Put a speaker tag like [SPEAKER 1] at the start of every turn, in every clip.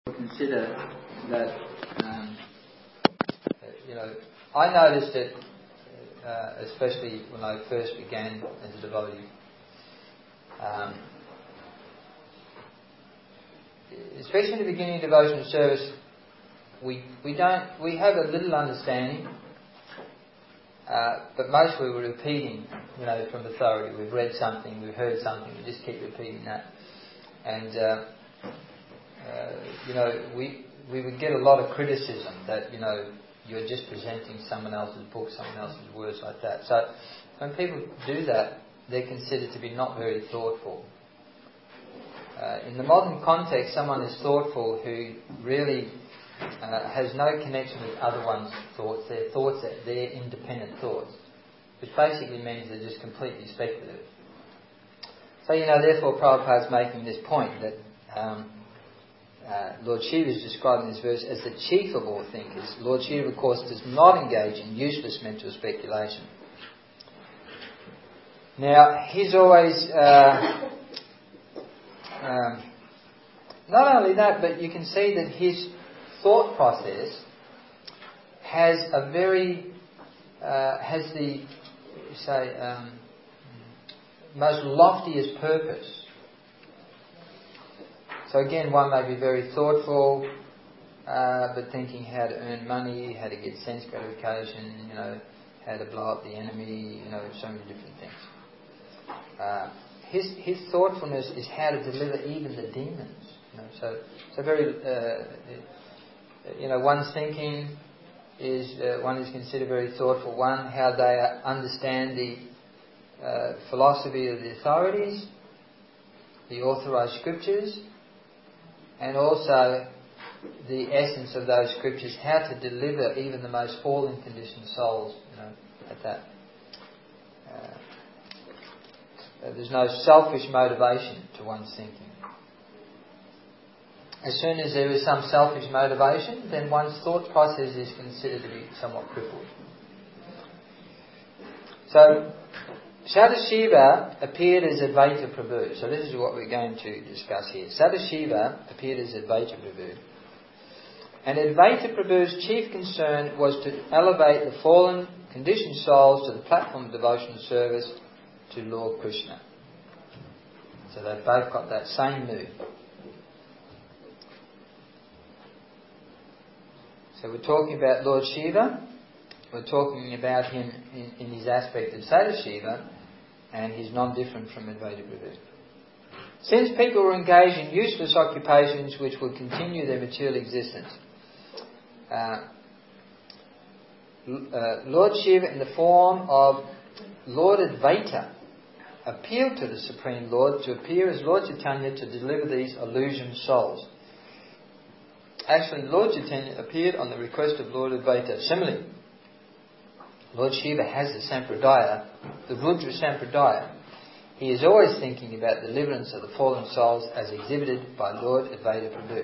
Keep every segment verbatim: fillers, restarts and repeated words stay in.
[SPEAKER 1] consider that, um, you know, I noticed it, uh, especially when I first began as a devotee. Um, especially in the beginning of devotional service, we we don't we have a little understanding, uh, but mostly we're repeating, you know, from authority. We've read something, we've heard something, we just keep repeating that, and uh, uh, you know, we we would get a lot of criticism that, you know, you're just presenting someone else's book, someone else's words like that. So when people do that, they're considered to be not very thoughtful. Uh, in the modern context, someone is thoughtful who really uh, has no connection with other one's thoughts. Their thoughts are their independent thoughts, which basically means they're just completely speculative. So, you know, therefore Prabhupada's making this point that um, uh, Lord Shiva is described in this verse as the chief of all thinkers. Lord Shiva, of course, does not engage in useless mental speculation. Now, he's always... Uh, Um, not only that, but you can see that his thought process has a very, uh, has the, say, um, most loftiest purpose. So again, one may be very thoughtful, uh, but thinking how to earn money, how to get sense gratification, you know, how to blow up the enemy, you know, so many different things. Uh, His his thoughtfulness is how to deliver even the demons. You know, so so very uh, you know one's thinking is uh, one is considered very thoughtful. One, how they understand the uh, philosophy of the authorities, the authorized scriptures, and also the essence of those scriptures. How to deliver even the most fallen conditioned souls. You know, at that. Uh, Uh, there's no selfish motivation to one's thinking. As soon as there is some selfish motivation, then one's thought process is considered to be somewhat crippled. So, Sadashiva appeared as Advaita Prabhu. So this is what we're going to discuss here. Sadashiva appeared as Advaita Prabhu. And Advaita Prabhu's chief concern was to elevate the fallen, conditioned souls to the platform of devotional service to Lord Krishna. So they've both got that same mood. So we're talking about Lord Shiva, we're talking about him in, in his aspect of Sadashiva, and he's non-different from Advaita Prabhu. Since people were engaged in useless occupations which would continue their material existence, uh, uh, Lord Shiva in the form of Lord Advaita appealed to the Supreme Lord to appear as Lord Chaitanya to deliver these illusioned souls. Actually, Lord Chaitanya appeared on the request of Lord Advaita. Similarly, Lord Shiva has the Sampradaya, the Rudra Sampradaya. He is always thinking about deliverance of the fallen souls as exhibited by Lord Advaita Prabhu.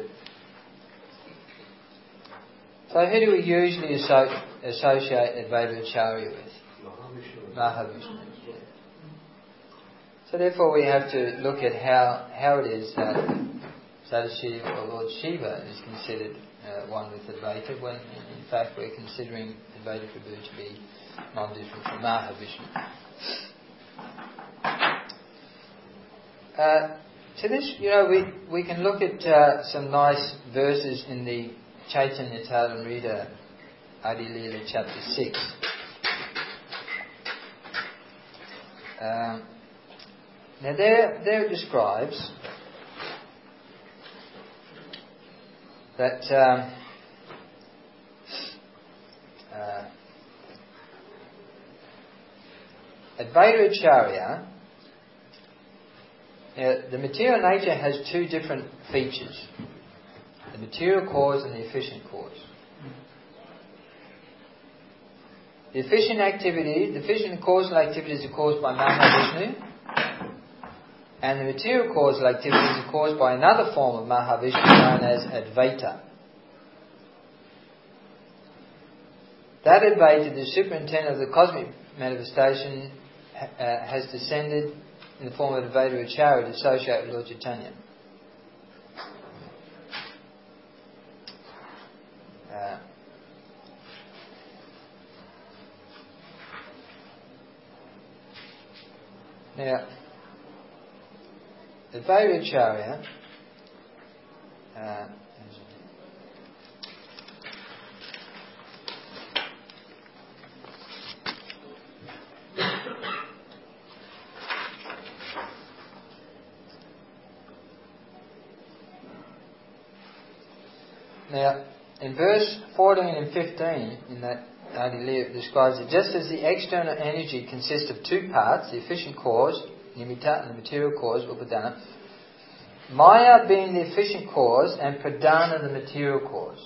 [SPEAKER 1] So who do we usually asso- associate Advaita Acharya with? Mahavishnu. So therefore we have to look at how, how it is that Sadashiva or Lord Shiva is considered uh, one with Advaita, when in fact we're considering Advaita Prabhu to be non-different from Mahavishnu. Uh, to this, you know, we, we can look at uh, some nice verses in the Chaitanya Charitamrita Adi Leela chapter six. Um, Now there, there it describes that um, uh, Advaita Acharya, now the material nature has two different features: the material cause and the efficient cause. The efficient activity, the efficient and causal activities are caused by Mahavishnu, and the material causal activities are caused by another form of Mahavishnu known as Advaita. That Advaita, the superintendent of the cosmic manifestation, uh, has descended in the form of Advaita Acharya to associate with Lord Chaitanya. Uh, now, the Vairacharya uh, Now, in verse fourteen and fifteen, in that Adi Lyric describes it, just as the external energy consists of two parts, the efficient cause, nimitta, and the material cause, upadana, Maya being the efficient cause and pradana the material cause.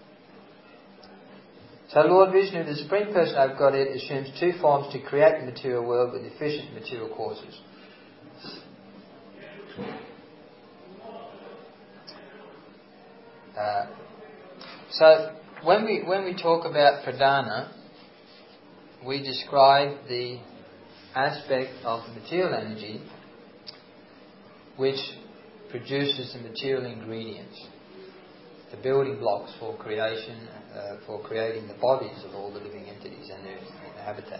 [SPEAKER 1] So Lord Vishnu, the Supreme Person of Godhead, assumes two forms to create the material world with efficient material causes. Uh, So when we when we talk about pradana, we describe the aspect of the material energy which produces the material ingredients, the building blocks for creation, uh, for creating the bodies of all the living entities and their, their habitat.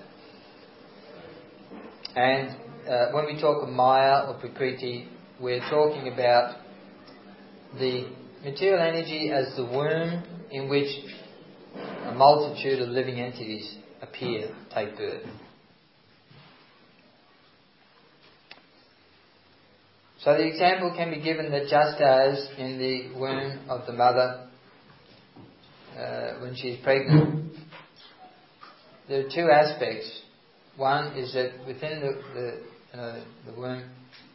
[SPEAKER 1] And uh, when we talk of Maya or Prakriti, we're talking about the material energy as the womb in which a multitude of living entities appear, take birth. So the example can be given that just as in the womb of the mother, uh, when she is pregnant, there are two aspects. One is that within the, the, you know, the womb,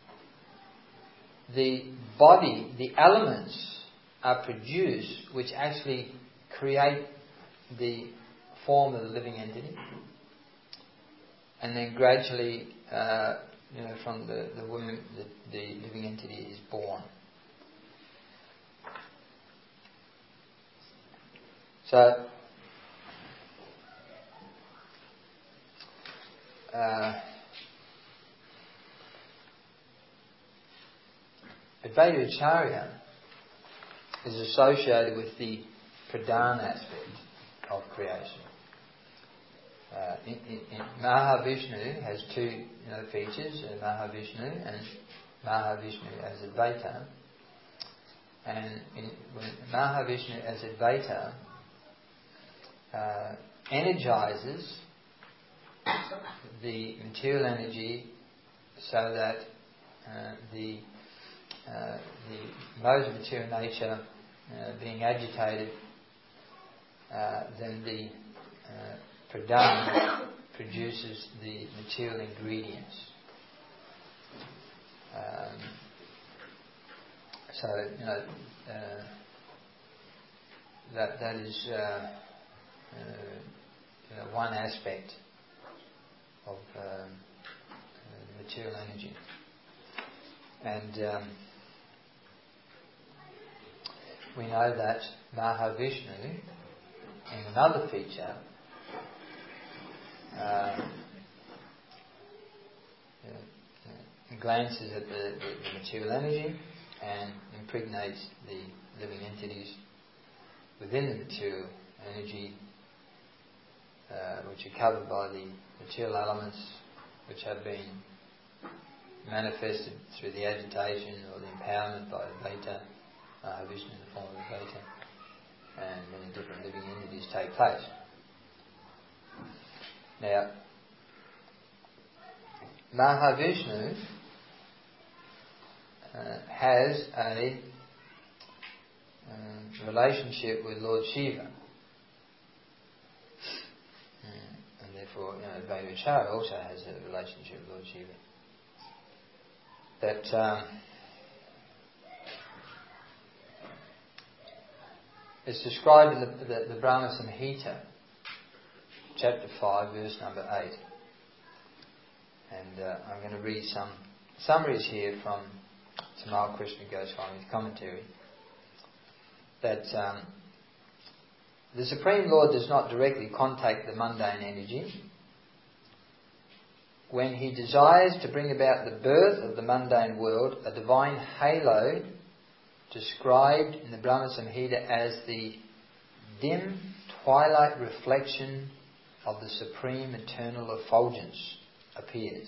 [SPEAKER 1] the body, the elements are produced which actually create the form of the living entity, and then gradually, uh, you know, from the, the womb, the, the living entity is born. So, uh, Advaitacharya is associated with the pradana aspect of creation. Uh, in, in, in Mahavishnu has two you know, features, uh, Mahavishnu and Mahavishnu as Advaita. And in, when Mahavishnu as Advaita uh, energizes the material energy so that uh, the Uh, the modes of material nature uh, being agitated, uh, then the uh, pradana produces the material ingredients. Um, so, you know, uh, that that is uh, uh, you know, one aspect of um, uh, material energy. And um, we know that Mahavishnu, in another feature, uh, glances at the, the, the material energy and impregnates the living entities within the material energy, uh, which are covered by the material elements which have been manifested through the agitation or the empowerment by Advaita, Mahavishnu in the form of Advaita, and many different living entities take place. Now, Mahavishnu uh, has a um, relationship with Lord Shiva, mm. and therefore, you know, Vairacharya also has a relationship with Lord Shiva. That um, is described in the, the, the Brahma Samhita, chapter five, verse number eight. And uh, I'm going to read some summaries here from Tamal Krishna Goswami's commentary. That um, the Supreme Lord does not directly contact the mundane energy. When he desires to bring about the birth of the mundane world, a divine halo described in the Brahma Samhita as the dim twilight reflection of the supreme eternal effulgence appears.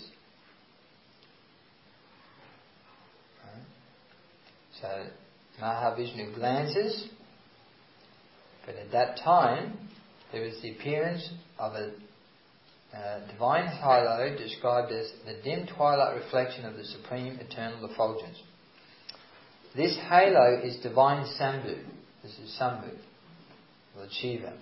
[SPEAKER 1] So Mahavishnu glances, but at that time there is the appearance of a uh, divine halo described as the dim twilight reflection of the supreme eternal effulgence. This halo is divine Sambhu. This is Sambhu, or Shiva,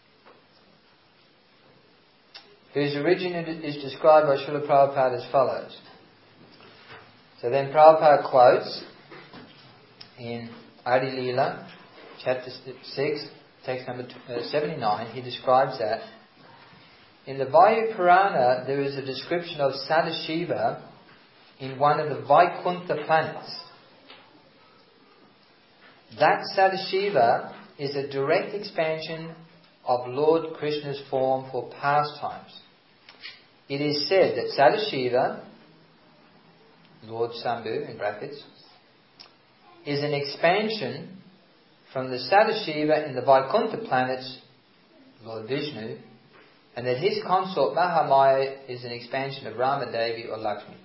[SPEAKER 1] whose origin is described by Srila Prabhupada as follows. So then Prabhupada quotes in Adi Leela, chapter six, text number seventy-nine, he describes that in the Vayu Purana there is a description of Sadashiva in one of the Vaikuntha planets. That Sadashiva is a direct expansion of Lord Krishna's form for pastimes. It is said that Sadashiva, Lord Sambhu in brackets, is an expansion from the Sadashiva in the Vaikuntha planets, Lord Vishnu, and that his consort Mahamaya is an expansion of Ramadevi or Lakshmi.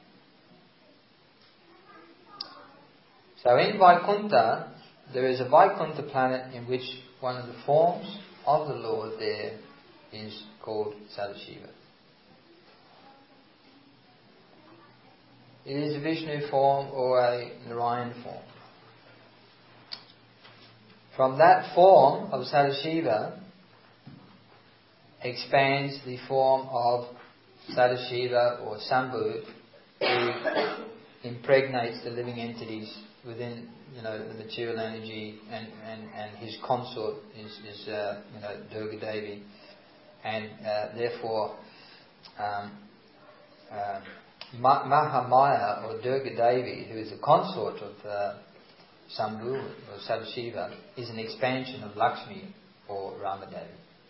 [SPEAKER 1] So in Vaikuntha, there is a Vaikuntha planet in which one of the forms of the Lord there is called Sadashiva. It is a Vishnu form or a Narayan form. From that form of Sadashiva expands the form of Sadashiva or Sambhu, who impregnates the living entities within, you know, the material energy, and, and, and his consort is, is uh, you know, Durga Devi, and uh, therefore um, uh, Mahamaya or Durga Devi, who is a consort of uh, Sambhu or Sadashiva, is an expansion of Lakshmi or Ramadevi.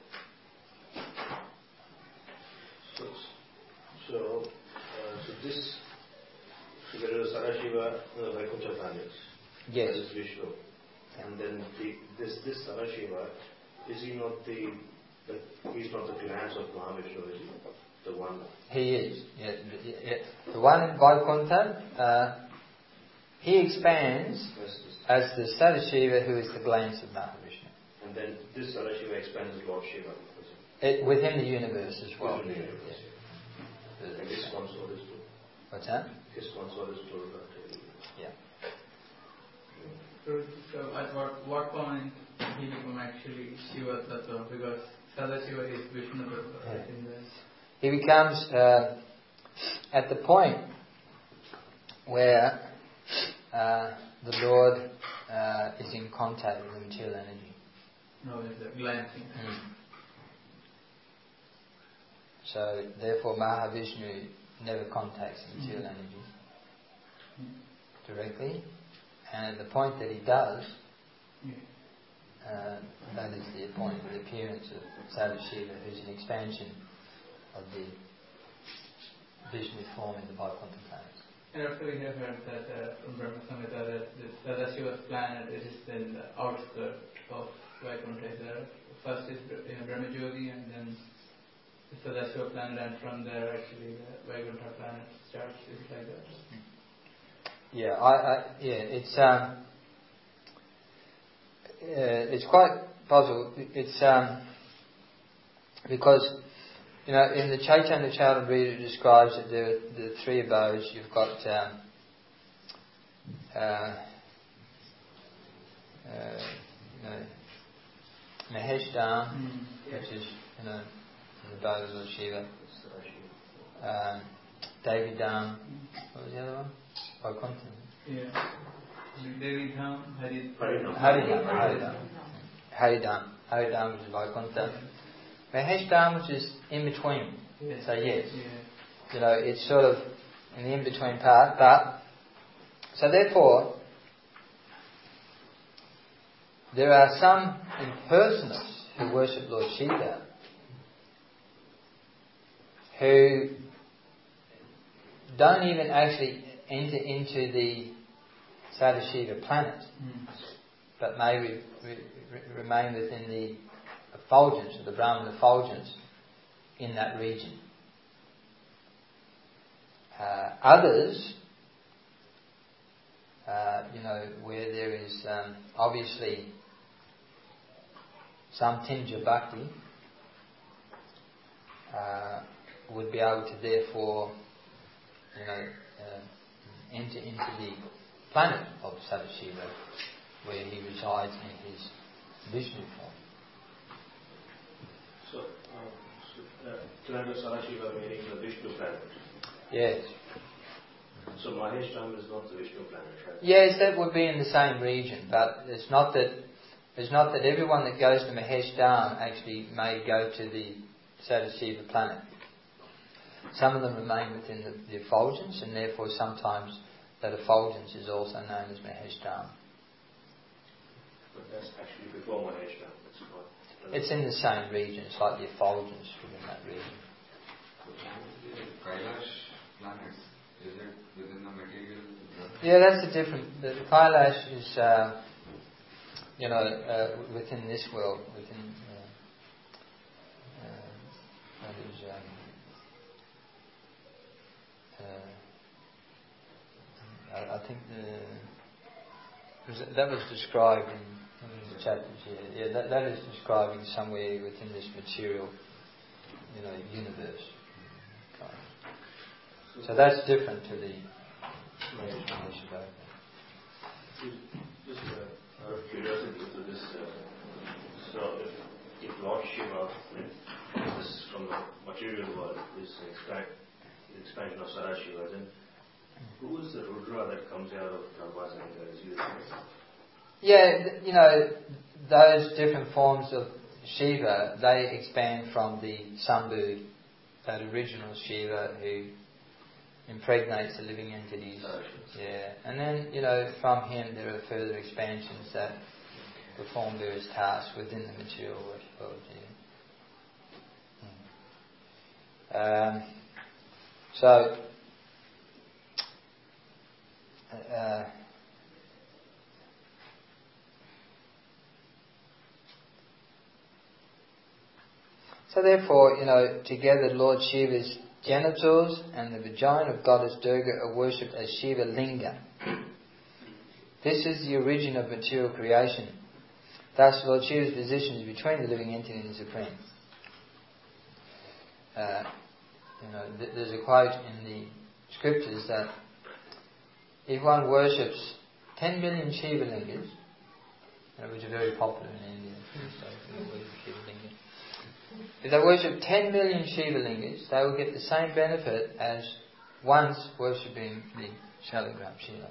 [SPEAKER 2] So, so, uh, so this, so there is Sadashiva, uh, Vaikuntha planets.
[SPEAKER 1] Yes.
[SPEAKER 2] That is Vishnu. And then the, this this Sadashiva, is he not the, the he's not the glance of Mahavishnu, is he? The one.
[SPEAKER 1] He is. Yeah, yeah. The one in Vaikuntha, uh, he expands
[SPEAKER 2] Yes,
[SPEAKER 1] as the Sadashiva who is the glance of Mahavishnu.
[SPEAKER 2] and then this Sadashiva expands as Lord Shiva.
[SPEAKER 1] It, within the universe as well.
[SPEAKER 2] Within the universe,
[SPEAKER 1] Yeah.
[SPEAKER 2] And his consort is to.
[SPEAKER 1] What's that?
[SPEAKER 2] His consort is to.
[SPEAKER 1] Yeah.
[SPEAKER 3] So, so at what, what point he become actually Shiva Tattva? Because Sadashiva is Vishnu Tattva.
[SPEAKER 1] Yeah.
[SPEAKER 3] In the
[SPEAKER 1] He becomes uh, at the point where uh, the Lord uh, is in contact with the material energy.
[SPEAKER 3] no, it's a glancing.
[SPEAKER 1] Mm. So therefore Mahavishnu never contacts the material mm. energy directly, and at the point that he does,
[SPEAKER 3] yeah.
[SPEAKER 1] uh, that is the point of the appearance of Sadashiva, who's an expansion of the Vishnu form in the Vaikuntha planets.
[SPEAKER 3] And also we have heard that uh, from Brahma Samhita that the Sadashiva's planet is in the outskirts of Vaikuntha. There first is you know, Brahma Jyoti, and then the Sadashiva planet, and from there actually the Vaikuntha planet starts. Is it like that?
[SPEAKER 1] Yeah, I, I yeah, it's um, uh, it's quite puzzled. It's um, because you know in the Chaitanya Charitamrita it describes that there are the three abodes. You've got um, uh, uh, you know, Mahesh Dham,
[SPEAKER 3] Mm.
[SPEAKER 1] which is you know the abode of Lord Shiva. Um, Devi Dham. What was the other one? Vaikuntha.
[SPEAKER 3] Yeah. Devi Dham, Hari
[SPEAKER 2] Haridham.
[SPEAKER 1] Haridham. Haridham. Haridham. Haridham, which is Vaikuntha. Mahesh Dham, which is in between.
[SPEAKER 3] Yes.
[SPEAKER 1] So yes,
[SPEAKER 3] Yeah.
[SPEAKER 1] you know, it's sort of in the in-between part. But so therefore, there are some impersonalists who worship Lord Shiva who don't even actually enter into the Sadashiva planet,
[SPEAKER 3] Mm.
[SPEAKER 1] but may re- re- remain within the effulgence, or the Brahman effulgence in that region. Uh, others, uh, you know, where there is um, obviously some tinge of bhakti, uh, would be able to therefore, you know, uh, enter into the planet of Sadashiva, where he resides in his Vishnu form.
[SPEAKER 2] So, um, so uh, planet of Sadashiva meaning the Vishnu planet?
[SPEAKER 1] Yes.
[SPEAKER 2] So Mahesh Dham is not the Vishnu planet, right?
[SPEAKER 1] Yes, that would be in the same region, but it's not that it's not that everyone that goes to Mahesh Dham actually may go to the Sadashiva planet. Some of them remain within the, the effulgence, and therefore sometimes that effulgence is also known as Mahesh Dham.
[SPEAKER 2] But that's actually before Mahesh Dham. It's not.
[SPEAKER 1] It's in the same region. It's like the effulgence within that region.
[SPEAKER 4] Kailash planets, is it within the material?
[SPEAKER 1] Yeah, that's a different. The, the Kailash is, uh, you know, uh, within this world, within. Uh, uh, that is. Um, uh, I, I think the was, that was described in one of the chapters here. Yeah, that that is describing somewhere within this material, you know, universe. So that's different to the Mahesh Dham.
[SPEAKER 2] Just uh, out of curiosity, so this, uh, so if, if Lord Shiva, this from the material world, is an expand, expansion of Sadashiva, then who is the Rudra that comes out of Brahma's anger? Is he the same?
[SPEAKER 1] Yeah, you know, those different forms of Shiva, they expand from the Sambhu, that original Shiva who impregnates the living entities. Yeah, and then, you know, from him there are further expansions that perform various tasks within the material world. Yeah. Um, so, uh, so therefore, you know, together Lord Shiva's genitals and the vagina of goddess Durga are worshipped as Shiva Linga. This is the origin of material creation. Thus, Lord Shiva's position is between the living entity and the Supreme. Uh, you know, th- there's a quote in the scriptures that if one worships ten million Shiva Lingas, you know, which are very popular in India, so Shiva Linga. If they worship ten million Shiva Lingas, they will get the same benefit as once worshipping the Shaligram Shiva.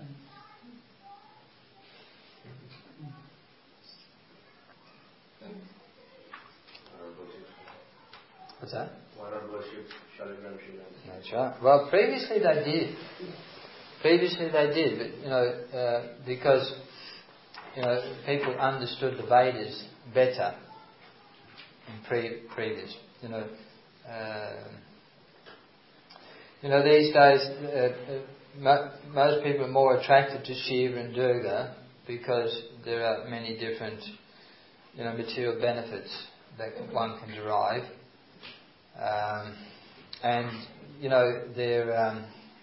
[SPEAKER 1] What's that?
[SPEAKER 2] Why not worship Shaligram Shiva?
[SPEAKER 1] That's right. Well, previously they did. Previously they did, but you know, uh, because you know people understood the Vedas better in pre- previous, you know, uh, you know these days uh, uh, mo- most people are more attracted to Shiva and Durga because there are many different, you know, material benefits that one can derive, um, and you know they're. Um,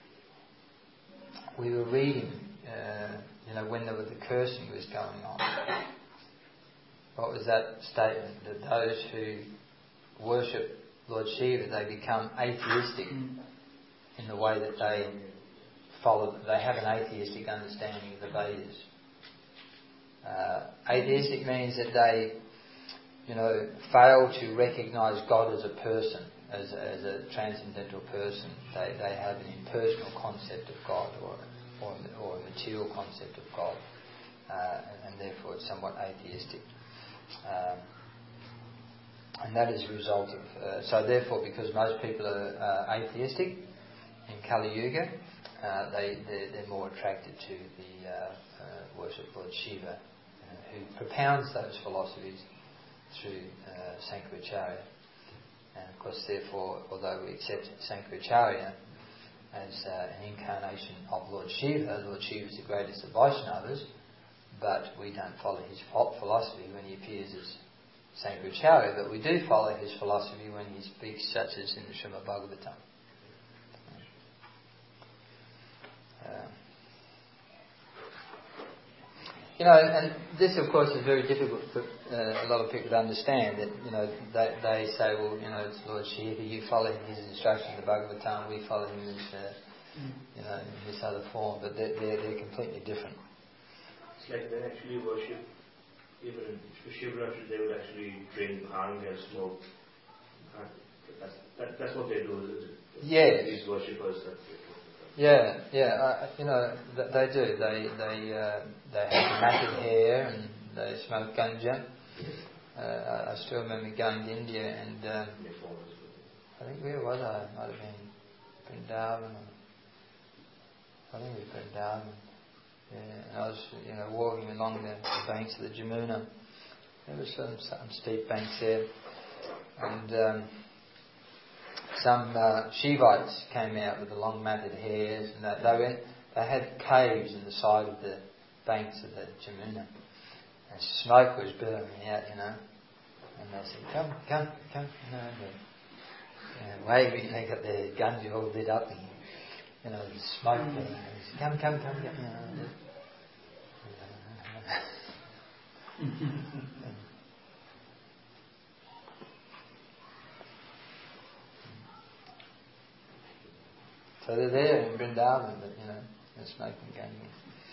[SPEAKER 1] we were reading, uh, you know, when there was the cursing was going on. What was that statement? That those who worship Lord Shiva, they become atheistic mm. in the way that they follow. They have an atheistic understanding of the Vedas. Uh, atheistic means that they, you know, fail to recognise God as a person, as a, as a transcendental person. They they have an impersonal concept of God, or or, or a material concept of God, uh, and, and therefore it's somewhat atheistic. Um, and that is a result of... Uh, so therefore, because most people are uh, atheistic in Kali Yuga, uh, they, they're, they're more attracted to the uh, uh, worship of Lord Shiva, uh, who propounds those philosophies through uh, Sankaracharya. And of course, therefore, although we accept Sankaracharya as uh, an incarnation of Lord Shiva, Lord Shiva is the greatest of Vaishnavas, but we don't follow his philosophy when he appears as Saint Acharya, but we do follow his philosophy when he speaks, such as in the Srimad Bhagavatam. Uh, you know, and this, of course, is very difficult for uh, a lot of people to understand. That you know, they, they say, well, you know, it's Lord Shiva, you follow his instructions in the Bhagavatam, we follow him as, uh, you know, in this other form, but they're, they're, they're completely different.
[SPEAKER 2] It's like they actually worship, even for Shivratri, they would actually drink bhang and smoke. That's, that, that's what they do, isn't it?
[SPEAKER 1] Yes.
[SPEAKER 2] These worshippers. That
[SPEAKER 1] yeah, yeah, uh, you know, th- they do. They they uh, they have matted hair and they smoke ganja. Uh, I, I still remember going to India and um, I think where was I? It might have been Vrindavan. Or, I think it was Vrindavan. Yeah, and I was, you know, walking along the, the banks of the Jamuna. There was some, some steep banks there, and um, some uh, Shivites came out with the long matted hairs, and they, they went. They had caves in the side of the banks of the Jamuna, and smoke was billowing out, you know. And they said, "Come, come, come," you know, and, uh, waving. They got their guns all lit up, and you know, the smoke. Mm. And said, come, come, come, come, you know. So they're there in Vrindavan, but you know, they're smoking ganja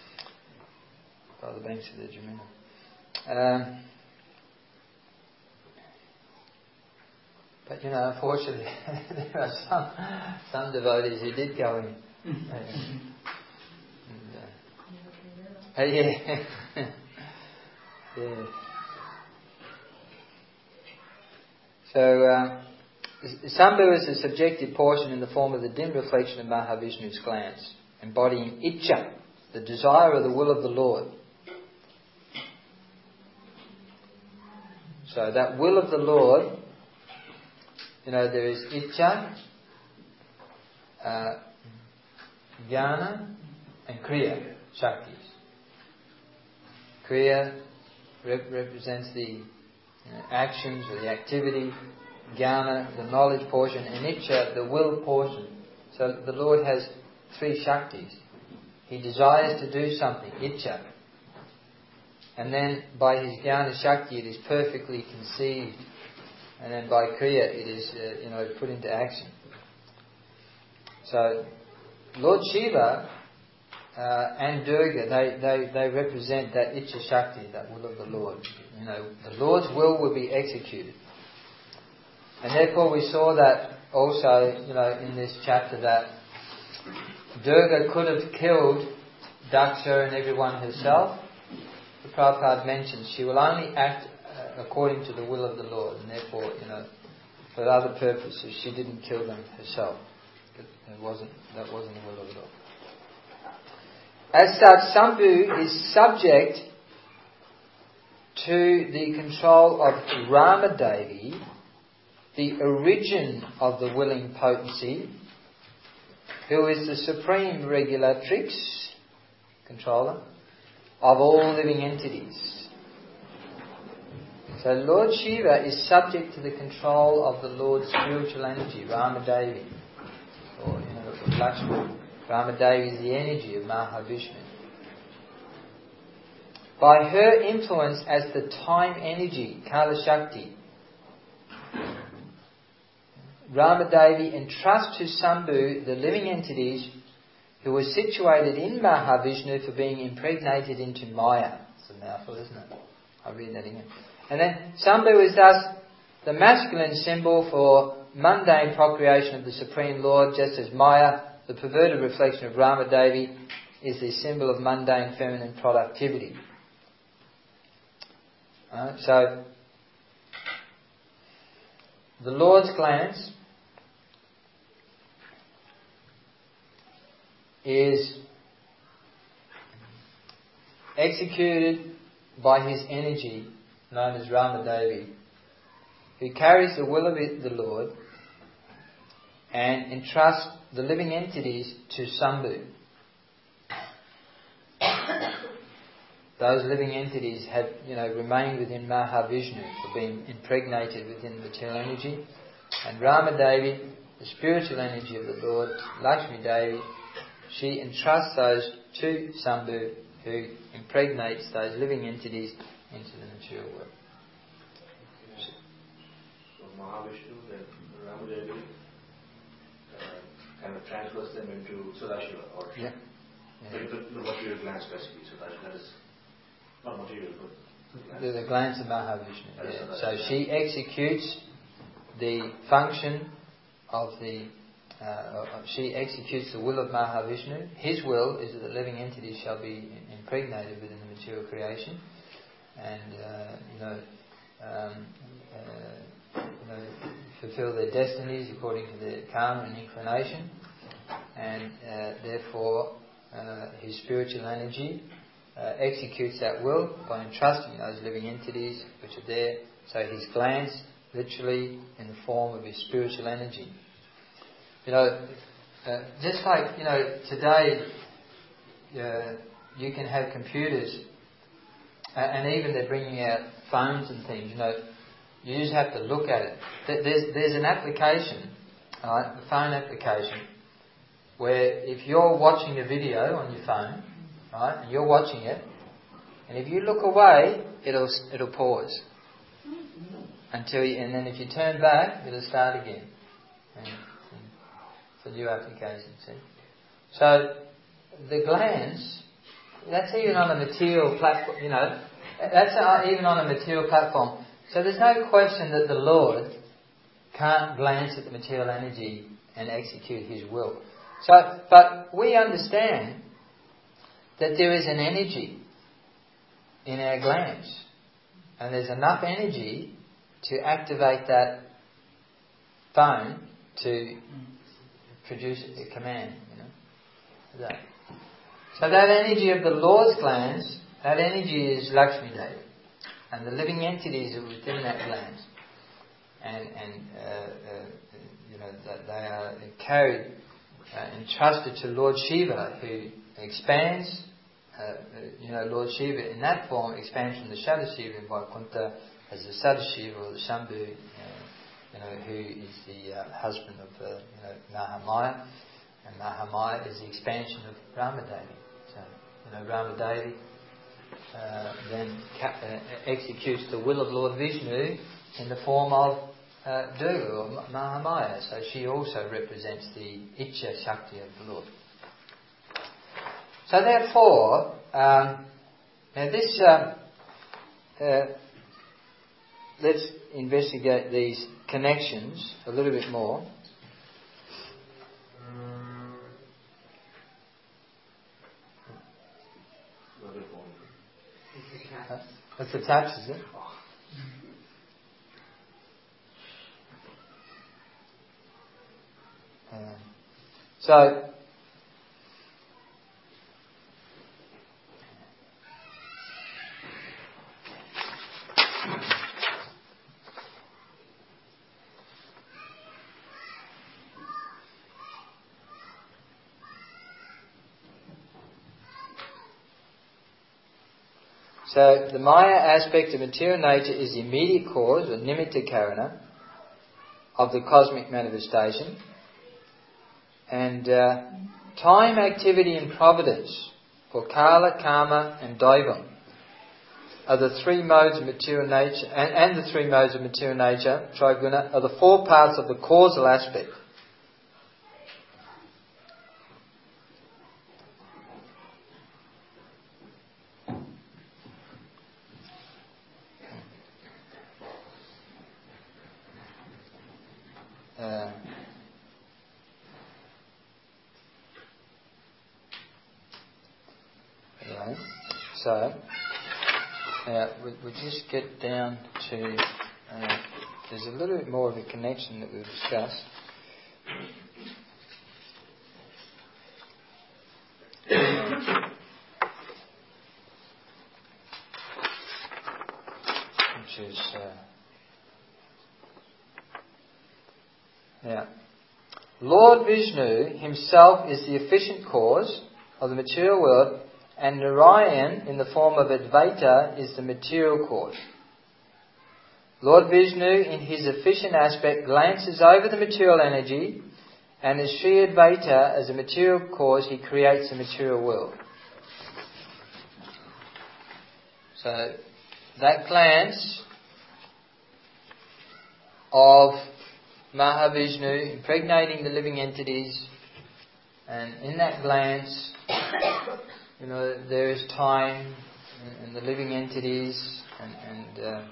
[SPEAKER 1] by the banks of the Jamuna. Um, but you know, unfortunately, there are some some devotees who did go in. and, uh, uh, yeah, yeah. So. Um, Sambhu is a subjective portion in the form of the dim reflection of Mahavishnu's glance, embodying Icha, the desire or the will of the Lord. So that will of the Lord, you know, there is Icha, uh, Jnana, and Kriya, Shaktis. Kriya rep- represents the you know, actions or the activity. Jnana, the knowledge portion, and Icha, the will portion. So the Lord has three Shaktis. He desires to do something, Icha. And then by his Jnana Shakti it is perfectly conceived. And then by Kriya it is uh, you know, put into action. So Lord Shiva uh, and Durga, they, they, they represent that Icha Shakti, that will of the Lord. You know, the Lord's will will be executed. And therefore we saw that also, you know, in this chapter that Durga could have killed Daksha and everyone herself. The Prabhupada mentions she will only act uh, according to the will of the Lord, and therefore, you know, for other purposes she didn't kill them herself. But it wasn't, that wasn't the will of the Lord. As such, Sambhu is subject to the control of Ramadevi, the origin of the willing potency, who is the supreme regulatrix, controller, of all living entities. So Lord Shiva is subject to the control of the Lord's spiritual energy, Ramadevi, or you know, Lakshmi. Ramadevi is the energy of Mahavishnu. By her influence as the time energy, Kala Shakti, Ramadevi entrusts to Sambhu the living entities who were situated in Mahavishnu for being impregnated into Maya. It's a mouthful, isn't it? I'll read that again. And then Sambhu is thus the masculine symbol for mundane procreation of the Supreme Lord, just as Maya, the perverted reflection of Ramadevi, is the symbol of mundane feminine productivity. Uh, so, the Lord's glance is executed by his energy known as Ramadevi, who carries the will of it, the Lord, and entrusts the living entities to Sambhu. those living entities have, you know, remained within Mahavishnu, or been impregnated within material energy. And Rama Devi, the spiritual energy of the Lord, Lakshmi Devi, she entrusts those to Sambhu, who impregnates those living entities into the material world.
[SPEAKER 2] So Mahavishnu, then Rama Devi, uh, kind of transfers them into Sadashiva, or
[SPEAKER 1] yeah.
[SPEAKER 2] yeah. the, the material glands basically. So that, that is not material, but
[SPEAKER 1] the, the glands of Mahavishnu.
[SPEAKER 2] That is
[SPEAKER 1] Yeah.
[SPEAKER 2] Sadashiva.
[SPEAKER 1] So she executes the function of the. Uh, she executes the will of Mahavishnu. His will is that the living entities shall be impregnated within the material creation, and uh, you know, um, uh, you know, fulfill their destinies according to their karma and inclination, and uh, therefore uh, his spiritual energy uh, executes that will by entrusting those living entities which are there. So his glands, literally in the form of his spiritual energy. You know, uh, just like, you know, today uh, you can have computers, uh, and even they're bringing out phones and things, you know, you just have to look at it. There's, there's an application, right, a phone application, where if you're watching a video on your phone, right, and you're watching it, and if you look away, it'll it'll pause. Until you, and then if you turn back, it'll start again. And, for new applications, see? So, the glands, that's even on a material platform, you know, that's even on a material platform. So there's no question that the Lord can't glance at the material energy and execute His will. So, but we understand that there is an energy in our glands, and there's enough energy to activate that phone to produce a command, you know. That. So that energy of the Lord's glands, that energy is Lakshmi Devi, and the living entities are within that gland, and and uh, uh, you know that they are carried, uh, entrusted to Lord Shiva, who expands. Uh, you know, Lord Shiva in that form expands from the Sadashiva in Vaikuntha as the Sadashiva or the Shambhu. Uh, You know, who is the uh, husband of uh, you know, Mahamaya, and Mahamaya is the expansion of Ramadevi. So, you know, Ramadevi uh, then ca- uh, executes the will of Lord Vishnu in the form of uh, Durga or Mahamaya. So she also represents the Ichcha Shakti of the Lord. So therefore, um, now this. Uh, uh, let's investigate these connections a little bit more. Uh, that's the taps, is it? Uh, so, So, the Maya aspect of material nature is the immediate cause, or nimitta karana, of the cosmic manifestation. And uh, time, activity and providence, or kala, karma and daivam, are the three modes of material nature, and, and the three modes of material nature, triguna, are the four parts of the causal aspect. Uh, anyway, so uh, we, we just get down to uh, there's a little bit more of a connection that we'll discuss. Which is uh, yeah. Lord Vishnu himself is the efficient cause of the material world and Narayan, in the form of Advaita, is the material cause. Lord Vishnu, in his efficient aspect, glances over the material energy, and as Sri Advaita, as a material cause, he creates a material world. So, that glance of Mahavishnu impregnating the living entities, and in that glance, you know, there is time and, and the living entities and, and uh,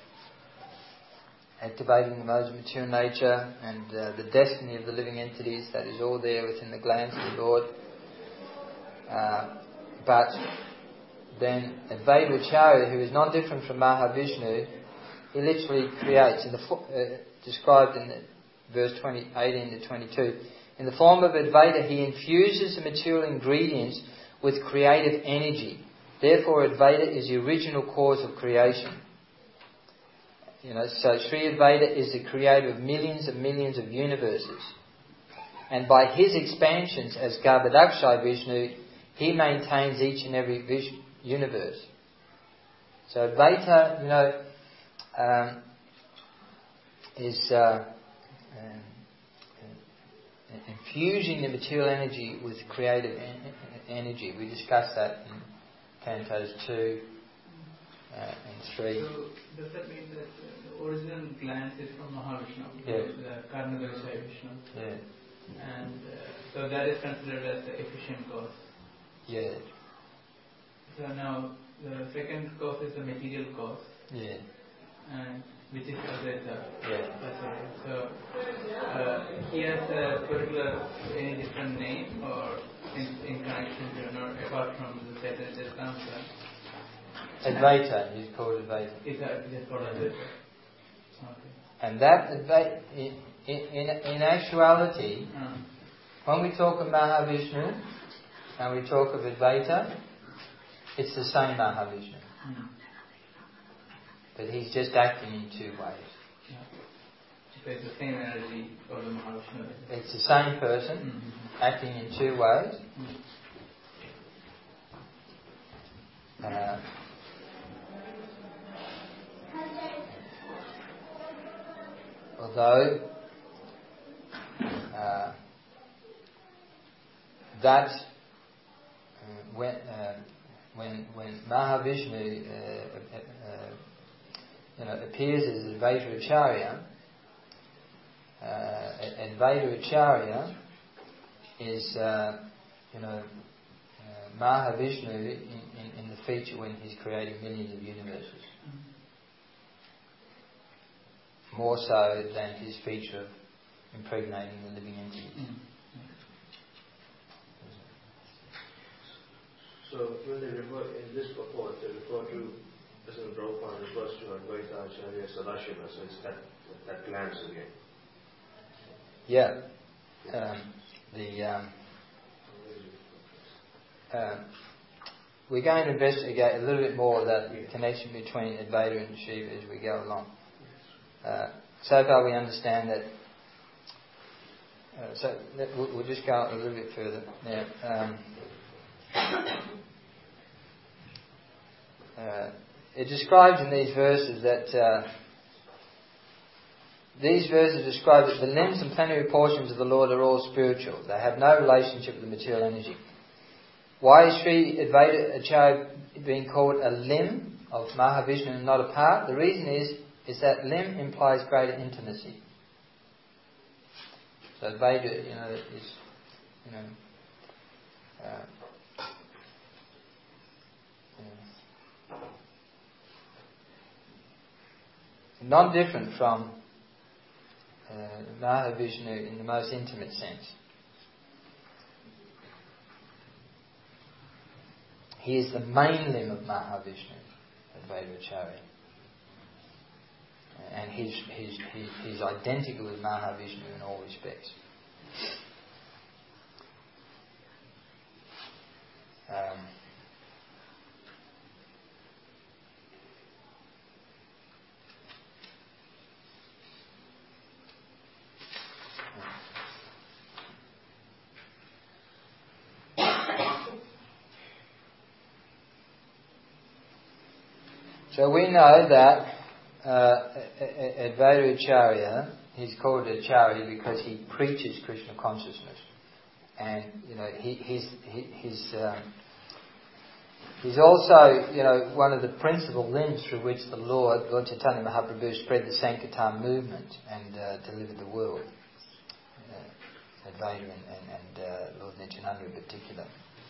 [SPEAKER 1] activating the modes of material nature and uh, the destiny of the living entities, that is all there within the glance of the Lord. Uh, but then Advaita Acharya, who is not different from Mahavishnu, he literally creates, in the uh, described in the verse twenty, eighteen to twenty-two, in the form of Advaita, he infuses the material ingredients with creative energy. Therefore, Advaita is the original cause of creation. You know, so Sri Advaita is the creator of millions and millions of universes. And by his expansions as Garbhodakshay Vishnu, he maintains each and every vis- universe. So Advaita, you know, um, is uh, um, infusing the material energy with creative en- energy. We discussed that in Cantos two uh, and three.
[SPEAKER 3] So does that mean that uh, the original glance is from Mahavishnu?
[SPEAKER 1] Yeah.
[SPEAKER 3] The Karnavesha Vishnu?
[SPEAKER 1] Yeah.
[SPEAKER 3] And uh, so that is considered as the efficient cause.
[SPEAKER 1] Yeah.
[SPEAKER 3] So now the second cause is the material cause.
[SPEAKER 1] Yeah.
[SPEAKER 3] And which is Advaita.
[SPEAKER 1] Yeah.
[SPEAKER 3] That's right. So uh, he has a particular any different name or in, in connection to, not apart from the Chaitanya Charitamrita.
[SPEAKER 1] Advaita, he's called Advaita.
[SPEAKER 3] Is that just called Advaita? Okay.
[SPEAKER 1] And that Advaita, in, in, in actuality,
[SPEAKER 3] Uh,
[SPEAKER 1] when we talk of Mahavishnu and we talk of Advaita, it's the same Mahavishnu.
[SPEAKER 3] mm.
[SPEAKER 1] But he's just acting in two ways.
[SPEAKER 3] Yeah. So it's the same energy of the Mahavishnu.
[SPEAKER 1] It's the same person
[SPEAKER 3] Mm-hmm.
[SPEAKER 1] acting in two ways.
[SPEAKER 3] Mm.
[SPEAKER 1] Uh, although uh, that uh, when uh, when when Mahavishnu uh, uh, you know appears as Advaita Acharya, uh, Advaita Acharya is uh, you know uh, Mahavishnu in, in, in the feature when he's creating millions of universes. More so than his feature of impregnating the living entities.
[SPEAKER 3] Mm.
[SPEAKER 2] So when they refer in this purport, they refer to, as in Prabhupada refers to Advaita Acharya Sadashiva, so it's that that glance again.
[SPEAKER 1] Yeah. Um, the um, uh, we're going to investigate a little bit more of that connection between Advaita and Shiva as we go along. Uh, so far we understand that. Uh, so let, we'll, we'll just go a little bit further now. Um, uh, it describes in these verses that uh, these verses describe that the limbs and plenary portions of the Lord are all spiritual. They have no relationship with the material energy. Why is Sri Advaita Acharya being called a limb of Mahavishnu and not a part? The reason is is that limb implies greater intimacy. So Advaita, you know, is, you know, uh, yeah. not different from uh, Mahavishnu in the most intimate sense. He is the main limb of Mahavishnu, Advaita Acharya. And he's, he's, he's, he's identical with Mahavishnu in all respects. Um, So we know that uh, Advaita Acharya, he's called Acharya because he preaches Krishna consciousness, and you know he, he's he, he's um, he's also you know one of the principal limbs through which the Lord Lord Chaitanya Mahaprabhu spread the Sankirtan movement and uh, delivered the world. Uh, Advaita and, and, and uh, Lord Nityananda in particular.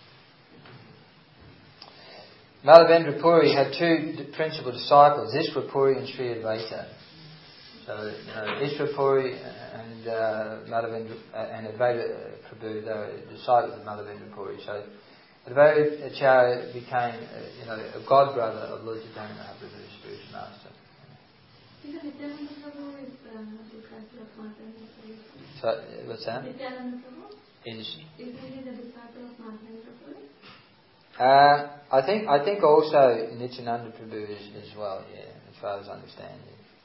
[SPEAKER 1] Madhavendra Puri had two d- principal disciples, Ishvara Puri and Sri Advaita. So, you know, Ishvara Puri and uh, Madhavendra uh, and Advaita Prabhu, they were disciples of Madhavendra Puri. So, Advaita Acharya became, uh, you know, a god brother of Lord Chaitanya Mahaprabhu's spiritual master.
[SPEAKER 5] Nityananda Prabhu is uh, the disciple of Madhavendra Puri.
[SPEAKER 1] So, uh, what's that?
[SPEAKER 5] Nityananda Prabhu?
[SPEAKER 1] Is
[SPEAKER 5] Isn't he the disciple of Madhavendra Puri?
[SPEAKER 1] Uh, I think I think also Nityananda Prabhu is as well, yeah, as far as I understand.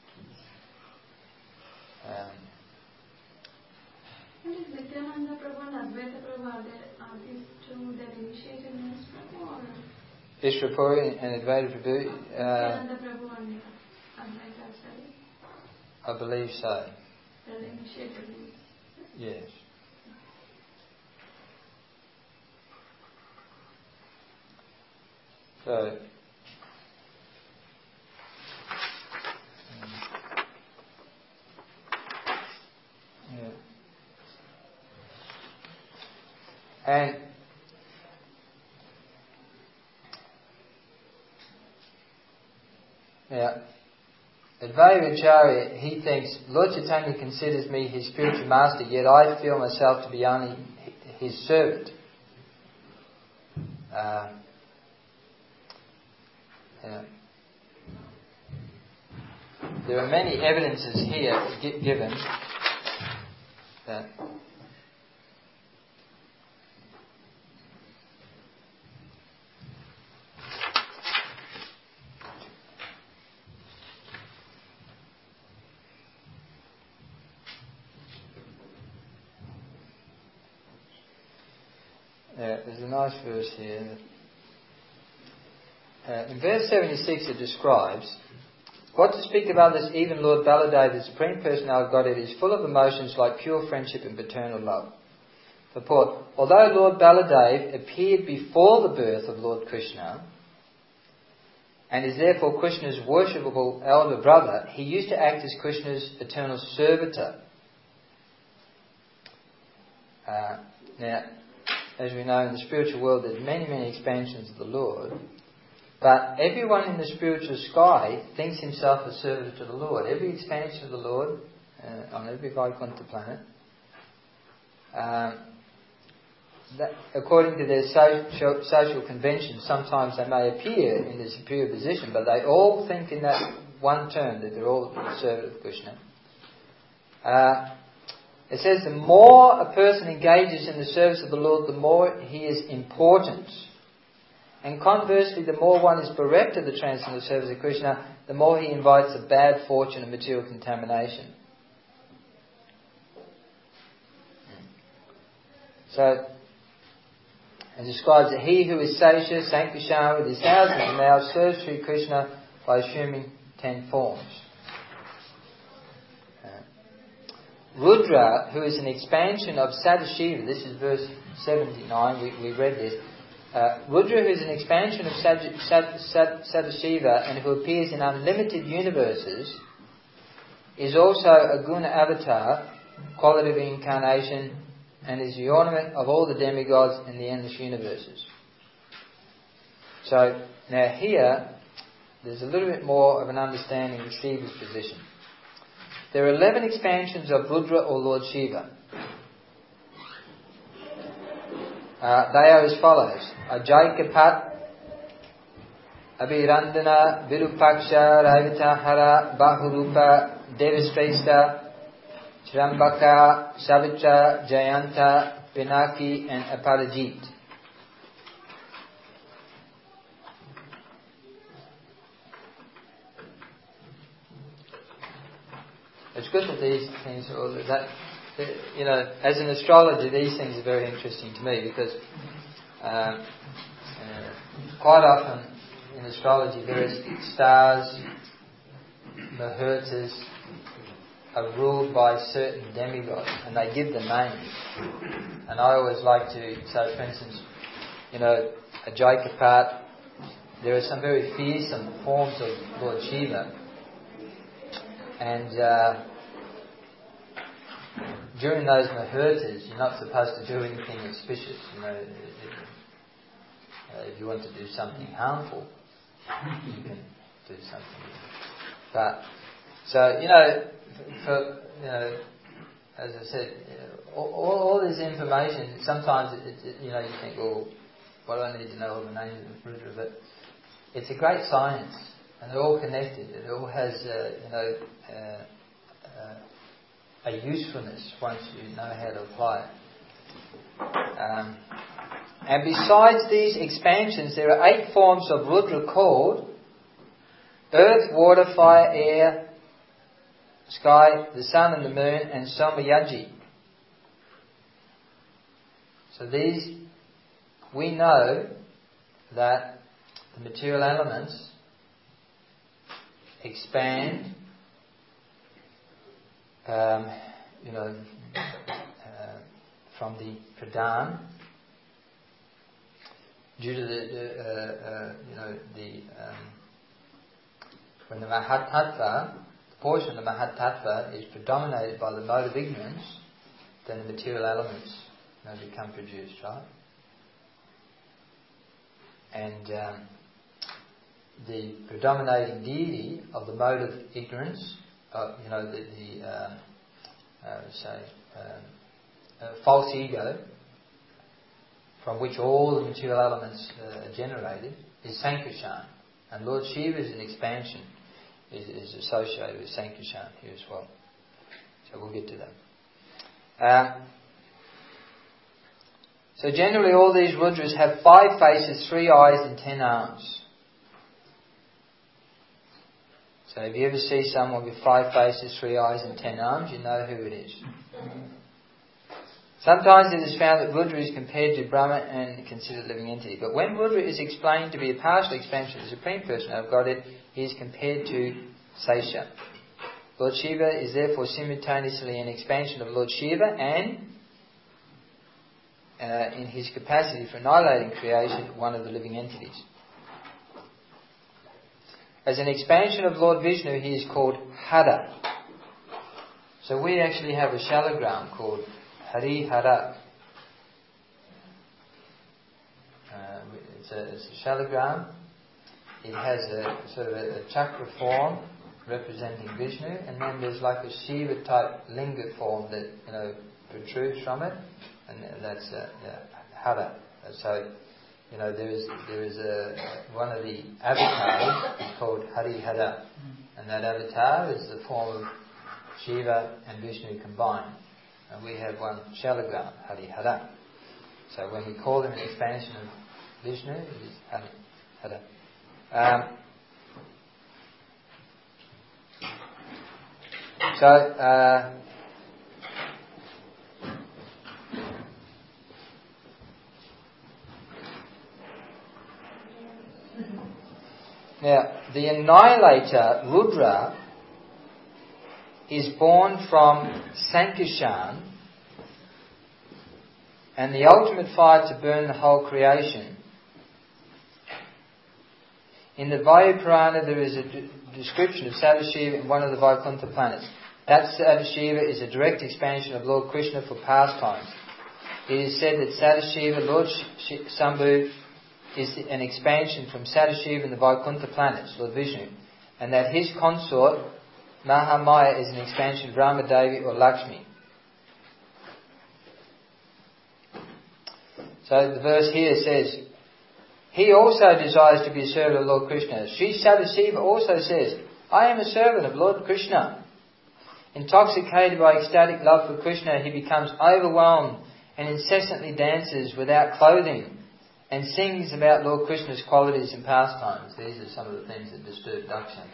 [SPEAKER 1] Yeah. Um,
[SPEAKER 5] What is Nityananda Prabhu and Advaita Prabhu? Are, there, are these two that initiated in this Prabhu or?
[SPEAKER 1] Ishvara Puri and Advaita Prabhu? Uh,
[SPEAKER 5] Nityananda Prabhu and Advaita Acharya?
[SPEAKER 1] I believe so.
[SPEAKER 5] They're initiated in.
[SPEAKER 1] Yes. So, um, yeah. And yeah, Advaita Acharya, he thinks, Lord Chaitanya considers me his spiritual master, yet I feel myself to be only his servant. Uh, Yeah. There are many evidences here gi- given that yeah, there's a nice verse here. Uh, in verse seventy-six it describes, what to speak about this, even Lord Baladeva, the Supreme Personality of Godhead, is full of emotions like pure friendship and paternal love. Purport, although Lord Baladeva appeared before the birth of Lord Krishna, and is therefore Krishna's worshipable elder brother, he used to act as Krishna's eternal servitor. Uh, now, as we know, in the spiritual world there's many, many expansions of the Lord. But everyone in the spiritual sky thinks himself a servant to the Lord. Every expansion of the Lord, uh, on every Vaikuntha planet, um, that, according to their social, social conventions, sometimes they may appear in the superior position, but they all think in that one term that they're all a servant of Krishna. Uh, it says the more a person engages in the service of the Lord, the more he is important. And conversely, the more one is bereft of the transcendental service of Krishna, the more he invites a bad fortune and material contamination. So, it describes that he who is Sesha, Sankishana, with his thousands of mouths, serves Sri Krishna by assuming ten forms. Uh, Rudra, who is an expansion of Sadashiva, this is verse seventy-nine, we, we read this. Uh, Rudra, who is an expansion of Sad, Sad, Sad, Sadashiva and who appears in unlimited universes, is also a guna avatar, qualitative incarnation, and is the ornament of all the demigods in the endless universes. So, now here, there's a little bit more of an understanding of Shiva's position. There are eleven expansions of Rudra or Lord Shiva. Uh, they are as follows. Ajaikapat, Abhirandana, Virupaksha, Raivitahara, Bahurupa, Devaspesa, Trambaka, Savitra, Jayanta, Pinaki and Aparajit. It's good that these things are all that. You know, as an astrologer, these things are very interesting to me because uh, uh, quite often, you know, in astrology there are stars, muhurtas, are ruled by certain demigods, and they give them names. And I always like to say, for instance, you know, a Jayakapat, there are some very fearsome forms of Lord Shiva, and uh, during those muhurtas, you're not supposed to do anything auspicious. You know, uh, if you want to do something harmful, you can do something. But so you know, for you know, as I said, you know, all, all, all this information. Sometimes it, it, you know you think, well, what do I need to know all the names of the Rudra? But it's a great science, and they're all connected. It all has uh, you know. Uh, uh, a usefulness once you know how to apply it. Um, and besides these expansions, there are eight forms of Rudra called earth, water, fire, air, sky, the sun and the moon, and Somayaji. So these, we know that the material elements expand Um, you know, uh, from the Pradhan, due to the, uh, uh, you know, the um, when the Mahatattva, the portion of the Mahatattva is predominated by the mode of ignorance, then the material elements, you know, become produced, right? And um, the predominating deity of the mode of ignorance, Uh, you know, the, the um, uh, say, um, uh, false ego, from which all the material elements uh, are generated, is Sankirtan. And Lord Shiva's an expansion is, is associated with Sankirtan here as well. So we'll get to that. Um, so generally all these Rudras have five faces, three eyes and ten arms. So if you ever see someone with five faces, three eyes and ten arms, you know who it is. Sometimes it is found that Rudra is compared to Brahma and considered a living entity. But when Rudra is explained to be a partial expansion of the Supreme Personality of Godhead, he is compared to Sesha. Lord Shiva is therefore simultaneously an expansion of Lord Shiva and, uh, in his capacity for annihilating creation, one of the living entities. As an expansion of Lord Vishnu, he is called Hara. So we actually have a shalagram called Hari Hara. Uh, it's, a, it's a shalagram. It has a sort of a, a chakra form representing Vishnu, and then there's like a Shiva type linga form that you know protrudes from it, and that's uh, yeah, Hara. So. You know, there is there is a one of the avatars is called Hari Hara, and that avatar is the form of Shiva and Vishnu combined. And we have one shalagram, Hari Hara. So when we call him an expansion of Vishnu, it is Hari Hara. Um, so. Uh, Now, the annihilator, Rudra, is born from Sankirtan, and the ultimate fire to burn the whole creation. In the Vayu Purana there is a d- description of Sadashiva in one of the Vaikuntha planets. That Sadashiva is a direct expansion of Lord Krishna for pastimes. It is said that Sadashiva, Lord Sh- Shambhu, is an expansion from Sadashiva in the Vaikuntha planets, Lord Vishnu, and that his consort, Mahamaya, is an expansion of Brahmadevi or Lakshmi. So the verse here says, he also desires to be a servant of Lord Krishna. Sri Sadashiva also says, I am a servant of Lord Krishna. Intoxicated by ecstatic love for Krishna, he becomes overwhelmed and incessantly dances without clothing, and sings about Lord Krishna's qualities and pastimes. These are some of the things that disturb Dakshin.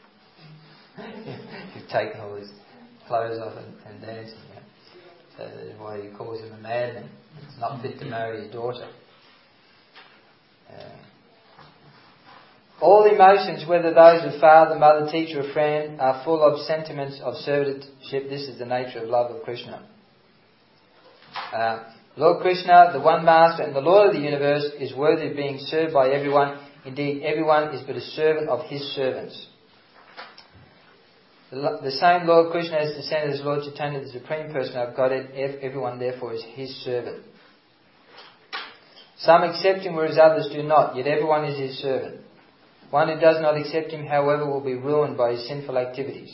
[SPEAKER 1] You've taken all his clothes off and, and dancing. Yeah. So that's why he calls him a madman. It's not fit to marry his daughter. Uh, All emotions, whether those of father, mother, teacher or friend, are full of sentiments of servitorship. This is the nature of love of Krishna. Uh, Lord Krishna, the one Master and the Lord of the universe, is worthy of being served by everyone. Indeed, everyone is but a servant of his servants. The, the same Lord Krishna is descended as Lord Chaitanya, the Supreme Person of Godhead. Everyone, therefore, is his servant. Some accept him, whereas others do not. Yet everyone is his servant. One who does not accept him, however, will be ruined by his sinful activities.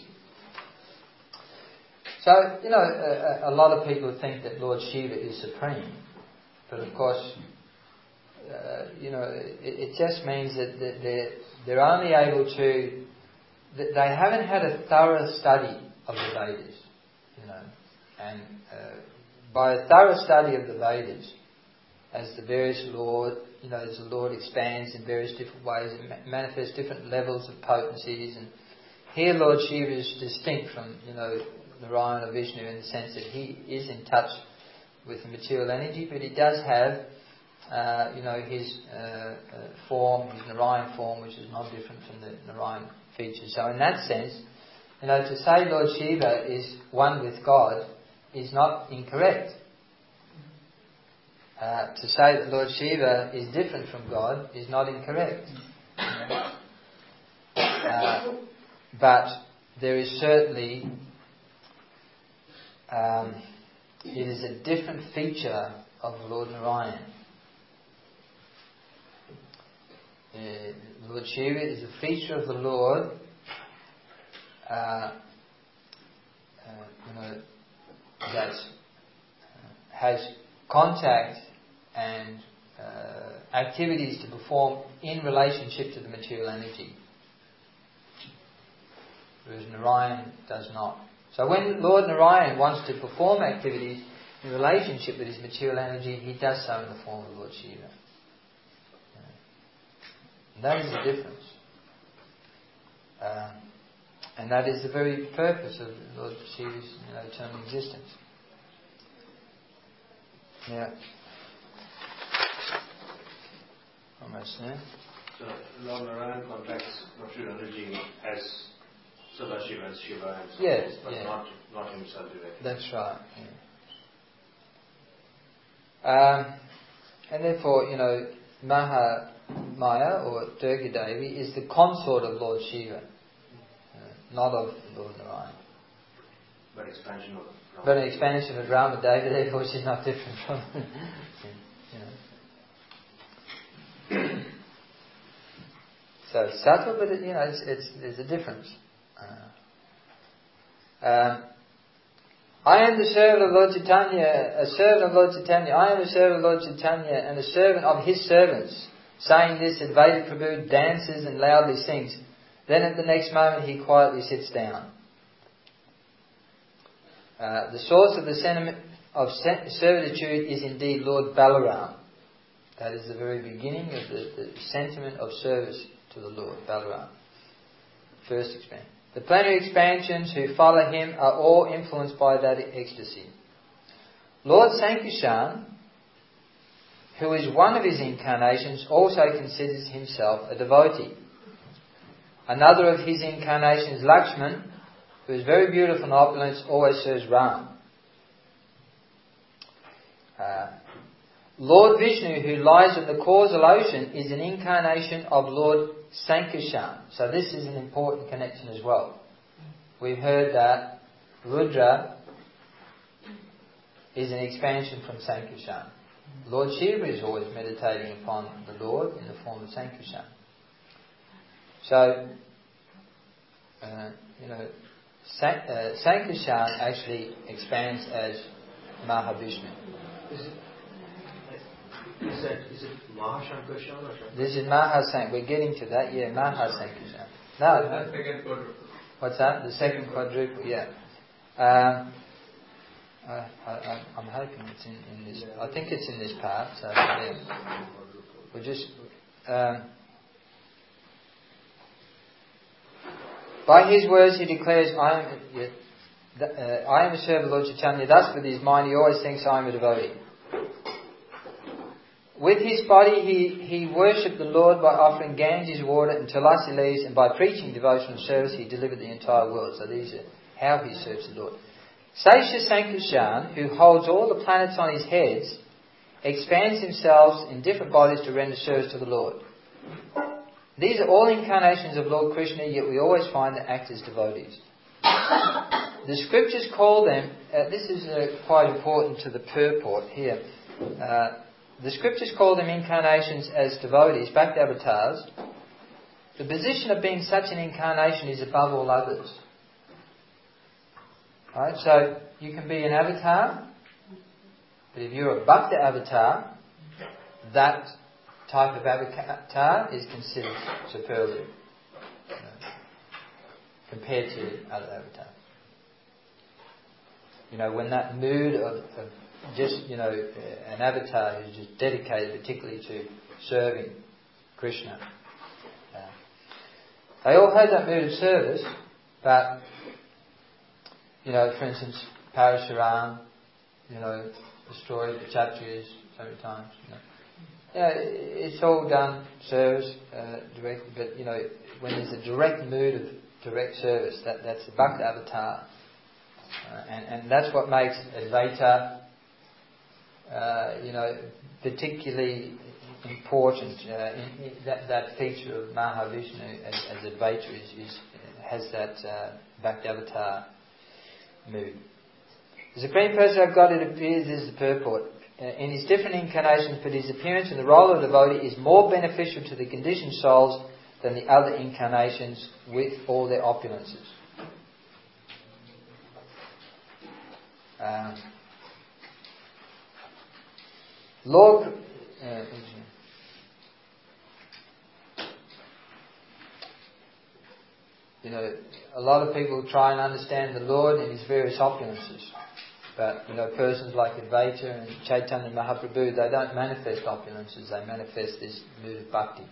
[SPEAKER 1] So, you know, a, a lot of people think that Lord Shiva is supreme. But of course, uh, you know, it, it just means that they're, they're only able to... They haven't had a thorough study of the Vedas, you know. And uh, by a thorough study of the Vedas, as the various Lord, you know, as the Lord expands in various different ways, it manifests different levels of potencies. And here Lord Shiva is distinct from, you know, Narayana or Vishnu in the sense that he is in touch with the material energy, but he does have, uh, you know, his uh, uh, form, his Narayan form, which is not different from the Narayan features. So in that sense, you know, to say Lord Shiva is one with God is not incorrect. Uh, to say that Lord Shiva is different from God is not incorrect. Uh, but there is certainly, um, it is a different feature of Lord Narayan. Uh, Lord Shiva is a feature of the Lord, uh, uh, you know, that uh, has contact and uh, activities to perform in relationship to the material energy, whereas Narayan does not. So when Lord Narayan wants to perform activities in relationship with his material energy, he does so in the form of Lord Shiva. And that is the difference. Um, and that is the very purpose of Lord Shiva's, you know, eternal existence. Yeah. Almost there.
[SPEAKER 2] So Lord Narayan contacts material energy as Sadashiva and Shiva and so
[SPEAKER 1] yes,
[SPEAKER 2] but
[SPEAKER 1] yeah.
[SPEAKER 2] not not himself directly.
[SPEAKER 1] That's right. Yeah. Um, and therefore, you know, Maha Maya or Durga Devi is the consort of Lord Shiva, uh, not of Lord Narayan.
[SPEAKER 2] But expansion of Rama.
[SPEAKER 1] But an expansion of Rama Devi, therefore she's not different from you know. So it's subtle, but it, you know, it's, it's there's a difference. Uh, um, I am the servant of Lord Chaitanya, a servant of Lord Chaitanya. I am a servant of Lord Chaitanya and a servant of his servants. Saying this, Advaita Prabhu dances and loudly sings. Then at the next moment he quietly sits down. Uh, the source of the sentiment of servitude is indeed Lord Balaram. That is the very beginning of the, the sentiment of service to the Lord, Balaram. First expansion. The plenary expansions who follow him are all influenced by that ecstasy. Lord Sankishan, who is one of his incarnations, also considers himself a devotee. Another of his incarnations, Lakshman, who is very beautiful and opulent, always serves Ram. Uh, Lord Vishnu, who lies in the causal ocean, is an incarnation of Lord Sankishan. So this is an important connection as well. We've heard that Rudra is an expansion from Sankishan. Lord Shiva is always meditating upon the Lord in the form of Sankishan. So, uh, you know, Sank- uh, Sankishan actually expands as Mahavishnu.
[SPEAKER 2] Is it, is that, is it Mahashankarshan or Shankar?
[SPEAKER 1] This is Mahasank. We're getting to that, yeah, Mahasankishan. No,
[SPEAKER 3] The second quadruple.
[SPEAKER 1] what's that? The second quadruple, yeah. Um, I, I, I'm hoping it's in, in this. I think it's in this part. So yeah, we're just. Um, by his words, he declares, "I am, yeah, uh, I am a servant of Lord Chaitanya." Thus, with his mind, he always thinks, "I am a devotee." with his body he, he worshipped the Lord by offering Ganges water and tulasi leaves, and by preaching devotional service he delivered the entire world. So these are how he serves the Lord. Sesha Sankarshan, who holds all the planets on his heads, expands himself in different bodies to render service to the Lord. These are all incarnations of Lord Krishna, yet we always find them act as devotees. The scriptures call them, uh, this is uh, quite important to the purport here, uh, the scriptures call them incarnations as devotees, Bhakti avatars. The position of being such an incarnation is above all others. Right? So you can be an avatar, but if you're a Bhakti avatar, that type of avatar is considered superlative, you know, compared to other avatars. You know, when that mood of, of just, you know, an avatar who's just dedicated particularly to serving Krishna. Uh, they all have that mood of service, but, you know, for instance, Parashuram, you know, destroyed the Kshatriyas so many times. You know. Yeah, it's all done service uh, direct, but you know, when there's a direct mood of direct service, that that's the Bhakti avatar, uh, and and that's what makes Advaita, uh, you know, particularly important. Uh, in, in that that feature of Mahavishnu as, as Advaita is, is has that uh, Bhakti avatar mood. The Supreme Person of God, it appears, this is the purport. Uh, in his different incarnations, but his appearance in the role of devotee is more beneficial to the conditioned souls than the other incarnations with all their opulences. Um, Lord, uh, you know, a lot of people try and understand the Lord in his various opulences. But, you know, persons like Advaita and Chaitanya Mahaprabhu, they don't manifest opulences, they manifest this mood of bhakti.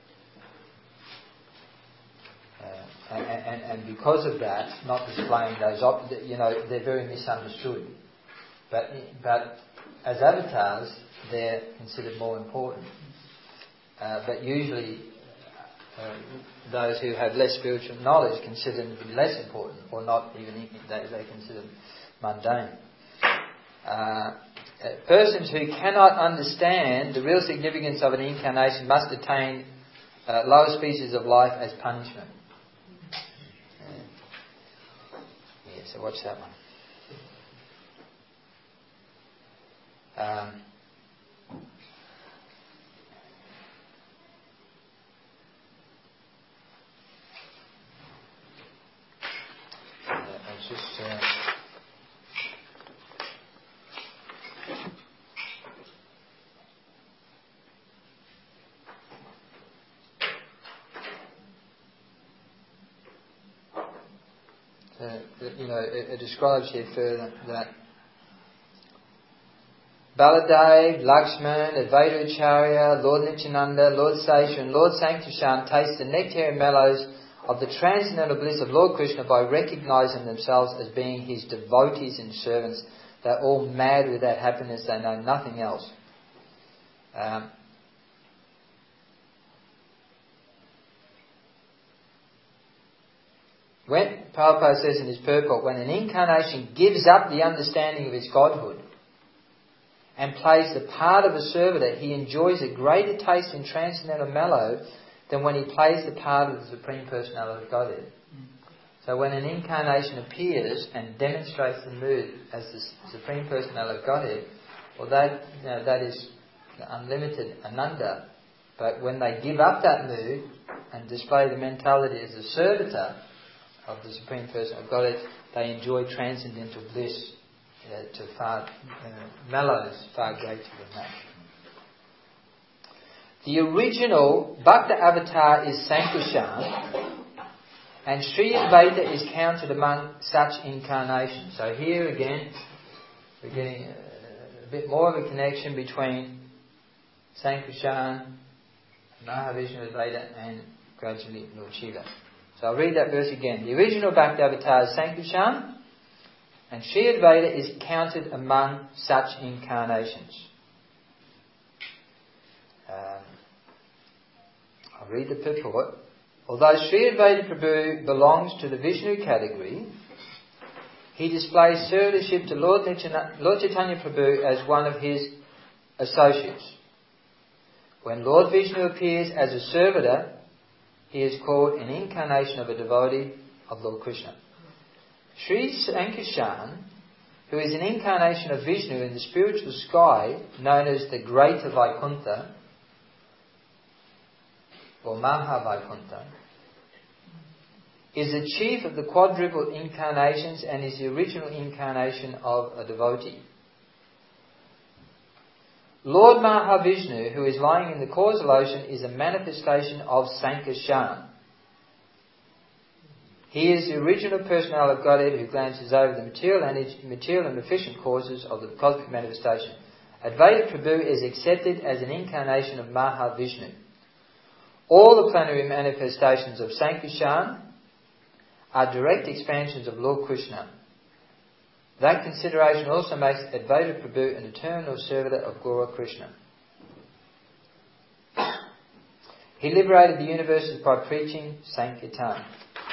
[SPEAKER 1] Uh, and, and, and because of that, not displaying those, op- you know, they're very misunderstood. But, but as avatars, they're considered more important. Uh, but usually, uh, those who have less spiritual knowledge consider them to be less important, or not even, they, they consider them mundane. Uh, persons who cannot understand the real significance of an incarnation must attain uh, lower species of life as punishment. Uh, yeah, so watch that one. Um, yeah, it's just. Uh, Uh, you know, it, it describes here further that Baladev, Lakshman, Advaita Acharya, Lord Nityananda, Lord Sesha and Lord Sankirtan taste the nectar and mellows of the transcendental bliss of Lord Krishna by recognizing themselves as being his devotees and servants. They're all mad with that happiness, they know nothing else. Um, When, Prabhupada says in his purport, when an incarnation gives up the understanding of its godhood and plays the part of a servitor, he enjoys a greater taste in transcendental mellow than when he plays the part of the Supreme Personality of Godhead. Mm. So when an incarnation appears and demonstrates the mood as the Supreme Personality of Godhead, well that, you know, that is unlimited ananda. But when they give up that mood and display the mentality as a servitor of the Supreme Person of Godhead, they enjoy transcendental bliss uh, to far uh, mellows far greater than that. The original Bhakta avatar is Sankarshan, and Sri Advaita is counted among such incarnations. So here again, we're getting a, a bit more of a connection between Sankarshan, Mahavishnu Advaita, and gradually Lord Shiva. So I'll read that verse again. The original Bhakti avatar is Sankarshan, and Sri Advaita is counted among such incarnations. I'll read the purport. Although Sri Advaita Prabhu belongs to the Vishnu category, he displays servitorship to Lord, Nityan- Lord Chaitanya Prabhu as one of his associates. When Lord Vishnu appears as a servitor, he is called an incarnation of a devotee of Lord Krishna. Sri Sankirtan, who is an incarnation of Vishnu in the spiritual sky known as the Greater Vaikuntha, or Mahavaikuntha, is the chief of the quadruple incarnations and is the original incarnation of a devotee. Lord Mahavishnu, who is lying in the causal ocean, is a manifestation of Sankirtan. He is the original personality of Godhead who glances over the material and, material and efficient causes of the cosmic manifestation. Advaita Prabhu is accepted as an incarnation of Mahavishnu. All the planetary manifestations of Sankirtan are direct expansions of Lord Krishna. That consideration also makes Advaita Prabhu an eternal servitor of Gaura Krishna. He liberated the universes by preaching Sankirtan.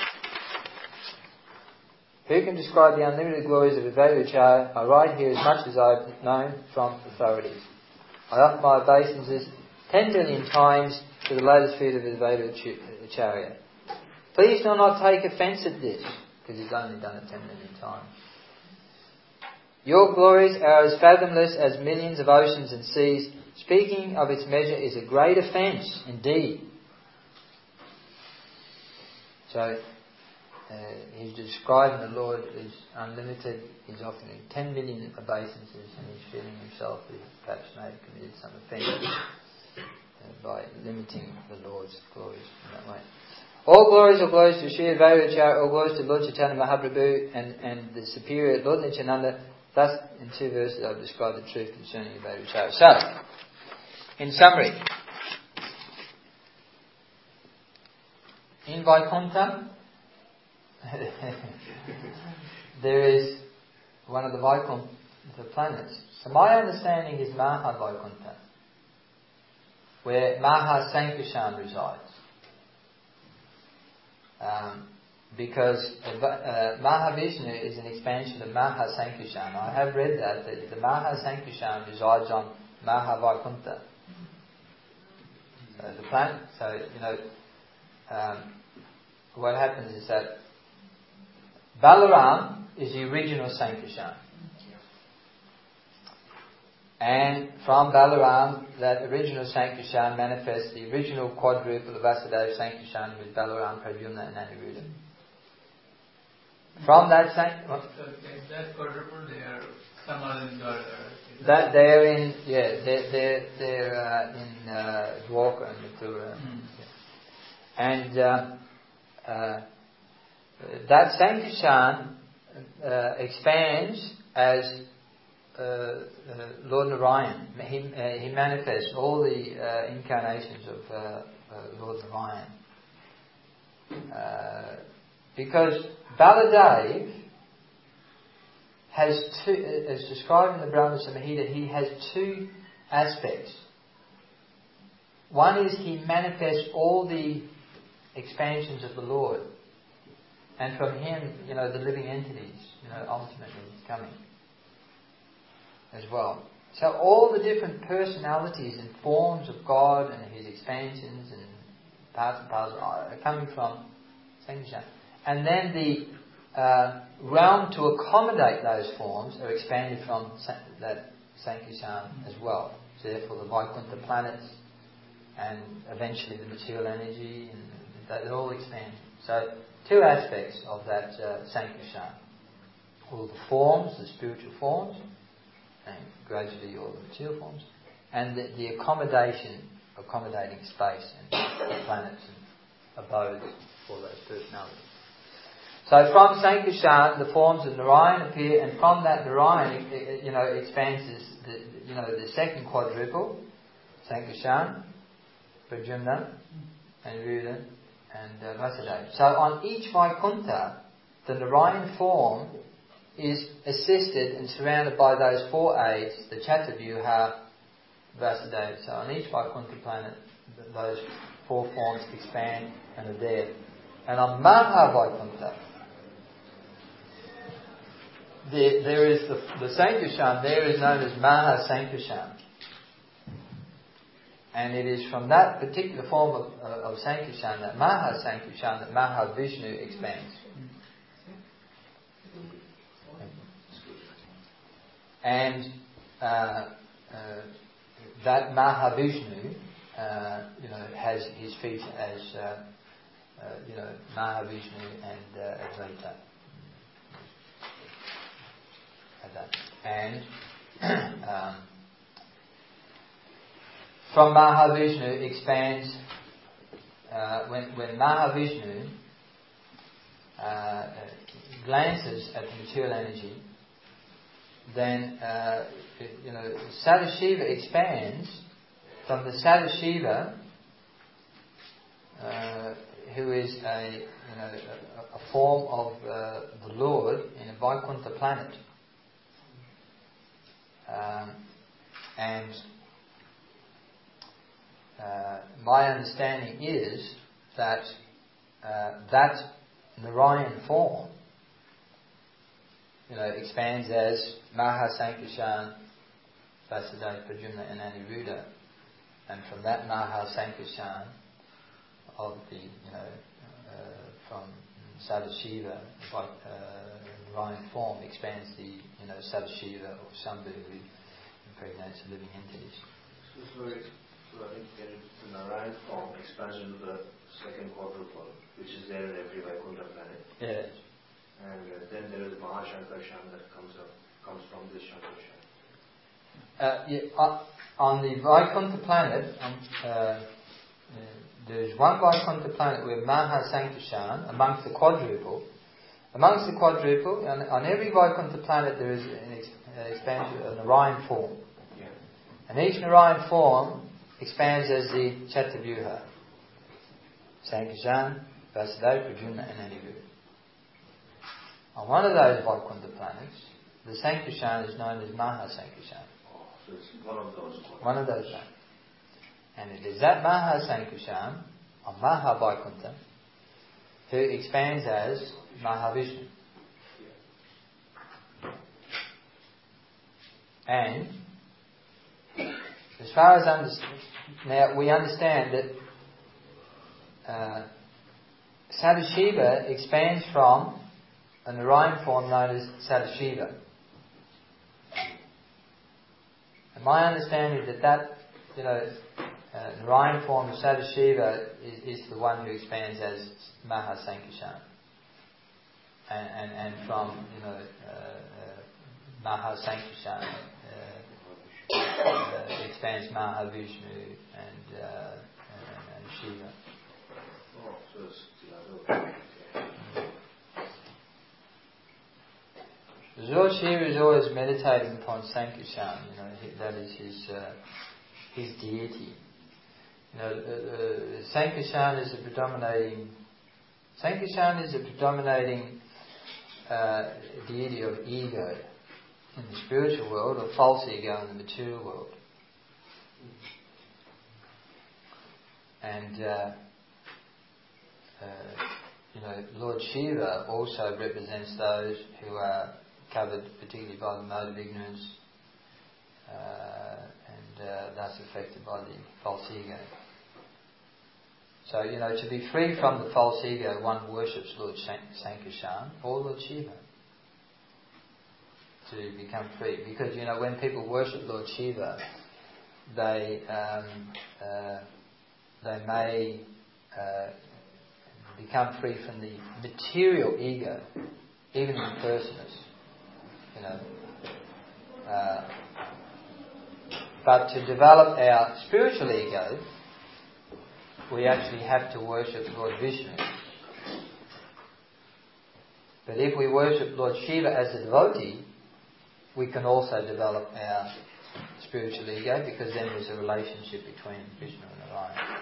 [SPEAKER 1] Who can describe the unlimited glories of Advaita Acharya? I write here as much as I have known from authorities. I offer my obeisances ten billion times to the lotus feet of Advaita Acharya. Please do not take offence at this, because he's only done it ten million times. Your glories are as fathomless as millions of oceans and seas. Speaking of its measure is a great offence indeed. So, uh, he's describing the Lord as unlimited. He's offering ten million obeisances, and he's feeling himself that he perhaps may have committed some offence uh, by limiting the Lord's glories in that way. All glories are glories to Sri Advaita Acharya, all glories to Lord Chaitanya Mahaprabhu and, and the superior Lord Nityananda. Thus, in two verses, I've described the truth concerning Advaita Acharya. So, in summary, in Vaikuntha, there is one of the Vaikuntha planets. So my understanding is Maha Vaikuntha, where Maha Sankirtan resides. Um, because uh, Mahavishnu is an expansion of Maha Sankirtan. I have read that, that the Maha Sankirtan resides on Maha Vaikuntha. So the planet, so you know, um, what happens is that Balaram is the original Sankirtan. And from Balaram, that original Sankirtan manifests the original quadruple of Vasudeva Sankirtan with Balaram, Pradyumna and Aniruddha. From that Sankirtan...
[SPEAKER 3] So that quadruple, they are some are in Dwarka.
[SPEAKER 1] That they're in, yeah, they're, they're, they're uh, in uh, Dwarka and Mathura. Mm. Yeah. And uh, uh, that Sankirtan uh, expands as Uh, uh, Lord Narayan. He, uh, he manifests all the uh, incarnations of uh, uh, Lord Narayan. Uh, because Baladev has two, as described in the Brahma Samhita, he has two aspects. One is he manifests all the expansions of the Lord. And from him, you know, the living entities, you know, ultimately coming as well. So all the different personalities and forms of God and His expansions and parts and parts are coming from Sankirtan. And then the uh, realm to accommodate those forms are expanded from that Sankirtan as well. So therefore the Vaikuntha planets and eventually the material energy, and they all expand. So two aspects of that uh, Sankirtan. All the forms, the spiritual forms, and gradually all the material forms, and the, the accommodation, accommodating space and planets and abodes for those personalities. So from Sankirtan, the forms of Narayan appear, and from that Narayan, it, it, you know, expands this, the, you know, the second quadruple, Sankirtan, Pradyumna, and Ruda, and uh, Vasudeva. So on each Vaikuntha, the Narayan form is assisted and surrounded by those four aids, the Chatuvyuha, Vasudeva. So on each Vaikuntha planet, those four forms expand and are there. And on Maha Vaikuntha, there, there is the, the Sankarshan there is known as Maha Sankarshan. And it is from that particular form of, uh, of Sankarshan, that Maha Sankarshan, that Maha Vishnu expands. And uh, uh, that Mahavishnu, uh, you know, has his feet as, uh, uh, you know, Mahavishnu and uh, Advaita. And um, from Mahavishnu expands, uh, when, when Mahavishnu uh, glances at the material energy, then, uh, you know, Sadashiva expands from the Sadashiva, uh, who is a, you know, a, a form of uh, the Lord in a Vaikuntha planet. Um, and uh, my understanding is that uh, that Narayan form, you know, expands as Maha Sankarshan, Vasudeva, Pradyumna and Aniruddha. And from that Maha Sankarshan of the, you know, uh, from Sadashiva, like uh, Narayan form expands the, you know, Sadashiva or somebody who impregnates living entities.
[SPEAKER 2] So, so, it, so I think the Narayan form expands into the second quadruple, which is there in every Vaikuntha planet.
[SPEAKER 1] Yes.
[SPEAKER 2] And uh, then there is Mahashankarshan that comes up, comes from this Shankarshan.
[SPEAKER 1] Uh, yeah, uh, on the Vaikuntha planet, um, uh, uh, there's one Vaikuntha planet where Maha Sankarshan, amongst the quadruple, amongst the quadruple, on, on every Vaikuntha planet there is an, ex, an expansion of a Narayan form.
[SPEAKER 2] Yeah.
[SPEAKER 1] And each Narayan form expands as the Chatavyuha. Sankarshan, Vasudeva, Pradyumna and Aniruddha. On one of those Vaikuntha planets, the Sankarshan is known as Maha Sankarshan.
[SPEAKER 2] Oh, so it's one of those.
[SPEAKER 1] One of those planets. And it is that Maha Sankarshan, or Maha Vaikuntha, who expands as Mahavishnu. And as far as understand, now we understand that uh, Sadashiva expands from a Narayan form known as Sadashiva. And my understanding is that that, you know, uh, Narayan form of Sadashiva is, is the one who expands as Maha Sankarshan. And, and, and from, you know, uh, uh, Maha Sankarshan uh, uh, expands Mahavishnu and, uh, and, and Shiva.
[SPEAKER 2] Oh, so it's the other.
[SPEAKER 1] Lord Shiva is always meditating upon Sankarshan, you know, he, that is his uh, his deity. You know, uh, uh, Sankarshan is a predominating Sankarshan is a predominating uh, deity of ego in the spiritual world, or false ego in the material world. And uh, uh, you know, Lord Shiva also represents those who are covered particularly by the mode of ignorance uh, and uh, thus affected by the false ego. So, you know, to be free from the false ego, one worships Lord Sankarshan or Lord Shiva to become free. Because, you know, when people worship Lord Shiva, they um, uh, they may uh, become free from the material ego, even in impersonance. You know, uh, but to develop our spiritual ego, we actually have to worship Lord Vishnu. But if we worship Lord Shiva as a devotee, we can also develop our spiritual ego, because then there's a relationship between Vishnu and Narayan.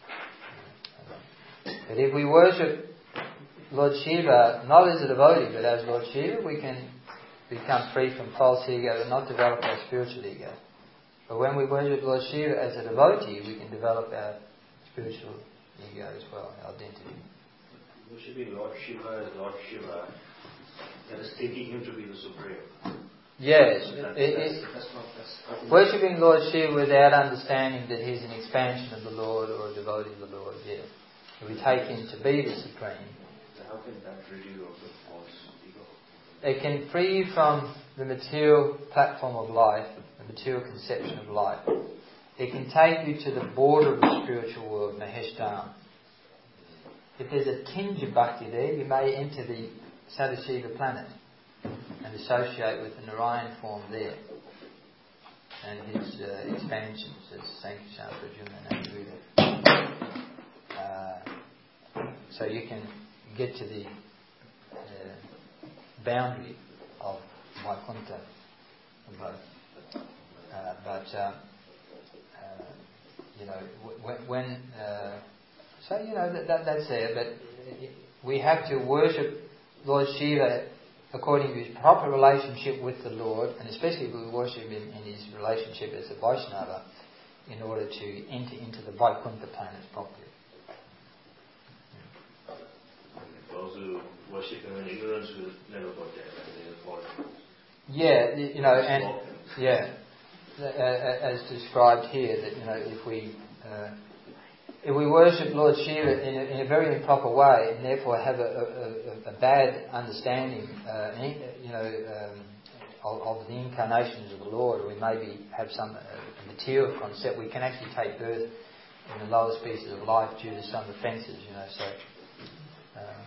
[SPEAKER 1] But if we worship Lord Shiva not as a devotee but as Lord Shiva, we can become free from false ego and not develop our spiritual ego. But when we worship Lord Shiva as a devotee, we can develop our spiritual ego as well, identity.
[SPEAKER 2] Worshipping Lord Shiva as Lord Shiva, that is taking him to be the supreme.
[SPEAKER 1] Yes,
[SPEAKER 2] That,
[SPEAKER 1] it,
[SPEAKER 2] that's,
[SPEAKER 1] it,
[SPEAKER 2] that's not, that's
[SPEAKER 1] worshipping Lord Shiva without understanding that he's an expansion of the Lord or a devotee of the Lord, yeah. We take him to be the supreme.
[SPEAKER 2] So how can that rid you of the false ego?
[SPEAKER 1] It can free you from the material platform of life, the material conception of life. It can take you to the border of the spiritual world, Maheshtam. If there's a tinge of bhakti there, you may enter the Sadashiva planet and associate with the Narayan form there and his uh, expansions as Sankirtan, Prajumna and Ruda. Uh, so you can get to the uh, boundary of Vaikuntha. Uh, but uh, uh, you know, when, when uh, so you know that, that that's there. But we have to worship Lord Shiva according to his proper relationship with the Lord, and especially if we worship him in his relationship as a Vaishnava, in order to enter into the Vaikuntha planets properly.
[SPEAKER 2] Those who worship him in ignorance will never go there. They will fall.
[SPEAKER 1] Yeah, you know, and yeah, as described here, that you know, if we uh, if we worship Lord Shiva in a, in a very improper way, and therefore have a, a, a, a bad understanding, uh, you know, um, of, of the incarnations of the Lord, we maybe have some uh, material concept. We can actually take birth in the lower species of life due to some offences, you know. So. Uh,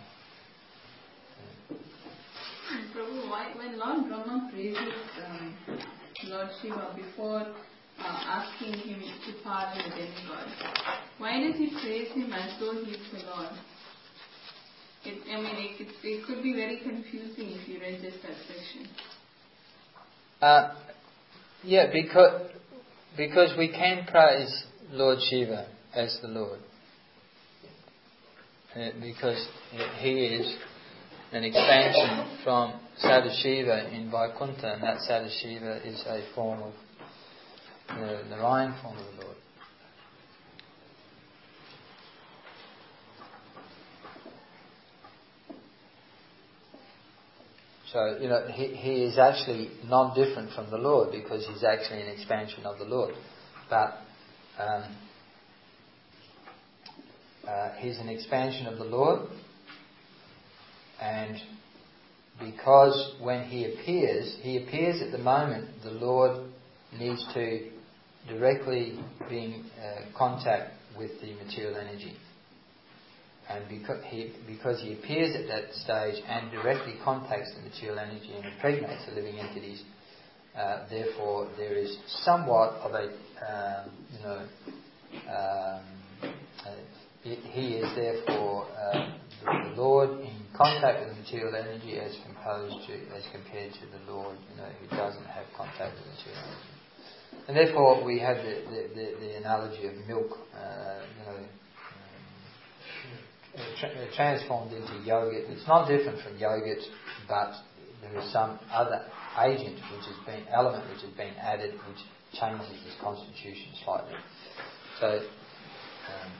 [SPEAKER 5] Prabhu, why, when Lord Brahma praises um, Lord Shiva before uh, asking him to pardon the demigod, why does he praise him as though he is the Lord? It, I mean, it, it, it could be very confusing if you read just that section.
[SPEAKER 1] Uh, yeah, because because we can praise Lord Shiva as the Lord, uh, because he is an expansion from Sadashiva in Vaikuntha, and that Sadashiva is a form of the Narayan form of the Lord. So, you know, he, he is actually non-different from the Lord because he's actually an expansion of the Lord. But um, uh, he's an expansion of the Lord, and because when he appears, he appears at the moment the Lord needs to directly be in uh, contact with the material energy. And because he, because he appears at that stage and directly contacts the material energy and impregnates the living entities, uh, therefore there is somewhat of a, um, you know, um, uh, he is therefore uh, the Lord in contact with the material energy as composed to, as compared to the Lord, you know, who doesn't have contact with material energy. And therefore we have the, the, the, the analogy of milk, uh, you know, um, tra- transformed into yogurt. It's not different from yogurt, but there is some other agent which has been, element which has been added, which changes its constitution slightly. So, um,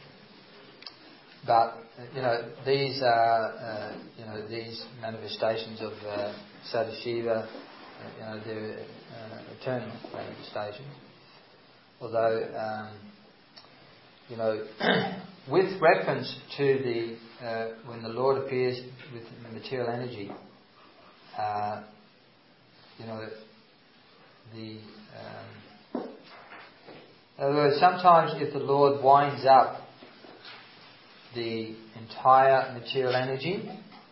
[SPEAKER 1] But you know, these are uh, you know these manifestations of uh, Sadashiva, uh, you know, they're uh, eternal manifestations. Although um, you know, with reference to the uh, when the Lord appears with material energy, uh, you know, the um, in other words, sometimes if the Lord winds up the entire material energy,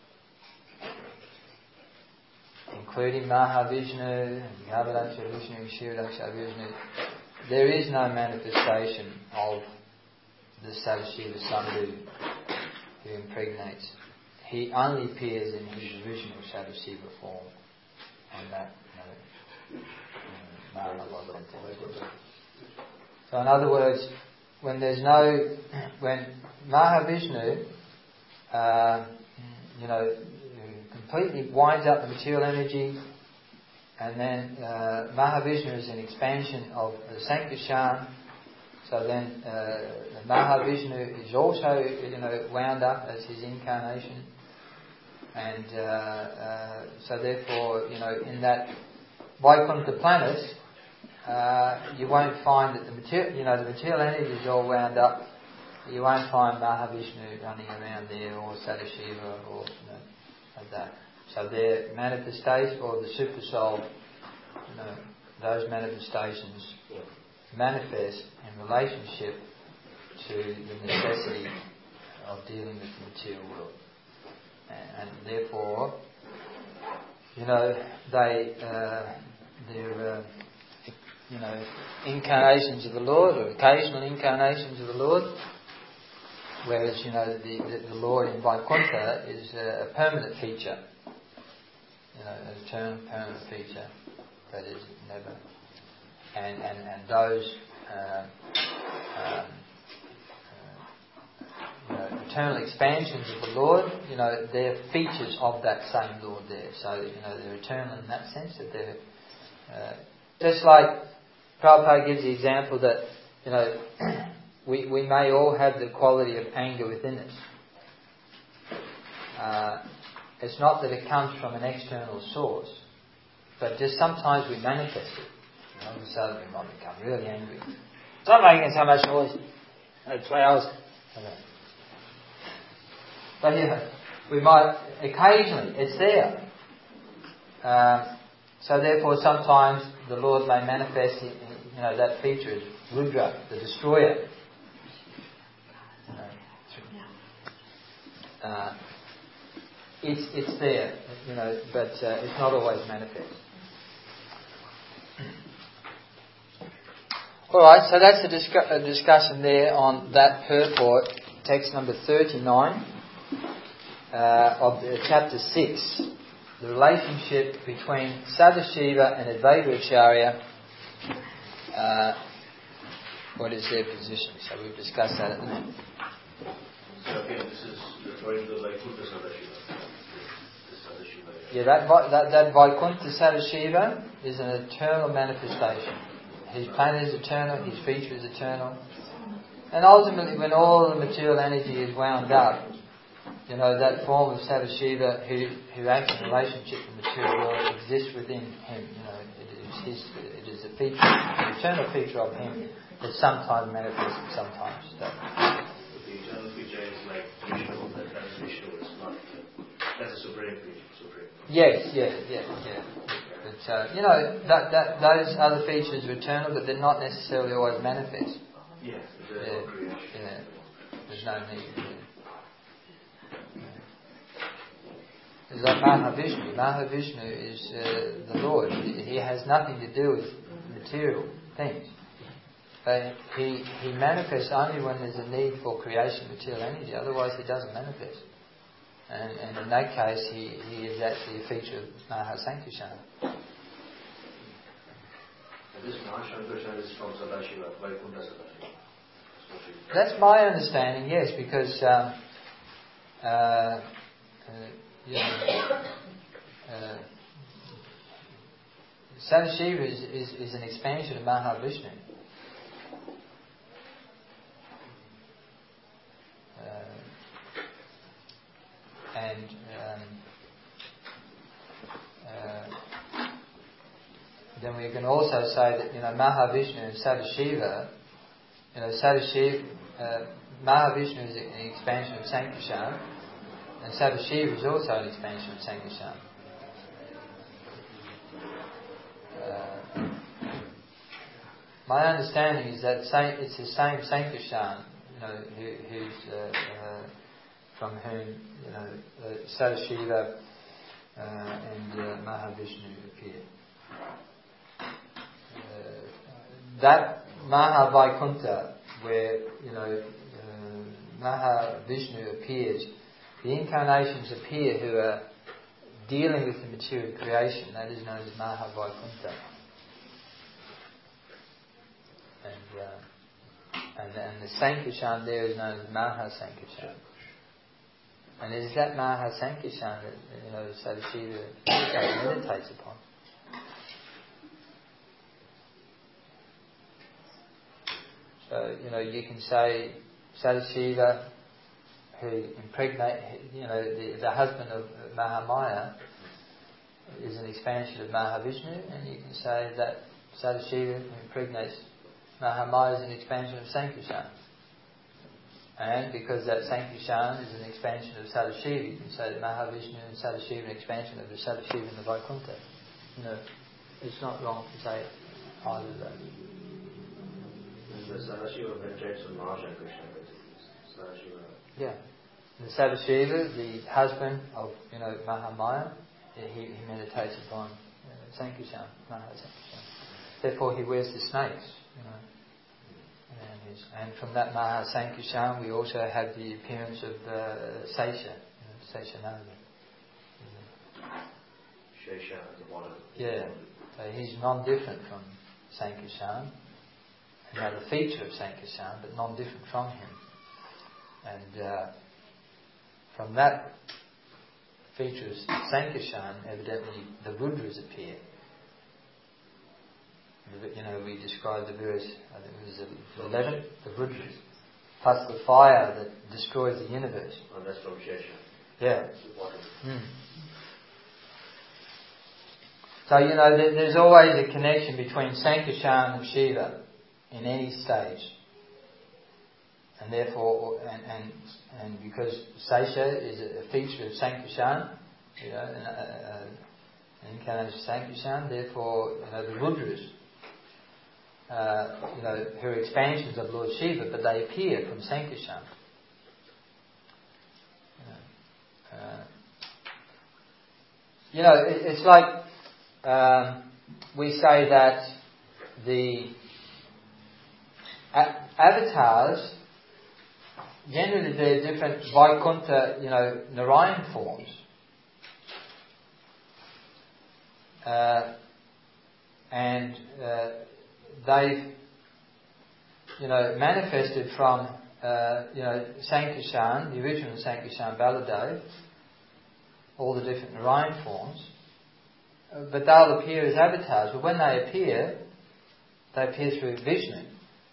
[SPEAKER 1] including Mahavishnu, Yavadaksha Vishnu, Shivadaksha Vishnu, there is no manifestation of the Sadashiva Sambhu who impregnates. He only appears in his original Sadashiva form, and that, you know, Mahavishnu. So in other words, when there's no, when Mahavishnu, uh, you know, completely winds up the material energy, and then uh, Mahavishnu is an expansion of the Sankirtan, So then uh, Mahavishnu is also, you know, wound up as his incarnation. And uh, uh, so therefore, you know, in that Vaikuntha planet, uh, you won't find that the material, you know, the material energy is all wound up. You won't find Mahavishnu running around there, or Sadashiva, or you know, like that. So their manifestation, or the super soul, you know, those manifestations manifest in relationship to the necessity of dealing with the material world. And, and therefore, you know, they, uh, they're, uh, you know, incarnations of the Lord, or occasional incarnations of the Lord, whereas, you know, the, the, the Lord in Vaikuntha is a, a permanent feature, you know, an eternal permanent feature that is never, and, and, and those uh, um, uh, you know, eternal expansions of the Lord, you know, they're features of that same Lord there. So, you know, they're eternal in that sense, that they're uh, just like Prabhupada gives the example that, you know, we, we may all have the quality of anger within us. Uh, it's not that it comes from an external source, but just sometimes we manifest it. And all of a sudden we might become really angry. Stop making so much noise. It's three hours. Okay. But yeah, we might, occasionally, it's there. Um, so therefore sometimes the Lord may manifest, you know, that feature is Rudra, the destroyer. Uh, it's it's there, you know, but uh, it's not always manifest. All right, so that's a, discu- a discussion there on that purport, text number thirty-nine uh, of the, chapter six, the relationship between Sadashiva and Advaita Acharya. Uh, what is their position? So we've discussed that at the moment.
[SPEAKER 2] So again, this is referring to the Vaikuntha Sadashiva.
[SPEAKER 1] Yeah, that, that, that Vaikuntha Sadashiva is an eternal manifestation. His planet is eternal, his feature is eternal. And ultimately, when all the material energy is wound up, you know, that form of Sadashiva who, who acts in relationship to the material world exists within him. You know, it is his, it is a feature, an eternal feature of him that sometimes manifests and sometimes doesn't.
[SPEAKER 2] The eternal feature is like Vishnu, that that is Vishnu, it's not, that's a supreme feature, supreme.
[SPEAKER 1] Yes, yes, yes, yeah. But, uh, you know, that, that, those other features are eternal, but they're not necessarily always manifest.
[SPEAKER 2] Yeah, there's
[SPEAKER 1] yeah,
[SPEAKER 2] no creation.
[SPEAKER 1] Yeah, there's no need. Yeah. It's like Mahavishnu. Mahavishnu is uh, the Lord. He has nothing to do with material things. But he, he manifests only when there's a need for creation of material energy, otherwise he doesn't manifest. And, and in that case, he, he is actually a feature of Mahasankirtan.
[SPEAKER 2] And this Mahasankirtan is from Sadashiva, Vaikuntha Sadashiva.
[SPEAKER 1] That's my understanding, yes, because um, uh, uh, you know, uh, Sadashiva is, is, is an expansion of Mahavishnu. And um, uh, then we can also say that, you know, Mahavishnu and Sadashiva, you know, Sadashiva, uh, Mahavishnu is an expansion of Sankirtan, and Sadashiva is also an expansion of Sankirtan. Uh, my understanding is that it's the same Sankirtan, you know, who, who's uh, uh, from whom, you know, uh, Sadashiva uh, and uh, Mahavishnu appear. Uh, that Mahavaikuntha, where, you know, uh, Mahavishnu appears, the incarnations appear who are dealing with the material creation. That is known as Mahavaikuntha. And, uh, and, and the Sankirtan there is known as Mahasankirtan. And it is that Mahasankirtan that, you know, Sadashiva meditates upon. uh, you know, you can say Sadashiva, who impregnate, you know, the, the husband of Mahamaya is an expansion of Mahavishnu, and you can say that Sadashiva, who impregnates Mahamaya, is an expansion of Sankirtan. And because that Sankirtan is an expansion of Sadashiva, you can say that Mahavishnu and Sadashiva are an expansion of the Sadashiva and the Vaikuntha. You know, it's not wrong to say either of those.
[SPEAKER 2] The Sadashiva penetrates on Mahasankrishna, Sadashiva.
[SPEAKER 1] Yeah. The Sadashiva, the husband of, you know, Mahamaya, he, he meditates upon uh, Sankirtan, Mahasankirtan. Therefore he wears the snakes, you know. And, his, and from that Mahasankirtan we also have the appearance of uh, Sesha, you know, Seshananda.
[SPEAKER 2] Shesha at the bottom.
[SPEAKER 1] Yeah. So he's non-different from Sankirtan. Another feature of Sankirtan, but non-different from him. And uh, from that feature of Sankirtan, evidently the Rudras appear. You know, we described the various, I think it was eleven, the Rudras, plus the fire that destroys the universe.
[SPEAKER 2] Oh, that's from Shesha.
[SPEAKER 1] Yeah. Mm. So, you know, there, there's always a connection between Sankirtan and Shiva in any stage. And therefore, and and, and because Sesha is a feature of Sankirtan, you know, an, uh, an incarnation of Sankirtan, therefore, you know, the Rudras, uh, you know, who are expansions of Lord Shiva, but they appear from Sankirtan. You know, uh, you know it, it's like um, we say that the a- avatars, generally they're different Vaikuntha, you know, Narayan forms. Uh, and uh, they've, you know, manifested from, uh, you know, Sankirtan, the original Sankirtan Baladev, all the different Narayan forms. Uh, but they'll appear as avatars. But when they appear, they appear through Vishnu.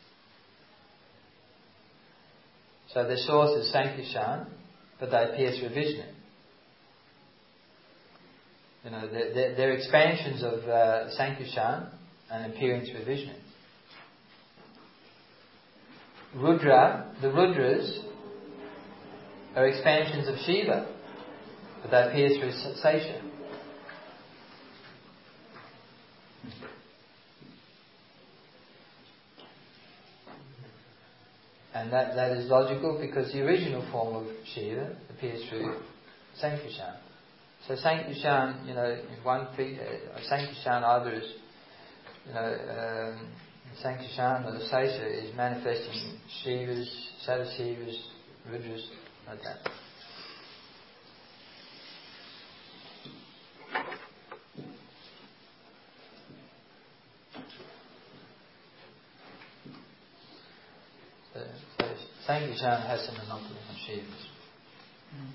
[SPEAKER 1] So their source is Sankirtan, but they appear through Vishnu. You know, they're, they're, they're expansions of uh, Sankirtan and appearing through Vishnu. Rudra, the Rudras, are expansions of Shiva, but they appear through Sesha. And that, that is logical because the original form of Shiva appears through Sankirtan. So Sankirtan, you know, in one feet, uh, Sankirtan either is, you know, um, Sankirtan or the Sesha is manifesting Shivas, Sadashivas, Rudras, like that. So, so Sankirtan has a monopoly on Shivas. Mm.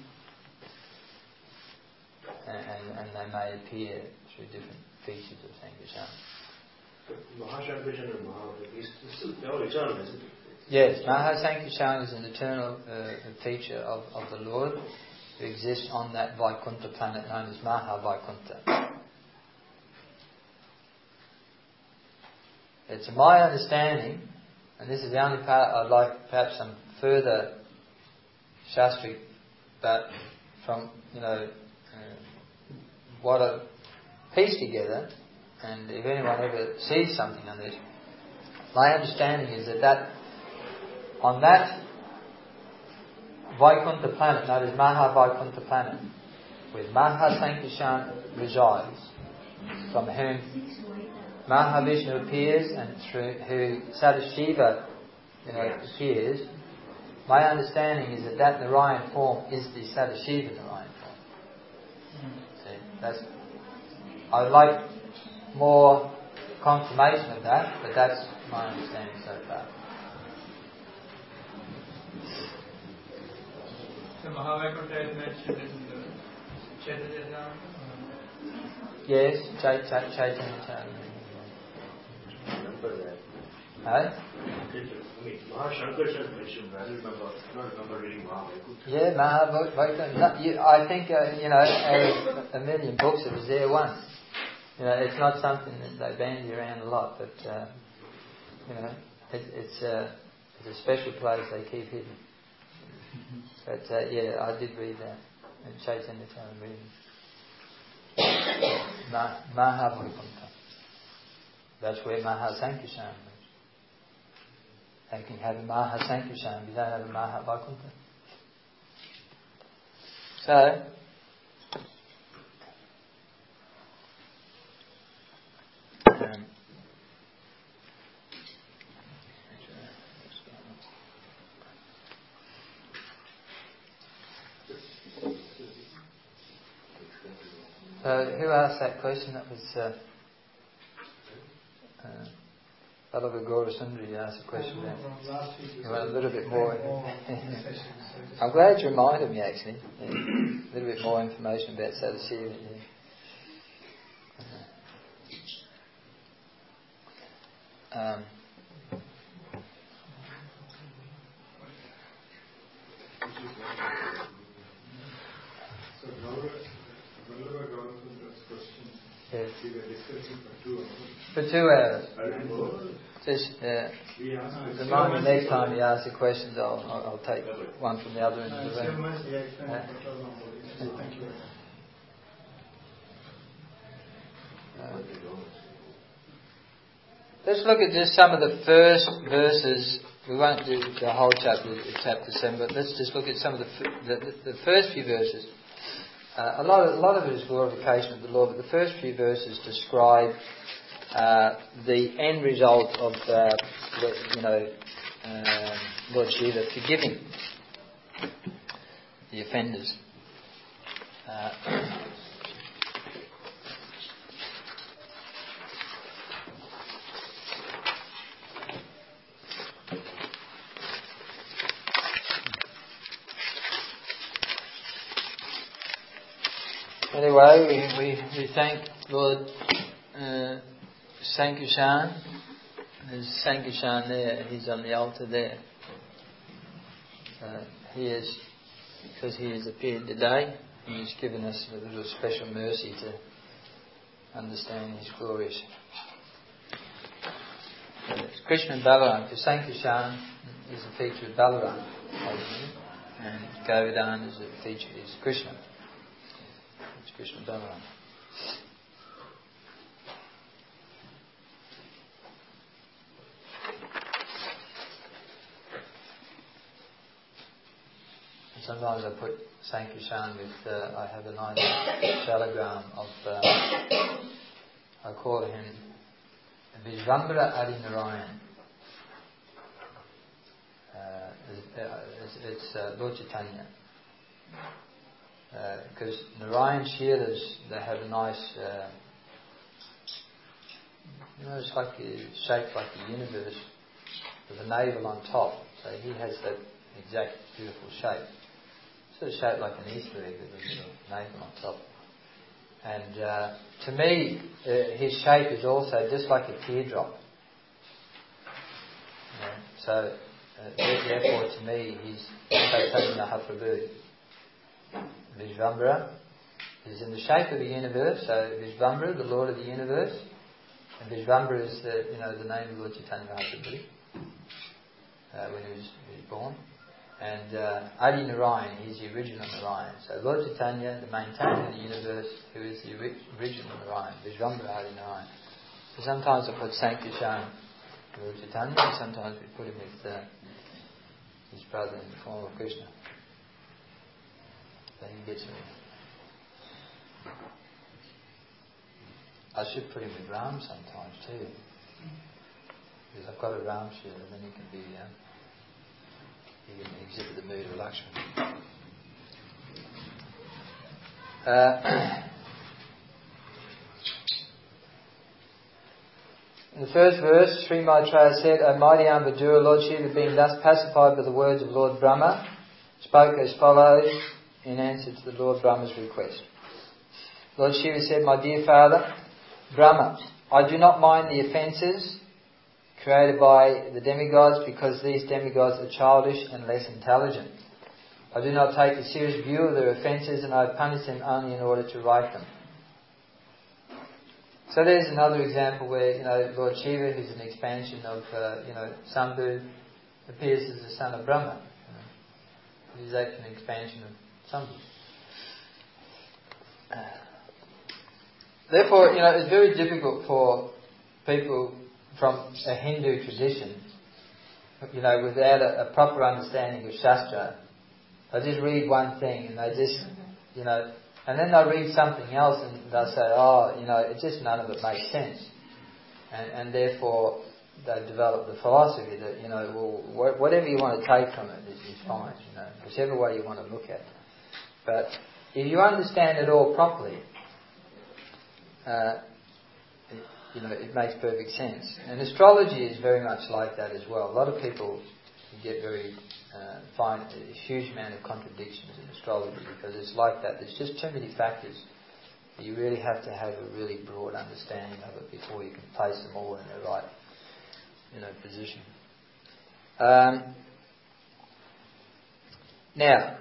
[SPEAKER 1] And, and, and they may appear through different features of Sankirtan.
[SPEAKER 2] Mahasankirtan and Mahavishnu, they're all eternal, isn't it?
[SPEAKER 1] Yes, Mahasankirtan is an eternal uh, feature of, of the Lord who exists on that Vaikuntha planet known as Mahavaikuntha. It's my understanding, and this is the only part I'd like perhaps some further Shastric, but from, you know, uh, what I've pieced together, and if anyone ever sees something on this, my understanding is that, that on that Vaikuntha planet, known as Mahavaikuntha planet, where Mahasankirtan resides, from whom Mahavishnu appears and through who Sadashiva, you know, appears, my understanding is that that Narayan form is the Sadashiva Narayan form. See, that's, I'd like more confirmation of that, but that's my understanding so far.
[SPEAKER 3] So Mahavaikuntha is mentioned in the Chaitanya.
[SPEAKER 1] Yes, Chaitanya.
[SPEAKER 2] Remember that.
[SPEAKER 1] Huh?
[SPEAKER 2] I mean, Mahashankaracharya mentioned, I don't remember, I don't remember reading Mahavaikuntha.
[SPEAKER 1] Yeah, Mahavaikuntha. No, you, I think, uh, you know, out of a million books, it was there once. You know, it's not something that they bandy around a lot, but, uh, you know, it, it's, uh, it's a special place they keep hidden. But, uh, yeah, I did read that in Chaitanya Charitamrita. Ma- Mahavaikuntha. That's where Mahasankirtan lives. They can have a Mahasankirtan, you don't have a Mahavaikuntha. So, um, uh, who asked that question? That was uh, uh, Ballava Gaura Sundari asked a question about you want a little bit more. I'm glad you reminded me actually. Yeah. A little bit more information about Sadhasiva. Yeah. Um,
[SPEAKER 6] so Ballava Gaura Sundar's question,
[SPEAKER 1] yes.
[SPEAKER 6] we were discussing for two hours.
[SPEAKER 1] For two hours.
[SPEAKER 6] And
[SPEAKER 1] Just uh,
[SPEAKER 6] we asked
[SPEAKER 1] remind me next time you ask the questions, I'll, I'll, I'll take one from the other end of the room.
[SPEAKER 6] Yeah. Thank you.
[SPEAKER 1] Uh, let's look at just some of the first verses. We won't do the whole chapter, chapter seven, but let's just look at some of the f- the, the first few verses. Uh, a lot of a lot of it is glorification of the Lord, but the first few verses describe uh, the end result of uh, the, you know uh, Lord Shiva forgiving the offenders. Uh, Anyway, we, we, we thank Lord uh, Sankirtan. There's Sankirtan there, he's on the altar there. Uh, he is, because he has appeared today, he's given us a little special mercy to understand his glories. So it's Krishna and Balaram, because Sankirtan is a feature of Balaram, and Govardhan is a feature, is Krishna. Krishna Balaram. Sometimes I put Sankirtan with, uh, I have a nice telegram of, uh, I call him Vijvambara Adi Narayan. Uh, it's it's uh, Lord Chaitanya. Because uh, Narayan Shilas, they have a nice, uh, you know, it's like a, shaped like the universe with a navel on top. So he has that exact beautiful shape. Sort of shaped like an Easter egg with a little navel on top. And uh, to me, uh, his shape is also just like a teardrop. You know, so uh, therefore, to me, he's Chaitanya Mahaprabhu. Vijvambara is in the shape of the universe, so Vijvambara, the Lord of the universe, and Vijvambara is the, you know, the name of Lord Chaitanya Mahaprabhu uh, when he was, he was born. And uh, Adi Narayan, he's the original Narayan. So Lord Chaitanya, the maintainer of the universe, who is the ori- original Narayan, Vijvambara Adi Narayan. So sometimes I put Sankirtan Lord Chaitanya, and sometimes we put him with uh, his brother in the form of Krishna. He gets me. I should put him with Ram sometimes too, because I've got a Ram shield, and then he can be, uh, he can exhibit the mood of Lakshmi. Uh, in the first verse, Sri Maitreya said, "O mighty Ambadura, Lord Shiva, being thus pacified by the words of Lord Brahma, spoke as follows in answer to the Lord Brahma's request. Lord Shiva said, My dear father, Brahma, I do not mind the offences created by the demigods because these demigods are childish and less intelligent. I do not take a serious view of their offences, and I punish them only in order to right them. So there's another example where, you know, Lord Shiva, who's an expansion of, uh, you know, Sambhu, appears as the son of Brahma. You know. He's actually an expansion of Sambhu. Therefore, you know, it's very difficult for people from a Hindu tradition, you know, without a, a proper understanding of Shastra. They just read one thing and they just, you know, and then they'll read something else and they'll say, oh, you know, it just none of it makes sense. And, and therefore they develop the philosophy that, you know, well, whatever you want to take from it is, is fine, you know, whichever way you want to look at it. But if you understand it all properly, uh, it, you know, it makes perfect sense. And astrology is very much like that as well. A lot of people get very uh, find a huge amount of contradictions in astrology because it's like that. There's just too many factors. You really have to have a really broad understanding of it before you can place them all in their right, you know, position. Um, now,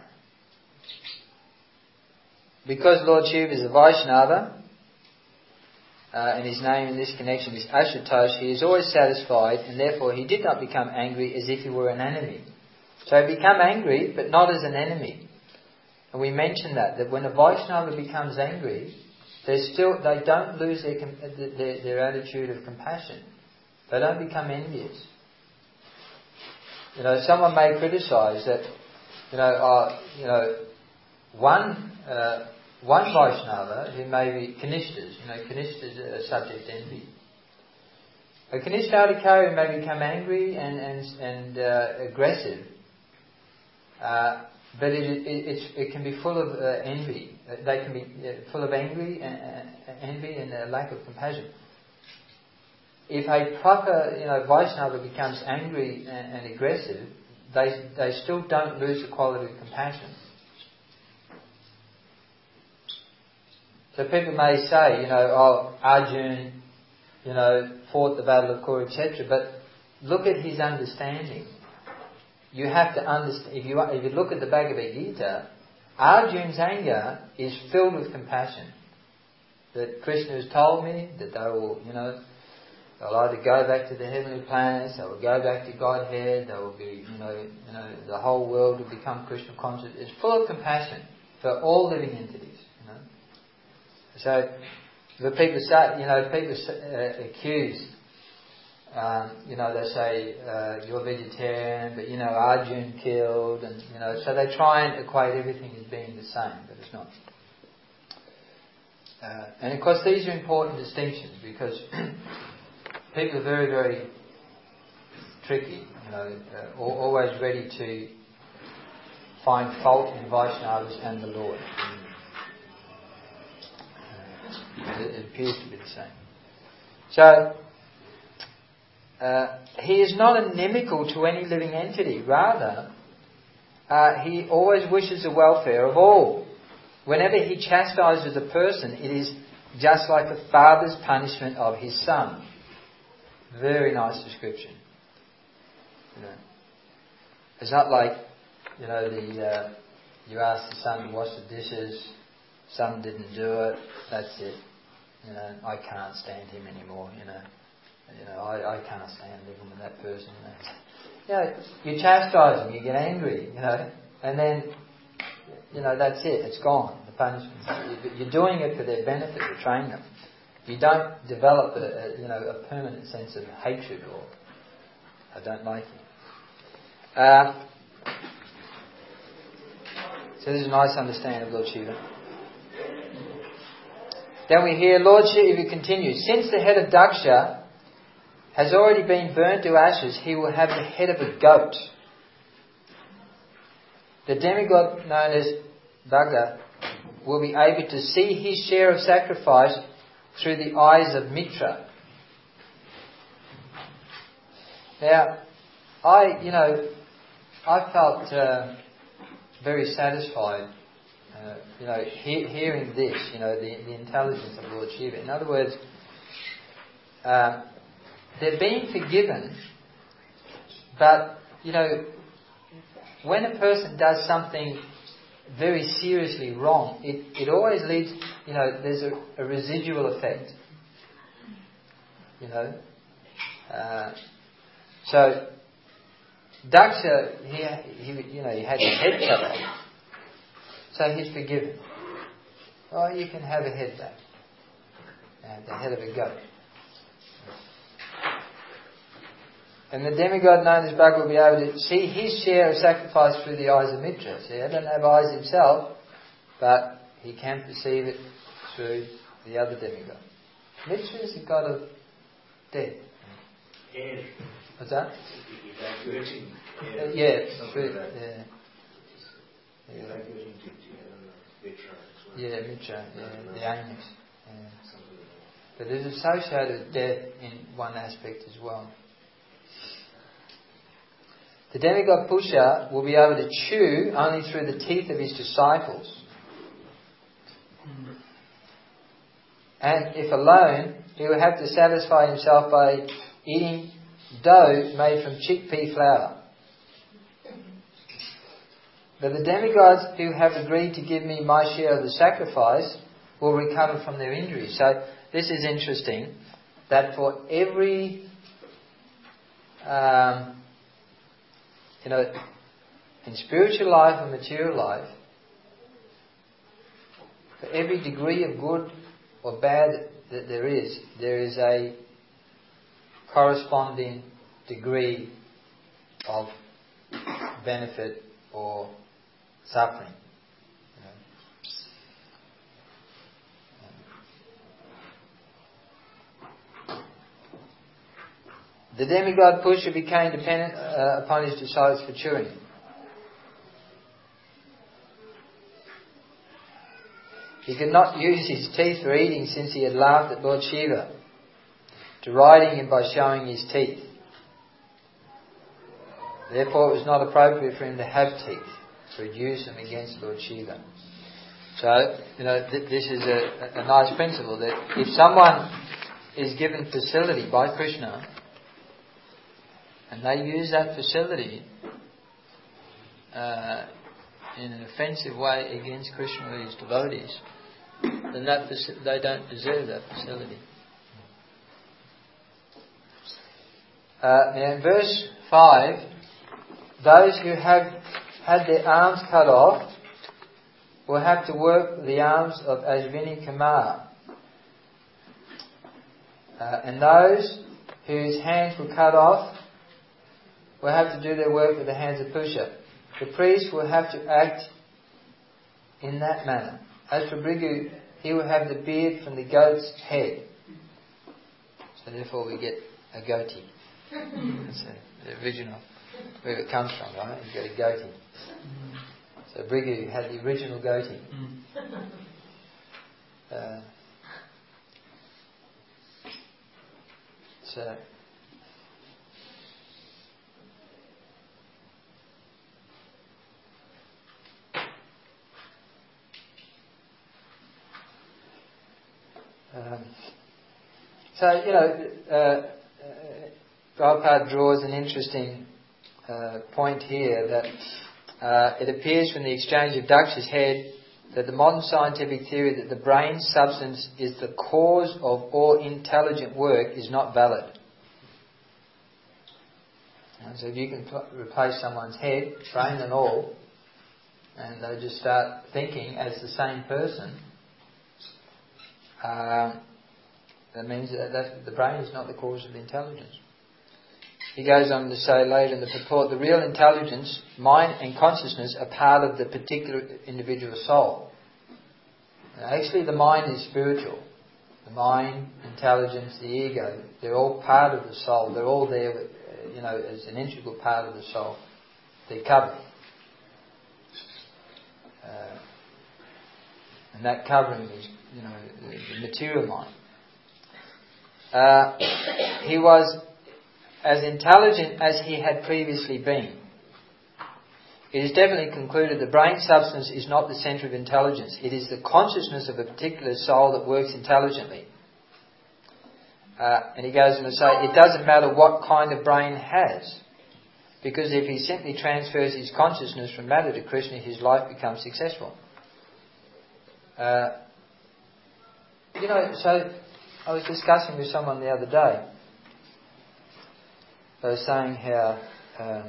[SPEAKER 1] because Lord Shiva is a Vaishnava, Uh, and his name in this connection is Ashutosh, he is always satisfied, and therefore he did not become angry as if he were an enemy. So he became angry, but not as an enemy. And we mentioned that, that when a Vaishnava becomes angry, they still they don't lose their, their their attitude of compassion. They don't become envious. You know, someone may criticise that, you know, uh, you know, one. Uh, One Vaishnava who may be Kanishtas, you know, Kanishtas are subject to envy. A Kanishta Adhikari may become angry and and, and uh, aggressive, uh, but it, it, it's, it can be full of uh, envy. They can be uh, full of angry and uh, envy and a lack of compassion. If a proper, you know, Vaishnava becomes angry and, and aggressive, they they still don't lose the quality of compassion. So people may say, you know, oh, Arjun, you know, fought the battle of Kuru, et cetera. But look at his understanding. You have to understand. If you if you look at the Bhagavad Gita, Arjun's anger is filled with compassion. That Krishna has told me that they will, you know, they'll either go back to the heavenly planets, they will go back to Godhead, they will be, you know, you know, the whole world will become Krishna conscious. It's full of compassion for all living entities. So, the people say, you know, people uh, accuse, um, you know, they say, uh, you're vegetarian, but, you know, Arjun killed, and, you know, so they try and equate everything as being the same, but it's not. Uh, and of course these are important distinctions because people are very, very tricky, you know, uh, always ready to find fault in Vaishnavas and the Lord. It appears to be the same. So, uh, he is not inimical to any living entity. Rather, uh, he always wishes the welfare of all. Whenever he chastises a person, it is just like a father's punishment of his son. Very nice description. You know, it's not like, you know, the uh, you ask the son to wash the dishes, son didn't do it, that's it. You know, I can't stand him anymore, you know. You know, I, I can't stand living with that person. You know, you chastise him, you get angry, you know, and then, you know, that's it, it's gone, the punishment. You're doing it for their benefit, to train them. You don't develop, a, a, you know, a permanent sense of hatred or, I don't like him. Uh, so this is a nice understanding of Lord Shiva. Then we hear Lord Shiva continues, since the head of Daksha has already been burnt to ashes, he will have the head of a goat. The demigod known as Bhaga will be able to see his share of sacrifice through the eyes of Mitra. Now, I, you know, I felt uh, very satisfied, uh, you know, he- hearing this, you know, the, the intelligence of Lord Shiva. In other words, uh, they're being forgiven, but, you know, when a person does something very seriously wrong, it, it always leads, you know, there's a, a residual effect. You know. Uh, so, Daksha, he, he, you know, he had his head cut off. So he's forgiven. Oh, you can have a head back. Uh, the head of a goat. And the demigod known as Bhag will be able to see his share of sacrifice through the eyes of Mitra. See, he doesn't have eyes himself, but he can perceive it through the other demigod. Mitra is the god of death.
[SPEAKER 2] Air.
[SPEAKER 1] What's that?
[SPEAKER 2] Evacuating air.
[SPEAKER 1] Uh, yeah,
[SPEAKER 2] Something
[SPEAKER 1] through,
[SPEAKER 2] like that.
[SPEAKER 1] yeah. Yeah.
[SPEAKER 2] Evacuating to, I don't know, Mitra as well.
[SPEAKER 1] Yeah, Mitra, yeah,
[SPEAKER 2] No, no.
[SPEAKER 1] the anus. Yeah.
[SPEAKER 2] Something like that.
[SPEAKER 1] But it is associated with death in one aspect as well. The demigod Pusha will be able to chew only through the teeth of his disciples. And if alone, he will have to satisfy himself by eating dough made from chickpea flour. But the demigods who have agreed to give me my share of the sacrifice will recover from their injuries. So this is interesting, that for every um, you know, in spiritual life and material life, for every degree of good or bad that there is, there is a corresponding degree of benefit or suffering. You know. The demigod Pusha became dependent uh, upon his disciples for chewing. He could not use his teeth for eating since he had laughed at Lord Shiva, deriding him by showing his teeth. Therefore it was not appropriate for him to have teeth, for he'd use them against Lord Shiva. So, you know, th- this is a, a nice principle, that if someone is given facility by Krishna, and they use that facility uh, in an offensive way against Krishna or his devotees, then that faci- they don't deserve that facility. Uh, now in verse five, those who have had their arms cut off will have to work the arms of Ashvini Kumar. Uh, and those whose hands were cut off will have to do their work with the hands of Pusha. The priest will have to act in that manner. As for Bhrigu, he will have the beard from the goat's head. So therefore we get a goatee. That's the original, where it comes from, right? You get a goatee. So Bhrigu had the original goatee. Uh, so Um, so, you know, uh, uh, Prabhupada draws an interesting uh, point here, that uh, it appears from the exchange of Daksha's head that the modern scientific theory that the brain substance is the cause of all intelligent work is not valid. And so if you can pl- replace someone's head, brain and all, and they just start thinking as the same person, Uh, that means that, that the brain is not the cause of the intelligence. He goes on to say later in the purport, the real intelligence, mind and consciousness are part of the particular individual soul. Now, actually the mind is spiritual. The mind, intelligence, the ego, they're all part of the soul. They're all there, with, uh, you know, as an integral part of the soul. They're covered. Uh, and that covering is, you know, the, the material mind. Uh, he was as intelligent as he had previously been. It is definitely concluded the brain substance is not the centre of intelligence. It is the consciousness of a particular soul that works intelligently. Uh, and he goes on to say, it doesn't matter what kind of brain has. Because if he simply transfers his consciousness from matter to Krishna, his life becomes successful. Uh, you know, so I was discussing with someone the other day. They were saying how, um,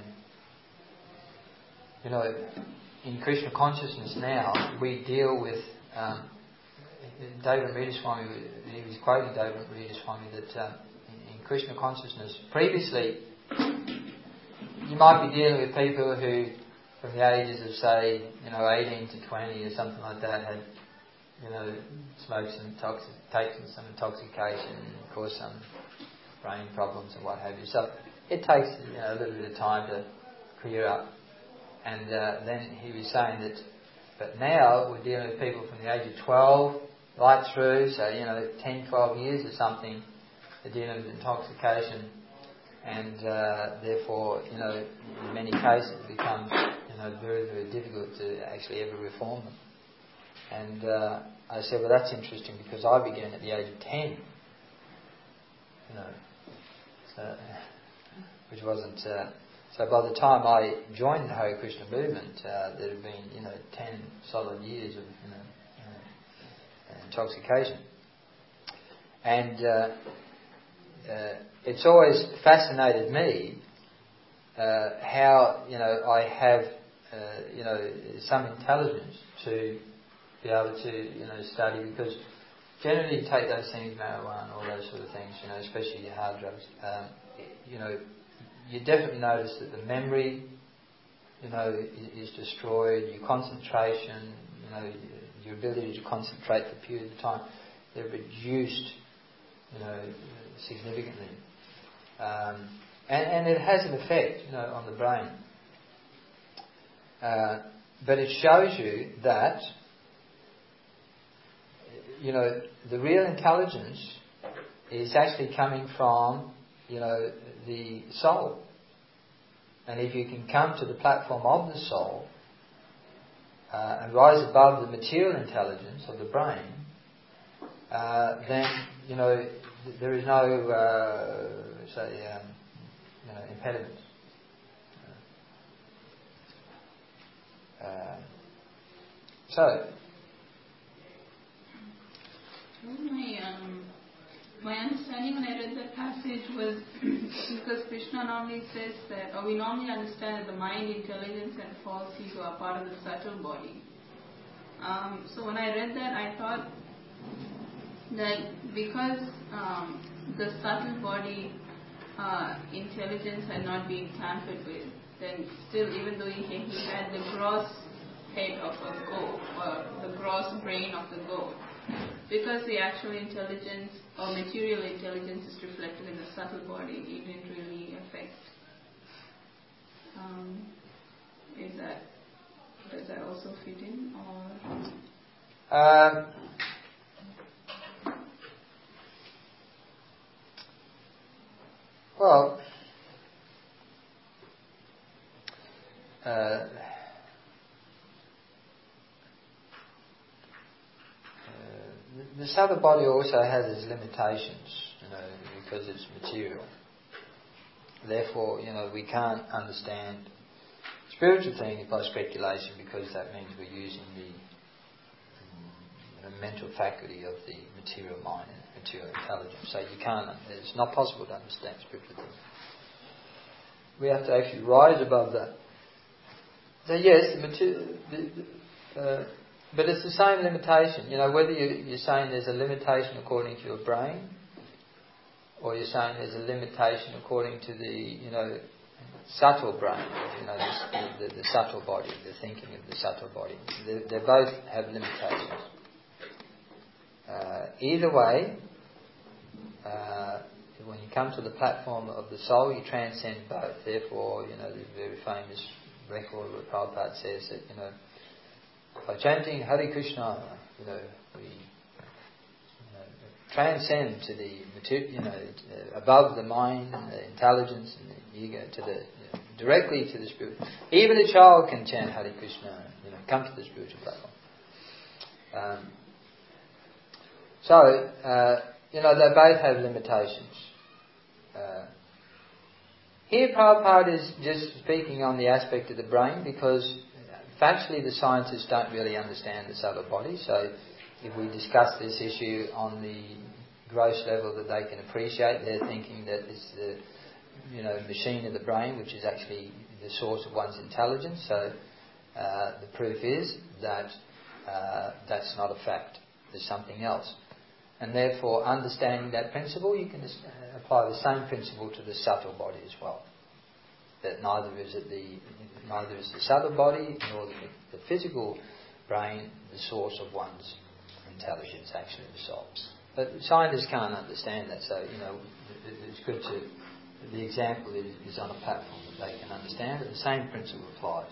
[SPEAKER 1] you know, in Krishna consciousness now, we deal with um, David Amrita-Swami, he was quoting David Amrita-Swami that um, in, in Krishna consciousness, previously, you might be dealing with people who, from the ages of, say, you know, eighteen to twenty or something like that, had, you know, smoked some toxic, taken some intoxication, caused some brain problems and what have you. So it takes, you know, a little bit of time to clear up. And uh, then he was saying that, but now we're dealing with people from the age of twelve right through, so, you know, ten, twelve years or something, they're dealing with intoxication. And uh, therefore, you know, in many cases it becomes, you know, very, very difficult to actually ever reform them. And uh, I said, well, that's interesting because I began at the age of ten, you know, so, which wasn't. Uh, so by the time I joined the Hare Krishna movement, uh, there had been, you know, ten solid years of, you know, you know intoxication, and. Uh, Uh, it's always fascinated me uh, how, you know, I have, uh, you know, some intelligence to be able to, you know, study, because generally you take those things, marijuana, all those sort of things, you know, especially your hard drugs, um, you know, you definitely notice that the memory, you know, is, is destroyed, your concentration, you know, your ability to concentrate for a period of time, they're reduced, you know, significantly. Um, and, and it has an effect, you know, on the brain. Uh, but it shows you that, you know, the real intelligence is actually coming from, you know, the soul. And if you can come to the platform of the soul uh, and rise above the material intelligence of the brain, uh, then, you know, there is no, uh, say, um, you know, impediment. Uh, so,
[SPEAKER 5] my um, my understanding when I read that passage was because Krishna normally says that, or we normally understand that the mind, intelligence, and false ego are part of the subtle body. Um, so when I read that, I thought that because um, the subtle body uh, intelligence had not been tampered with, then still, even though he, he had the gross head of a goat, or the gross brain of the goat, because the actual intelligence or material intelligence is reflected in the subtle body, it didn't really affect. Um, is that, does that also fit in, or?
[SPEAKER 1] Um, Well, uh, uh, the subtle body also has its limitations, you know, because it's material. Therefore, you know, we can't understand spiritual things by speculation, because that means we're using the, the mental faculty of the material mind and material intelligence. So you can't, it's not possible to understand spiritual things. We have to actually rise above that. So yes, the material, the, the, uh, but it's the same limitation. You know, whether you, you're saying there's a limitation according to your brain, or you're saying there's a limitation according to the, you know, subtle brain, you know, the, the, the subtle body, the thinking of the subtle body. They, they both have limitations. Uh, either way, uh, when you come to the platform of the soul, you transcend both. Therefore, you know, the very famous record where Prabhupada says that, you know, by chanting Hare Krishna, you know, we you know, transcend to the material, you know, above the mind and the intelligence and the ego, to the, you know, directly to the spirit. Even a child can chant Hare Krishna, you know, come to the spiritual platform. Um, so, uh, you know, they both have limitations. Uh, here Prabhupada is just speaking on the aspect of the brain because factually the scientists don't really understand the subtle body. So if we discuss this issue on the gross level that they can appreciate, they're thinking that it's the, you know, machine of the brain which is actually the source of one's intelligence. So uh, the proof is that uh, that's not a fact. There's something else. And therefore, understanding that principle, you can uh, apply the same principle to the subtle body as well. That neither is it the neither is the subtle body nor the, the physical brain the source of one's intelligence, actually the soul. But scientists can't understand that, so you know it's good to. The example is, is on a platform that they can understand, but the same principle applies.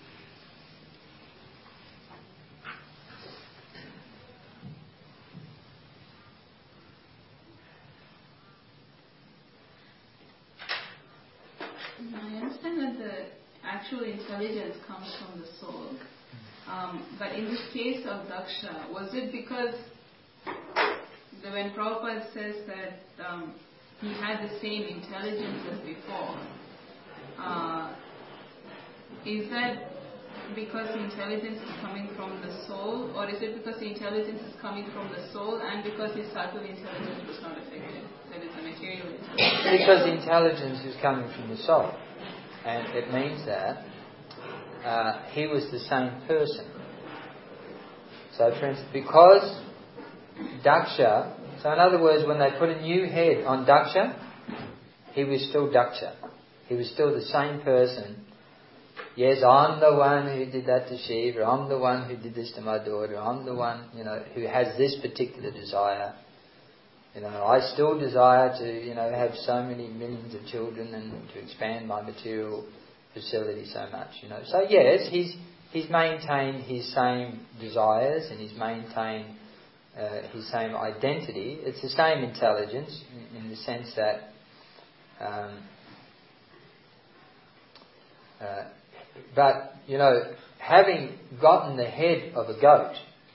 [SPEAKER 5] I understand that the actual intelligence comes from the soul. Um, but in this case of Daksha, was it because the, when Prabhupada says that um, he had the same intelligence as before, uh, is that because the intelligence is coming from the soul, or is it because the intelligence is coming from the soul and because his subtle intelligence was not affected? That is the material intelligence.
[SPEAKER 1] Because the intelligence is coming from the soul. And it means that uh, he was the same person. So for instance, because Daksha, so in other words, when they put a new head on Daksha, he was still Daksha. He was still the same person. Yes, I'm the one who did that to Shiva, I'm the one who did this to my daughter, I'm the one, you know, who has this particular desire. You know, I still desire to, you know, have so many millions of children and to expand my material facility so much, you know. So yes, he's he's maintained his same desires and he's maintained uh, his same identity. It's the same intelligence in, in the sense that um, uh, but, you know, having gotten the head of a goat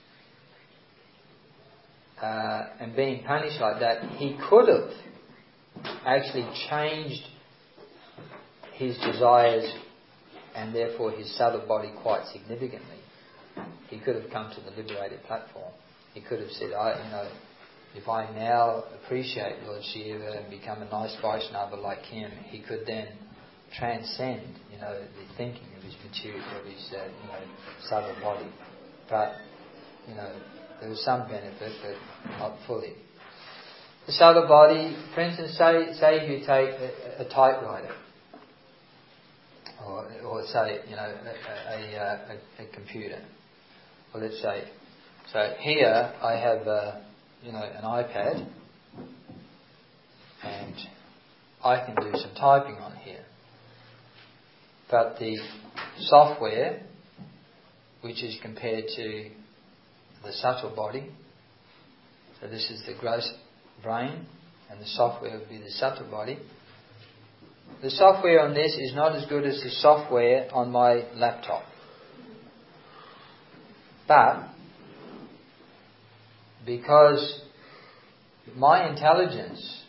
[SPEAKER 1] uh, and being punished like that, he could have actually changed his desires and therefore his subtle body quite significantly. He could have come to the liberated platform. He could have said, I, you know, if I now appreciate Lord Shiva and become a nice Vaishnava like him, he could then transcend, you know, the thinking of his material, of his, uh, you know, subtle body. But, you know, there was some benefit, but not fully. The subtle body, for instance, say, say you take a, a typewriter, or, or say, you know, a, a, a, a computer. Well, let's say, so here I have, uh, you know, an iPad, and I can do some typing on here. But the software, which is compared to the subtle body, so this is the gross brain, and the software would be the subtle body. The software on this is not as good as the software on my laptop. But because my intelligence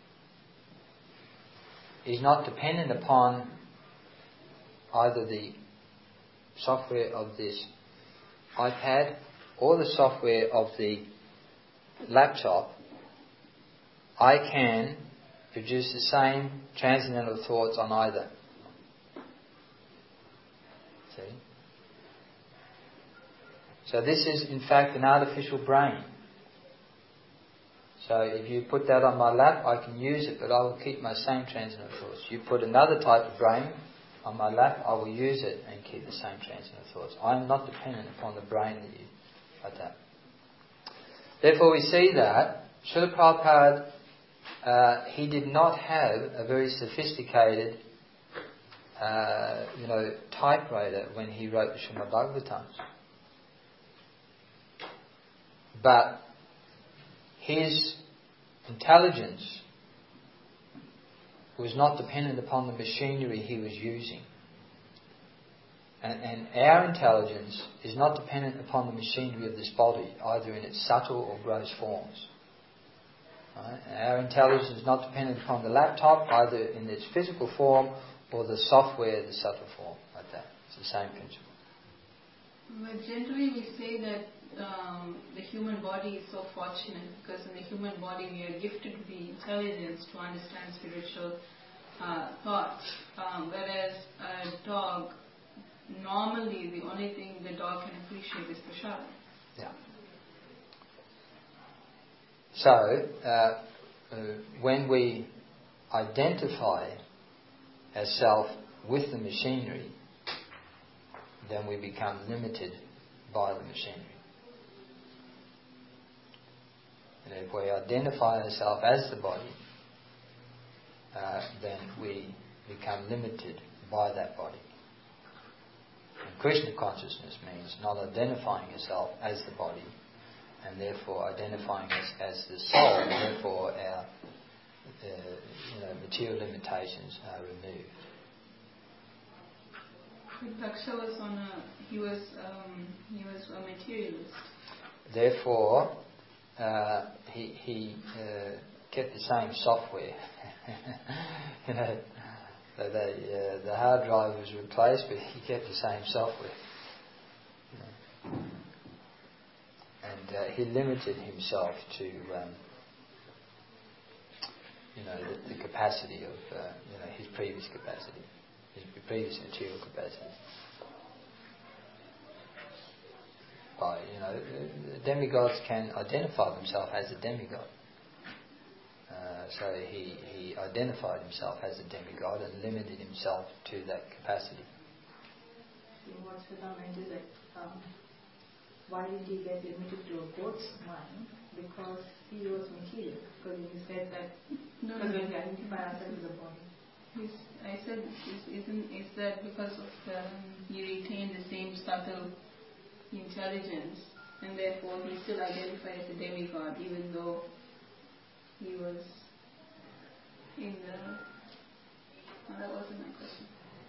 [SPEAKER 1] is not dependent upon either the software of this iPad or the software of the laptop, I can produce the same transcendental thoughts on either. See? So this is in fact an artificial brain. So if you put that on my lap, I can use it, but I will keep my same transcendental thoughts. You put another type of brain on my lap, I will use it and keep the same transcendental thoughts. I am not dependent upon the brain that you like that. Therefore we see that Srila Prabhupada, uh, he did not have a very sophisticated uh, you know, typewriter when he wrote the Srimad Bhagavatams. But his intelligence was not dependent upon the machinery he was using. And, and our intelligence is not dependent upon the machinery of this body, either in its subtle or gross forms. Right? Our intelligence is not dependent upon the laptop, either in its physical form or the software, the subtle form, like that. It's the same principle.
[SPEAKER 5] But generally we say that um, the human body is so fortunate because in the human body we are gifted with the intelligence to understand spiritual uh, thoughts, um, whereas a dog, normally the only thing the dog can appreciate is prasad.
[SPEAKER 1] Yeah. So, uh, uh, when we identify ourselves with the machinery, then we become limited by the machinery. And if we identify ourselves as the body, uh, then we become limited by that body. And Krishna consciousness means not identifying yourself as the body, and therefore identifying us as the soul, and therefore our uh, you know, material limitations are removed.
[SPEAKER 5] Daksha was on a, he was, um, he was a materialist.
[SPEAKER 1] Therefore, uh, he, he uh, kept the same software. you know, the, the, uh, the hard drive was replaced, but he kept the same software. You know. And uh, he limited himself to, um, you know, the, the capacity of, uh, you know, his previous capacity, his previous material capacity. By, you know, demigods can identify themselves as a demigod. Uh, so he, he identified himself as a demigod and limited himself to that capacity.
[SPEAKER 7] What Sridhar meant is that um, why did he get limited to a goat's mind? Because he was material. Because he said that
[SPEAKER 5] No,
[SPEAKER 7] because
[SPEAKER 5] no.
[SPEAKER 7] when we identify ourselves with the body.
[SPEAKER 5] Yes, I said, is, isn't, is that because of um, he retained the same subtle intelligence, and therefore he still identified as a demigod, even though he was in the. No, that wasn't my question.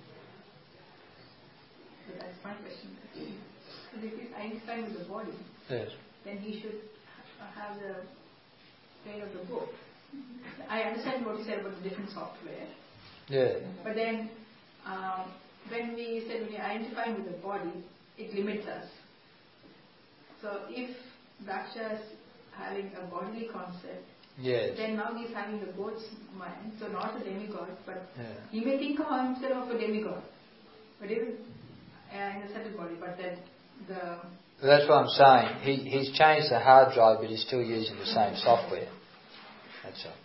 [SPEAKER 7] So that's my question. Because if he's identifying with the body,
[SPEAKER 1] Yes.
[SPEAKER 7] then he should have the pain of the book. I understand what you said about the different software.
[SPEAKER 1] Yeah.
[SPEAKER 7] But then, um, when we said when you're identifying with the body, it limits us. So if Daksha is having a bodily concept,
[SPEAKER 1] Yes.
[SPEAKER 7] then now he's having the goat's mind, so not a demigod, but
[SPEAKER 1] Yeah.
[SPEAKER 7] he may think of himself of a demigod, but even uh, in a subtle body, but then the...
[SPEAKER 1] That's what I'm saying. He, he's changed the hard drive, but he's still using the same software. That's all.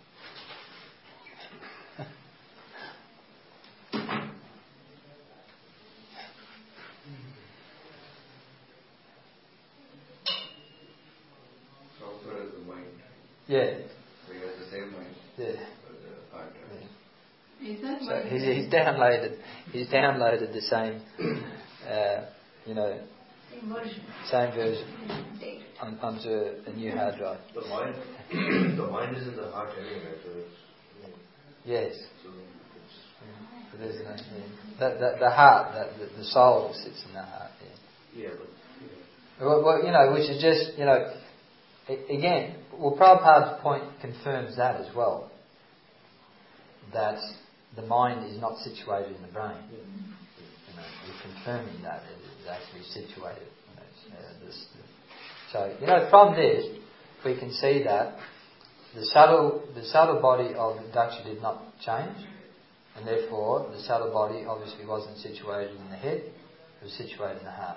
[SPEAKER 4] Software is the mind.
[SPEAKER 1] Yeah.
[SPEAKER 4] So he has the same mind.
[SPEAKER 1] Yeah.
[SPEAKER 4] But the hard drive.
[SPEAKER 1] Yeah.
[SPEAKER 5] Is that
[SPEAKER 1] So
[SPEAKER 5] what?
[SPEAKER 1] he's, he's downloaded. He's downloaded the same, uh, you know,
[SPEAKER 7] Same version.
[SPEAKER 1] same version
[SPEAKER 7] Date.
[SPEAKER 1] on, onto a new hard drive.
[SPEAKER 2] The mind, the mind is in the heart anyway, so it's.
[SPEAKER 1] Yes.
[SPEAKER 2] So it's
[SPEAKER 1] But there's no, yeah. the, the, the heart, the, the, the soul sits in the heart. Yeah.
[SPEAKER 2] yeah, but yeah.
[SPEAKER 1] Well, well, you know, which is just, you know, a- again, well, Prabhupada's point confirms that as well. That the mind is not situated in the brain. You know, we're confirming that it is actually situated. You know, it's, uh, this, so, you know, from this, we can see that the subtle, the subtle body of Daksha did not change, and therefore the subtle body obviously wasn't situated in the head; it was situated in the heart.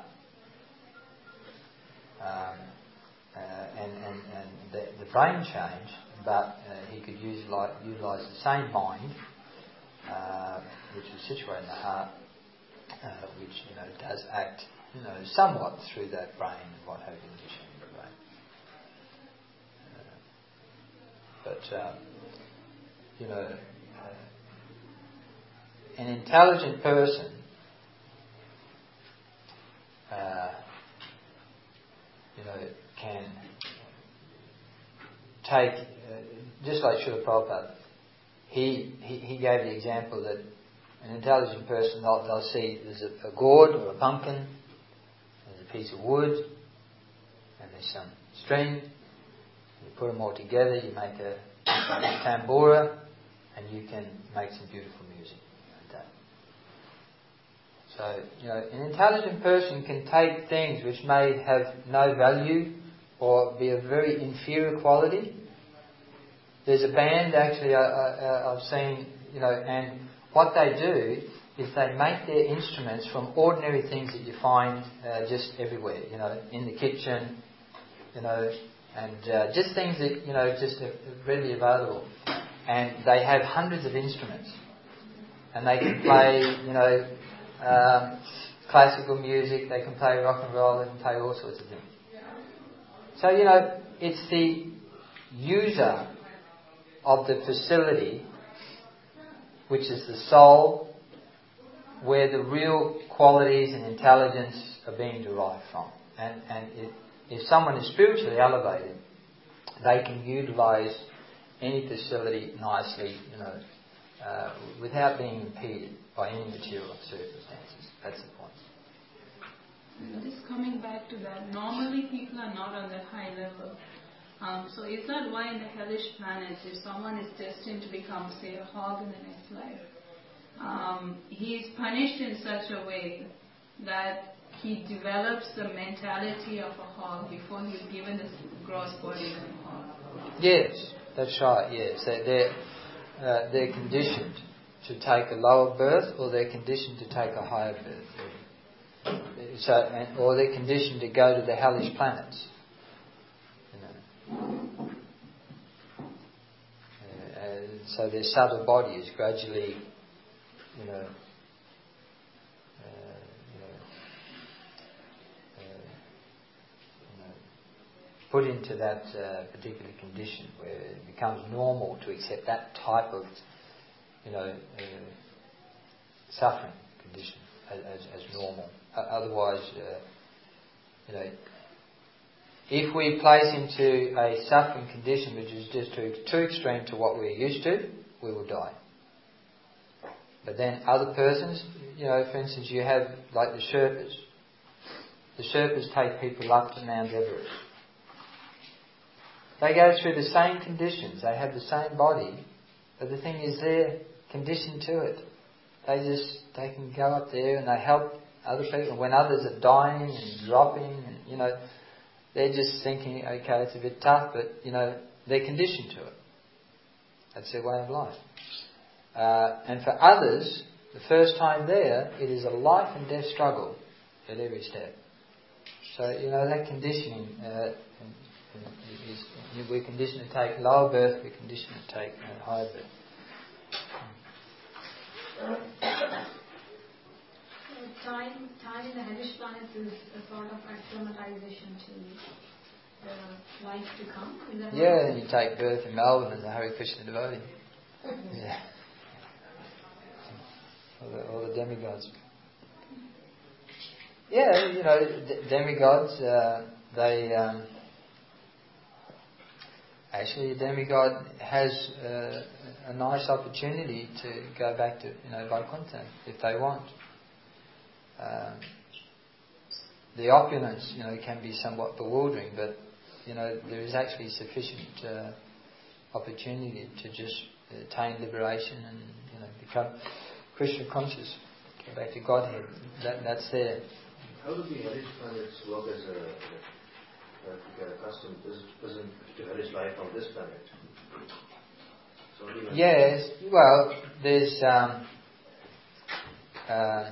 [SPEAKER 1] Um, uh, and and, and the, the brain changed, but uh, he could use like, utilise the same mind, uh, which was situated in the heart, uh, which you know does act, you know, somewhat through that brain and what have you, the machine in the brain. Uh, but um, you know, uh, an intelligent person. Uh, you know, can take, uh, just like Srila Prabhupada, he, he, he gave the example that an intelligent person, they'll, they'll see there's a, a gourd or a pumpkin, there's a piece of wood, and there's some string, you put them all together, you make a, tambura, and you can make some beautiful music like that. So, you know, an intelligent person can take things which may have no value or be of very inferior quality. There's a band actually I, I, I've seen, you know, and what they do is they make their instruments from ordinary things that you find uh, just everywhere, you know, in the kitchen, you know, and uh, just things that, you know, just are readily available. And they have hundreds of instruments. And they can play, you know, um, classical music, they can play rock and roll, they can play all sorts of things. So, you know, it's the user of the facility, which is the soul, where the real qualities and intelligence are being derived from. And, and it, if someone is spiritually elevated, they can utilize any facility nicely, you know, uh, without being impeded by any material circumstances. That's the point.
[SPEAKER 5] Just coming back to that, normally people are not on the high level. Um, so is that why in the hellish planets, if someone is destined to become, say, a hog in the next life, um, he is punished in such a way that he develops the mentality of a hog before he's given this gross body of a hog? Yes,
[SPEAKER 1] that's right, yes. They're, they're, uh, they're conditioned to take a lower birth, or they're conditioned to take a higher birth. So, and, or they're conditioned to go to the hellish planets. You know. Uh, so their subtle body is gradually, you know, uh, you know, uh, you know, put into that uh, particular condition where it becomes normal to accept that type of, you know, uh, suffering condition as, as, as normal. Uh, otherwise, uh, you know, if we place into a suffering condition which is just too, too extreme to what we're used to, we will die. But then other persons, you know, for instance, you have like the Sherpas. The Sherpas take people up to Mount Everest. They go through the same conditions. They have the same body, but the thing is, they're conditioned to it. They just they can go up there and they help other people. When others are dying and dropping, and you know, they're just thinking, okay, it's a bit tough, but you know, they're conditioned to it. That's their way of life. Uh, and for others, the first time there, it is a life and death struggle at every step. So you know that conditioning. Uh, is, we're conditioned to take lower birth. We're conditioned to take uh, higher birth.
[SPEAKER 8] Time, time in the hellish planets is a sort of acclimatization to the life to come. Is that
[SPEAKER 1] yeah, and you take birth in Melbourne as a Hare Krishna devotee. Mm-hmm. Yeah, all the, all the demigods. Yeah, you know, d- demigods. Uh, they um, actually a demigod has uh, a nice opportunity to go back to, you know, Vaikuntha if they want. Um, the opulence, you know, can be somewhat bewildering, but you know there is actually sufficient uh, opportunity to just attain liberation and you know become Krishna conscious, go back to Godhead. That that's there.
[SPEAKER 2] How do the hellish planets work as a, a, a accustomed person to hellish life on this planet? So
[SPEAKER 1] yes, well, there's um, uh,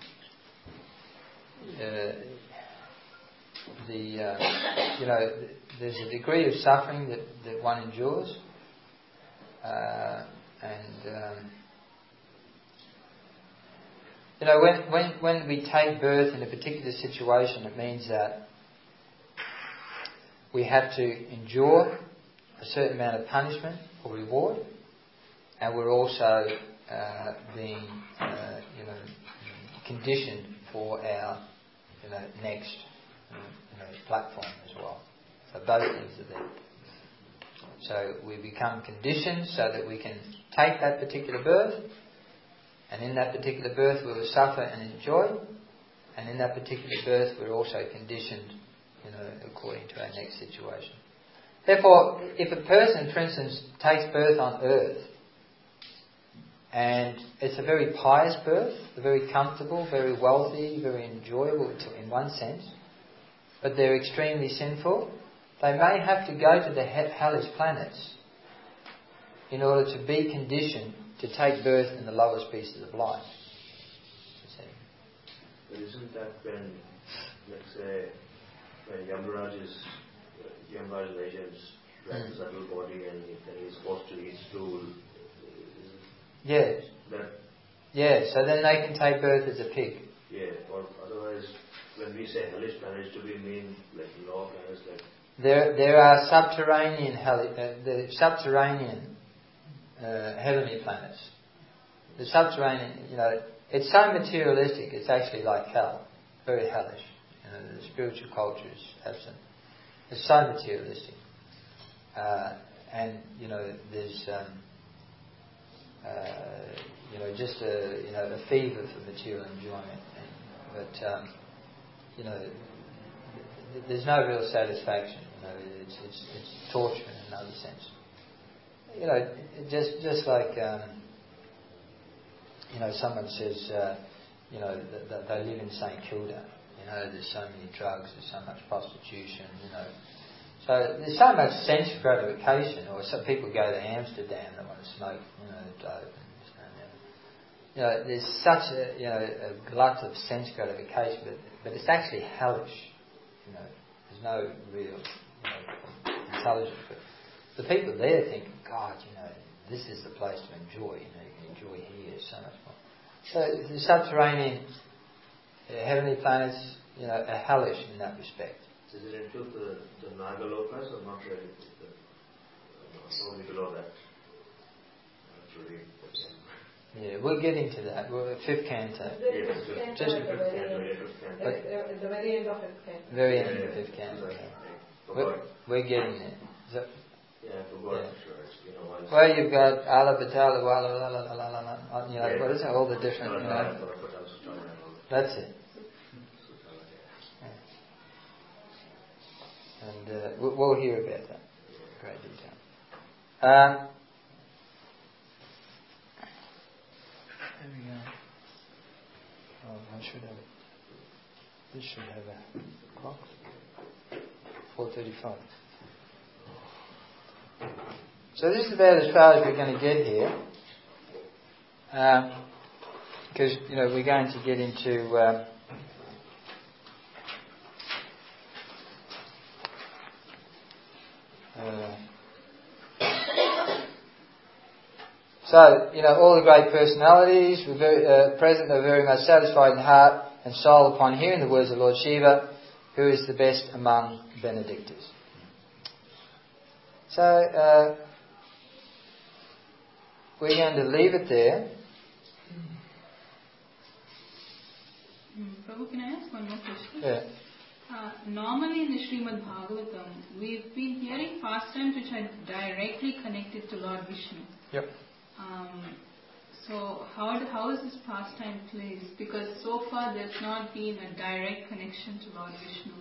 [SPEAKER 1] Uh, the uh, you know there's a degree of suffering that, that one endures, uh, and um, you know when, when when we take birth in a particular situation, it means that we have to endure a certain amount of punishment or reward, and we're also uh, being uh, you know conditioned for our you know, next you know, platform as well. So both things are there. So we become conditioned so that we can take that particular birth, and in that particular birth we will suffer and enjoy, and in that particular birth we're also conditioned, you know, according to our next situation. Therefore, if a person, for instance, takes birth on earth, and it's a very pious birth, very comfortable, very wealthy, very enjoyable in one sense, but they're extremely sinful, they may have to go to the hellish planets in order to be conditioned to take birth in the lowest pieces of life.
[SPEAKER 2] But isn't that when, let's say, when Yamaraj is, Yamaraj agents drag the subtle body and then he's forced to eat stool?
[SPEAKER 1] Yes.
[SPEAKER 2] That,
[SPEAKER 1] yeah, so then they can take birth as a pig.
[SPEAKER 2] Yeah, or otherwise, when we say hellish planets, do we mean like lower planets? Like
[SPEAKER 1] there, there are subterranean helli- uh, the subterranean uh, heavenly planets. The subterranean, you know, it's so materialistic. It's actually like hell, very hellish. You know, the spiritual cultures have some. It's so materialistic, uh, and you know, there's. Um, Uh, you know, just a you know a fever for material enjoyment, and, but um, you know, th- there's no real satisfaction. You know, it's it's it's torture in another sense. You know, just just like um, you know, someone says, uh, you know, that, that they live in Saint Kilda. You know, there's so many drugs, there's so much prostitution. You know. So there's so much sense gratification, or some people go to Amsterdam that want to smoke, you know, dope and this and that. You know, there's such a you know a glut of sense gratification, but but it's actually hellish. You know, there's no real you know, intelligence. But the people there think, God, you know, this is the place to enjoy. You know, you can enjoy here so much more. So the subterranean uh, heavenly planets, you know, are hellish in that respect.
[SPEAKER 2] Does it include the, the Nagalokas or not really? The, uh, only below that? Not really.
[SPEAKER 1] Yeah, we're getting to that. We're at fifth canto.
[SPEAKER 2] Yes, just, just the fifth canto, yeah, fifth canto.
[SPEAKER 8] At the very end of fifth canto.
[SPEAKER 1] Very end of fifth canto. We're, we're getting there. So,
[SPEAKER 2] yeah, I forgot. Yeah. Sure, it's been a while.
[SPEAKER 1] Well, you've got Ala Batala, Wala, la, la, la, la, la, you know, yeah. What is it? All the different, you know. That's it. And uh, we'll, we'll hear about that in great detail. Um, there we go. Oh, I should have. This should have a clock. Four thirty-five. So this is about as far as we're going to get here, because um, you know we're going to get into. Um, Uh, so, you know, all the great personalities were very, uh, present are very much satisfied in heart and soul upon hearing the words of Lord Shiva, who is the best among Benedictors. So, uh, we're going to leave it there.
[SPEAKER 5] Mm, Prabhu, can I ask one more question?
[SPEAKER 1] Yeah.
[SPEAKER 5] Uh, normally in the Srimad Bhagavatam, we've been hearing pastimes which are directly connected to Lord Vishnu.
[SPEAKER 1] Yep.
[SPEAKER 5] Um, so how do, how is this pastime placed? Because so far there's not been a direct connection to Lord Vishnu.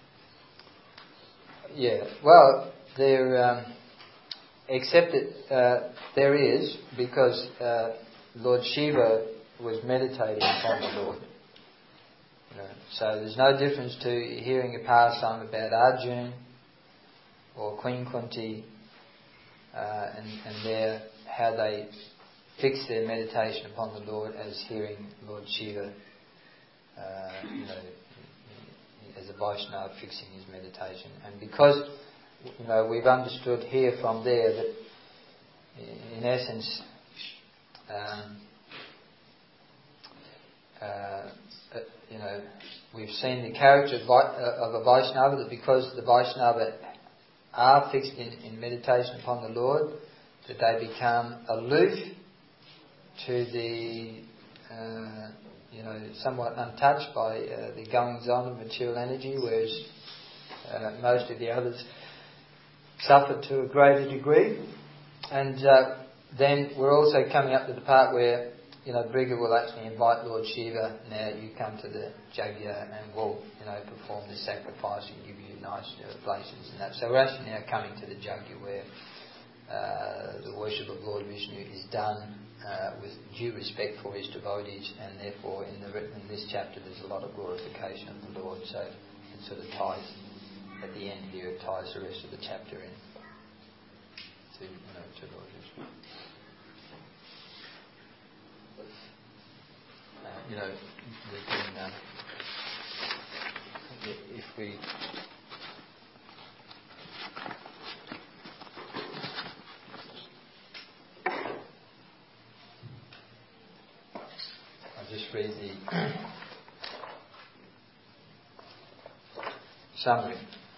[SPEAKER 1] Yeah. Well, there, um, except that uh, there is, because uh, Lord Shiva was meditating upon the Lord. You know, so there's no difference to hearing a pastime about Arjun or Queen Kunti uh, and, and their, how they fix their meditation upon the Lord as hearing Lord Shiva, uh, you know, as a Vaishnava fixing his meditation. And because, you know, we've understood here from there that in essence um, uh, Uh, you know, we've seen the character of, uh, of a Vaishnava, that because the Vaishnava are fixed in, in meditation upon the Lord, that they become aloof to the, uh, you know, somewhat untouched by uh, the goings-on of material energy, whereas uh, most of the others suffer to a greater degree. And uh, then we're also coming up to the part where you know, Briga will actually invite Lord Shiva, now you come to the Jagya and we'll, you know, perform the sacrifice and give you recognise uh, oblations and that. So we're actually now coming to the Jagya where uh, the worship of Lord Vishnu is done uh, with due respect for his devotees, and therefore in, the, in this chapter there's a lot of glorification of the Lord. So it sort of ties, at the end here, it ties the rest of the chapter in to, you know, to Lord Vishnu. Uh, you know, we can, uh, if we I'll just read the summary.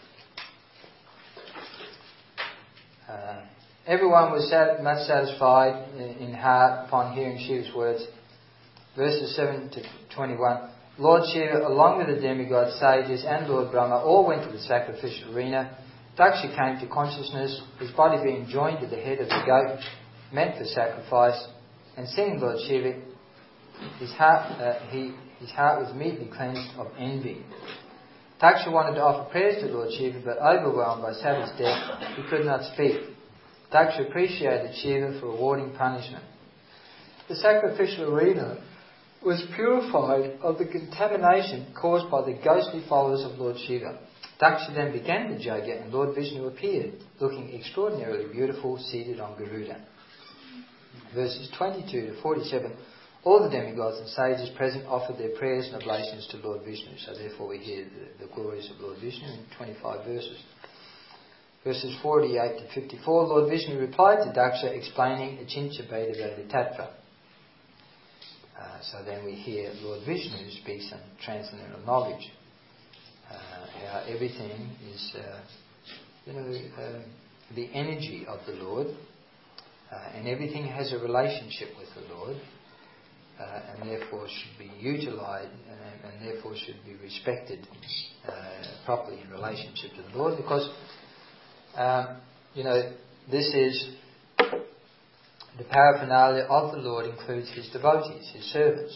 [SPEAKER 1] Uh, everyone was sat- much satisfied in, in heart upon hearing Shiva's words. Verses seven to twenty-one. Lord Shiva, along with the demigods, sages and Lord Brahma, all went to the sacrificial arena. Daksha came to consciousness, his body being joined to the head of the goat, meant for sacrifice, and seeing Lord Shiva, his heart, uh, he, his heart was immediately cleansed of envy. Daksha wanted to offer prayers to Lord Shiva, but overwhelmed by savage death, he could not speak. Daksha appreciated Shiva for awarding punishment. The sacrificial arena was purified of the contamination caused by the ghostly followers of Lord Shiva. Daksha then began the Jagya, and Lord Vishnu appeared, looking extraordinarily beautiful, seated on Garuda. Verses twenty-two to forty-seven. All the demigods and sages present offered their prayers and oblations to Lord Vishnu. So therefore we hear the, the glories of Lord Vishnu in twenty-five verses. Verses forty-eight to fifty-four. Lord Vishnu replied to Daksha, explaining Achincha Bheda Veda Tattva. Uh, so then we hear Lord Vishnu speak some transcendental knowledge. Uh, how everything is, uh, you know, uh, the energy of the Lord, uh, and everything has a relationship with the Lord, uh, and therefore should be utilised, and, and therefore should be respected uh, properly in relationship to the Lord, because, um, you know, this is. The paraphernalia of the Lord includes his devotees, his servants.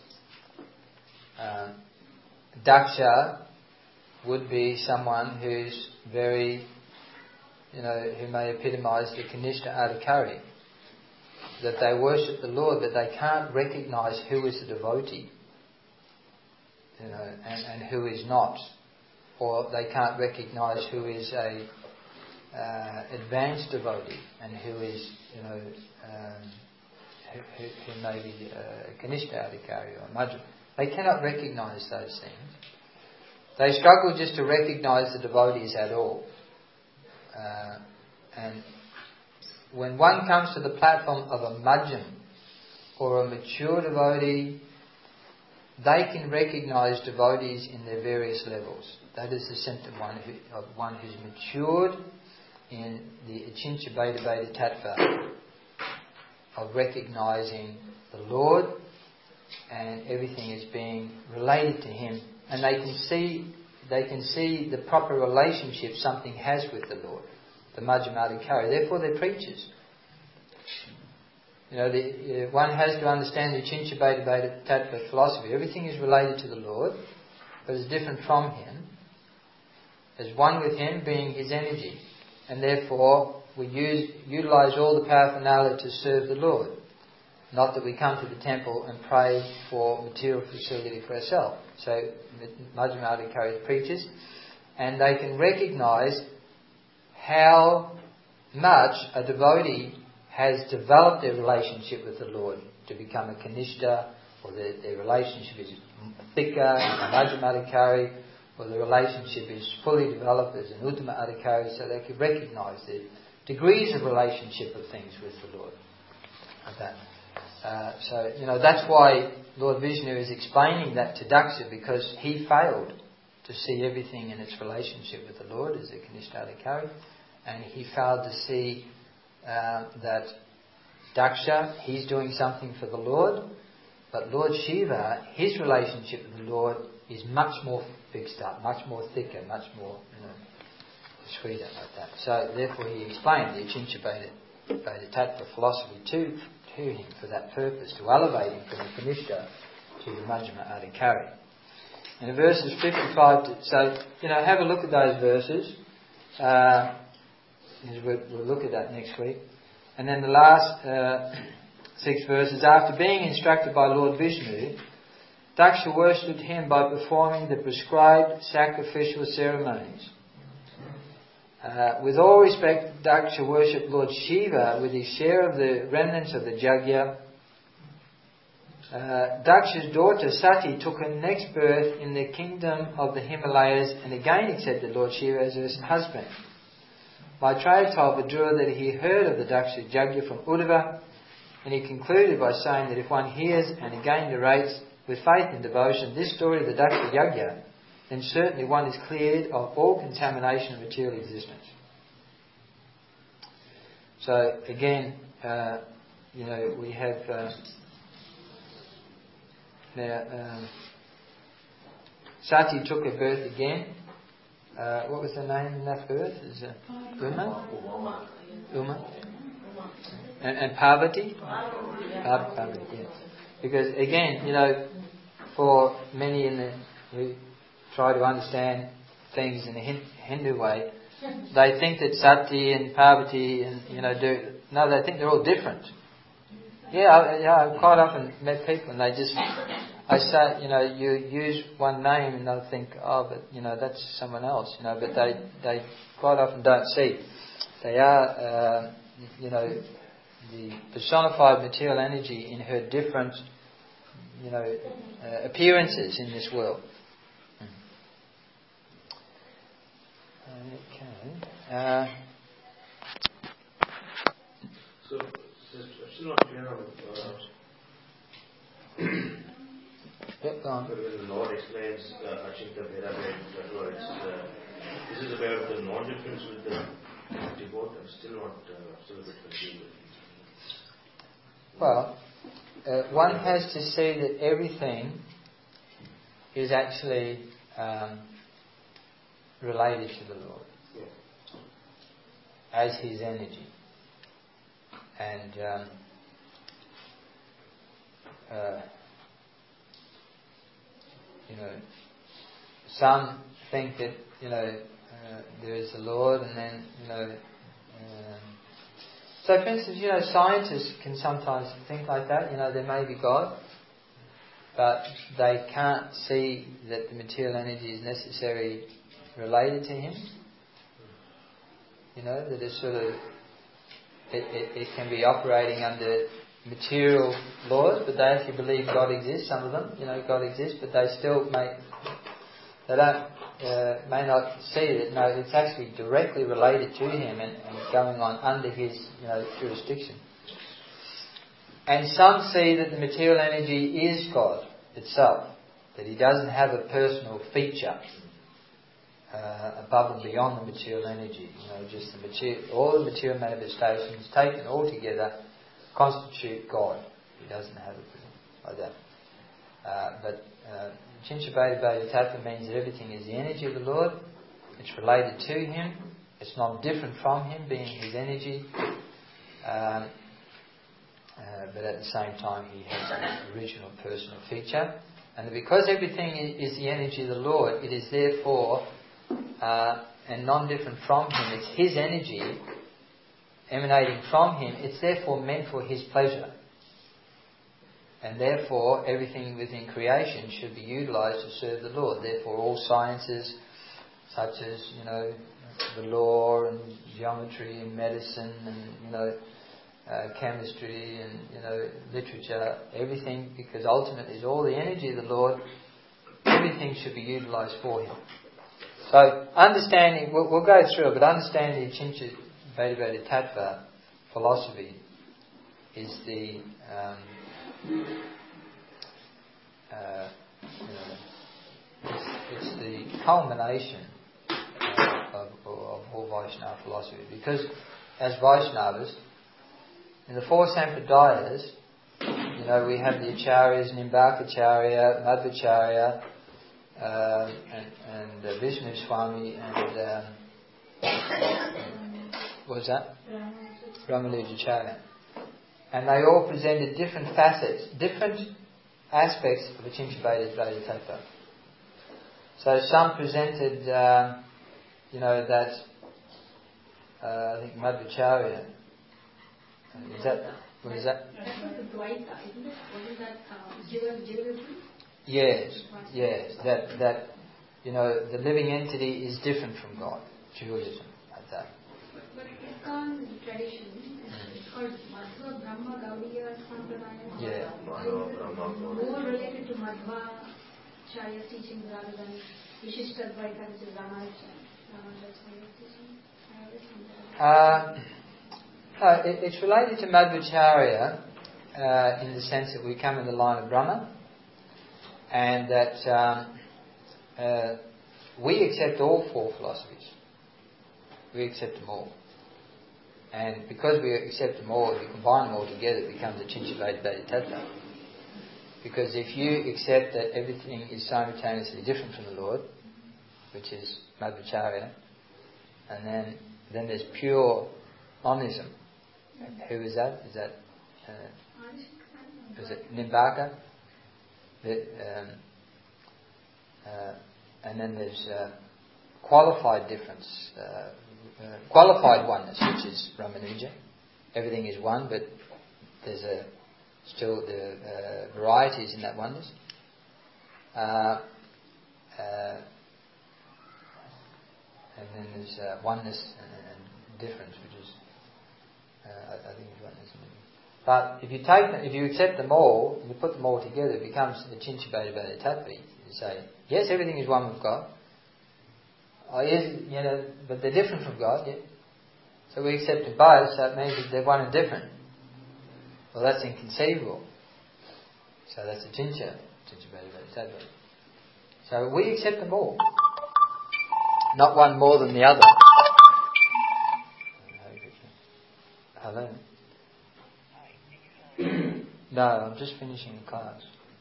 [SPEAKER 1] Um, Daksha would be someone who's very, you know, who may epitomise the Kanishta Adhikari. That they worship the Lord, but they can't recognise who is a devotee, you know, and, and who is not. Or they can't recognise who is a Uh, advanced devotee and who is, you know, um, who, who, who may be uh, Kanishta Adhikari or Madhya. They cannot recognise those things. They struggle just to recognise the devotees at all. Uh, and when one comes to the platform of a Madhyam or a mature devotee, they can recognise devotees in their various levels. That is the symptom one who, of one who's matured in the Achincha Bheda Veda Tattva of recognising the Lord and everything as being related to Him, and they can see they can see the proper relationship something has with the Lord, the Madhyamadikari. Therefore, they're preachers. You know, the, uh, one has to understand the Achincha Bheda Veda Tattva philosophy. Everything is related to the Lord, but is different from Him. As one with Him, being His energy. And therefore, we use, utilise all the paraphernalia to serve the Lord. Not that we come to the temple and pray for material facility for ourselves. So, Madhyamadikari preachers, and they can recognise how much a devotee has developed their relationship with the Lord to become a Kanishta, or their, their relationship is thicker, a Madhyamadikari, or the relationship is fully developed as an Uttama Adhikari, so they can recognise the degrees of relationship of things with the Lord. Like that. Uh, so, you know, that's why Lord Vishnu is explaining that to Daksha, because he failed to see everything in its relationship with the Lord as a Kanishta Adhikari, and he failed to see uh, that Daksha, he's doing something for the Lord, but Lord Shiva, his relationship with the Lord is much more fixed up, much more thicker, much more, you know, sweeter like that. So therefore he explained the Achincha Bheda Veda Tattva philosophy to, to him for that purpose, to elevate him from the Kanishta to the Madhyama Adhikari. And in verses fifty-five to, so, you know, have a look at those verses. Uh, we'll, we'll look at that next week. And then the last uh, six verses. After being instructed by Lord Vishnu, Daksha worshipped him by performing the prescribed sacrificial ceremonies. Uh, with all respect, Daksha worshipped Lord Shiva with his share of the remnants of the Jagya. Uh, Daksha's daughter Sati took her next birth in the kingdom of the Himalayas and again accepted Lord Shiva as her husband. Maitreya told Vidura that he heard of the Daksha Jagya from Uddhava, and he concluded by saying that if one hears and again narrates with faith and devotion this story of the Daksha Yajna, then certainly one is cleared of all contamination of material existence. So again, uh, you know, we have uh, now um, Sati took her birth again. Uh, what was her name in that birth? Is uh, Uma? Uma. And, and Parvati? Par- Parvati, yes. Because again, you know, for many in the who try to understand things in the Hindu way, they think that Sati and Parvati and you know do no, they think they're all different. Yeah, I, yeah, I've quite often met people and they just I say, you know, you use one name and they'll think, oh, but you know that's someone else, you know, but they they quite often don't see. They are, uh, you know, the personified material energy in her different, you know, uh, appearances in this world. Okay. Uh,
[SPEAKER 2] so, I'm still not clear on uh,
[SPEAKER 1] yep, go on.
[SPEAKER 2] when the Lord explains uh, Achinta Bheda Bheda, it's uh, this is about the non-difference with the devotee. I'm still not, uh, still a bit confused.
[SPEAKER 1] Well, uh, one has to see that everything is actually um, related to the Lord as His energy. And um, uh, you know, some think that you know uh, there is the Lord, and then you know. Um, so, for instance, you know, scientists can sometimes think like that. You know, there may be God, but they can't see that the material energy is necessarily related to Him. You know, that it's sort of it, it, it can be operating under material laws, but they actually believe God exists. Some of them, you know, God exists, but they still may they don't uh, may not see that. No, it's actually directly related to Him and, and going on under His, you know, jurisdiction. And some see that the material energy is God itself, that He doesn't have a personal feature uh, above and beyond the material energy. You know, just the material, all the material manifestations taken all together constitute God. He doesn't have it like that. Uh, but uh, Chincha Bheda Tattva means that everything is the energy of the Lord. It's related to Him. It's not different from Him, being His energy. Um, uh, but at the same time, He has an original personal feature. And because everything is, is the energy of the Lord, it is therefore uh, and non-different from Him. It's His energy emanating from Him. It's therefore meant for His pleasure. And therefore, everything within creation should be utilised to serve the Lord. Therefore, all sciences, such as, you know, the law and geometry and medicine and, you know, uh, chemistry and, you know, literature, everything, because ultimately it's all the energy of the Lord, everything should be utilised for Him. So, understanding, we'll, we'll go through it, but understanding the Chincha Bheda Bheda Tattva philosophy is the um, uh, you know, it's, it's the culmination of, of, of all Vaishnava philosophy. Because as Vaishnavas, in the four Sampradayas, you know, we have the Acharyas, Nimbakacharya, Madhvacharya, uh, and, and uh, Vishnu Swami, and um, what was that? Ramanujacharya. And they all presented different facets, different aspects of the Chincha Bheda Bheda Tattva. So some presented, uh, you know, that uh, I think Madhvacharya. Is that what is that?
[SPEAKER 8] That was the Dvaita, isn't it? Wasn't that um, Jiva, Jiva?
[SPEAKER 1] Yes, yes. That that you know the living entity is different from God. Dualism, like that.
[SPEAKER 8] But, but ISKCON tradition, it's called Madhva Brahma Gaudiya Sampradaya.
[SPEAKER 1] Yeah.
[SPEAKER 8] More related to Madhvacharya's teaching rather than Vishishta Dvaita, which is Ramanujacharya's teaching. I always wonder.
[SPEAKER 1] Uh, no, it, it's related to Madhvacharya uh, in the sense that we come in the line of Brahma, and that um, uh, we accept all four philosophies. We accept them all. And because we accept them all, if you combine them all together, it becomes a Chinchivadvaita Tattva. Because if you accept that everything is simultaneously different from the Lord, which is Madhvacharya, and then then there's pure monism. Who is that? Is that uh, is it Nimbaka? The, um, uh, and then there's uh, qualified difference, uh, uh, qualified oneness, which is Ramanuja. Everything is one, but there's a still the uh, varieties in that oneness. Uh, uh, and then there's uh, oneness and, and difference, which is uh, I, I think it's oneness. But if you take them, if you accept them all, and you put them all together, it becomes the Chinchivadvaita Tattva. You say, yes, everything is one with God. Oh, yes, you know, but they're different from God. Yeah? So we accept them both, so it means that they're one and different. Well, that's inconceivable. So that's a Chincha, Chinchivadvaita Tattva. So we accept them all, not one more than the other. Hello. No, I'm just finishing the class.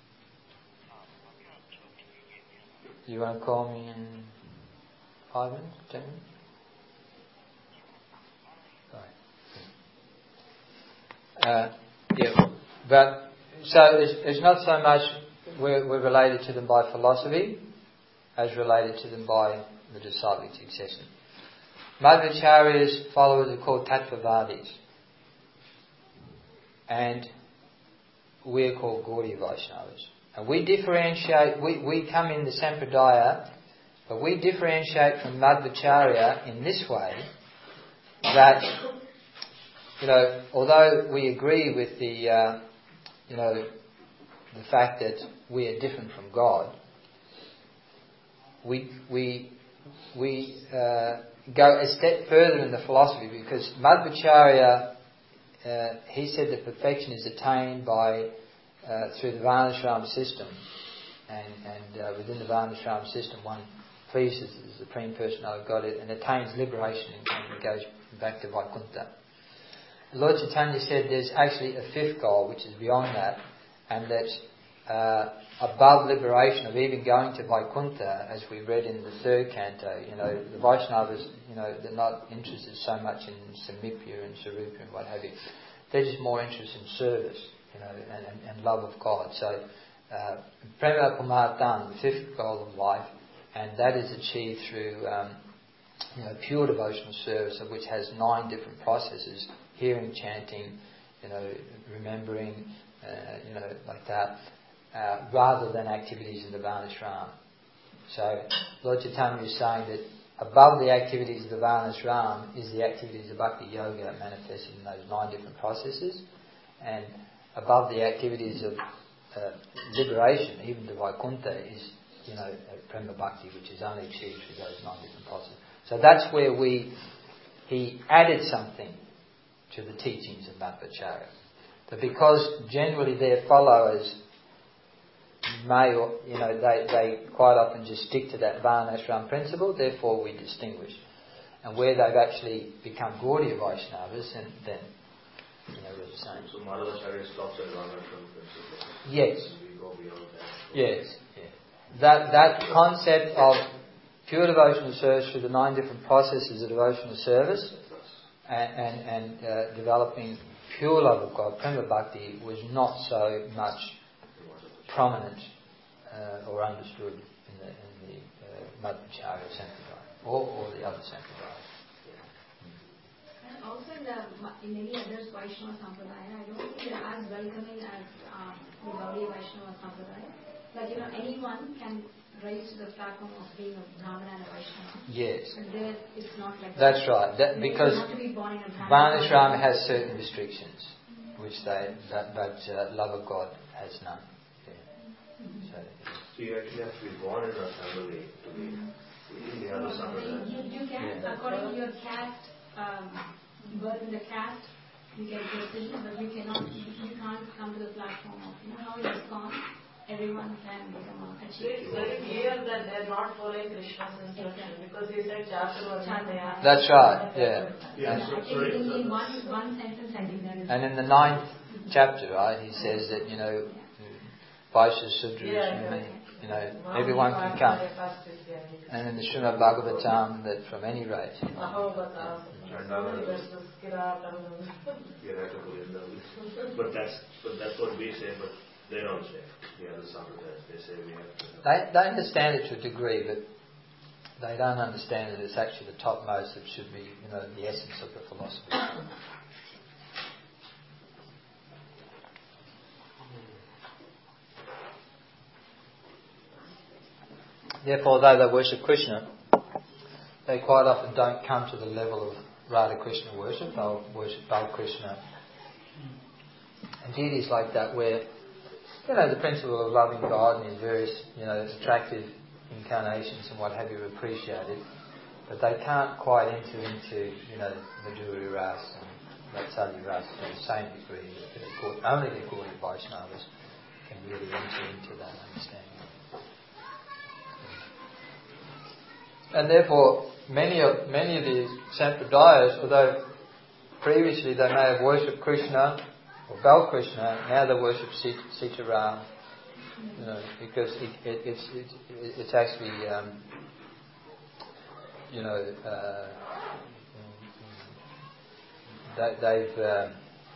[SPEAKER 1] You want to call me in five minutes, ten minutes? Right. Uh, yeah, but so it's, it's not so much we're, we're related to them by philosophy as related to them by the disciplic succession. Madhvacharya's followers are called Tattvavadis, and we're called Gaudiya Vaishnavas. And we differentiate, we, we come in the Sampradaya, but we differentiate from Madhvacharya in this way, that, you know, although we agree with the, uh, you know, the fact that we are different from God, we, we, we uh, go a step further in the philosophy, because Madhvacharya, Uh, he said that perfection is attained by uh, through the Varnashram system, and, and uh, within the Varnashram system, one pleases the Supreme Personality of Godhead and attains liberation, and goes back to Vaikuntha. Lord Chaitanya said there's actually a fifth goal, which is beyond that, and that uh, above liberation of even going to Vaikuntha, as we read in the third canto, you know, the Vaishnavas, you know, they're not interested so much in Samipya and Sarupa and what have you. They're just more interested in service, you know, and, and, and love of God. So, uh, Prema Pumartan, the fifth goal of life, and that is achieved through, um, you know, pure devotional service, of which has nine different processes: hearing, chanting, you know, remembering, uh, you know, like that. Uh, rather than activities in the Varnashram. So Lord Chaitanya is saying that above the activities of the Varnashram is the activities of Bhakti Yoga manifested in those nine different processes, and above the activities of uh, liberation, even to Vaikuntha, is, you know, Prema Bhakti, which is only achieved through those nine different processes. So that's where we he added something to the teachings of Madhvacharya. But because generally their followers may, or, you know, they, they quite often just stick to that Varnashram principle, therefore we distinguish. And where they've actually become Gaudiya Vaishnavas, and then, you know, we're the same.
[SPEAKER 2] So Madhvacharya stops at Varnashram principle.
[SPEAKER 1] Yes.
[SPEAKER 2] We go beyond that.
[SPEAKER 1] Yes. Yeah. That that concept of pure devotional service through the nine different processes of devotional service, and and, and uh, developing pure love of God, Prema Bhakti, was not so much prominent uh, or understood in the, in the uh, Madhvacharya Sampradaya, or, or the other Sampradayas.
[SPEAKER 8] And also in, the, in any other Vaishnava Sampradaya, I don't think they're as welcoming as um, the Gaudiya Vaishnava Sampradaya. Like, you know, anyone can rise to the platform of being a Brahmana and a Vaishnava.
[SPEAKER 1] Yes.
[SPEAKER 8] And there it's not like
[SPEAKER 1] That's
[SPEAKER 8] that.
[SPEAKER 1] right. That,
[SPEAKER 8] You
[SPEAKER 1] because
[SPEAKER 8] have to be born in a Brahmana.
[SPEAKER 1] Varnashram has certain restrictions, which they, but, but uh, love of God has none. Yeah.
[SPEAKER 8] Mm-hmm.
[SPEAKER 1] So,
[SPEAKER 2] So you actually have to be born in a family to be in the other sampradaya.
[SPEAKER 8] You, you can,
[SPEAKER 1] Yeah.
[SPEAKER 8] according to your caste, um, birth in the caste, you can proceed, but you cannot, you can't come to the platform of, you know, how it is gone, everyone can become a achieve.
[SPEAKER 9] It's very clear that they're not following Krishna's instruction because he said Chaturvarna.
[SPEAKER 1] that's right, yeah.
[SPEAKER 2] Yeah,
[SPEAKER 8] I
[SPEAKER 2] so,
[SPEAKER 8] think
[SPEAKER 2] sorry.
[SPEAKER 8] in, in one, one sentence I think that is.
[SPEAKER 1] And in the ninth chapter, right, he says that, you know, Vaishyas, Sudras,
[SPEAKER 9] Yeah,
[SPEAKER 1] women, you know, everyone can come. And in the Srimad Bhagavatam, that from any race.
[SPEAKER 2] But that's but that's what we say, but they don't say. The other sampradayas, they say we have to.
[SPEAKER 1] They, they understand it to a degree, but they don't understand that it's actually the topmost that should be, you know, the essence of the philosophy. Therefore, though they worship Krishna, they quite often don't come to the level of Radha Krishna worship. They'll worship Bal Krishna and deities like that, where, you know, the principle of loving God and His various, you know, attractive incarnations and what have you are appreciated, but they can't quite enter into, you know, Madhuri Ras and Vatsali Ras to the same degree. Only the Gaudiya Vaishnavas can really enter into that understanding. And therefore, many of many of the Sampradayas, although previously they may have worshipped Krishna or Bal Krishna, now they worship Sita Ram, you know, because it, it, it's it, it's actually um, you know uh, they, they've uh,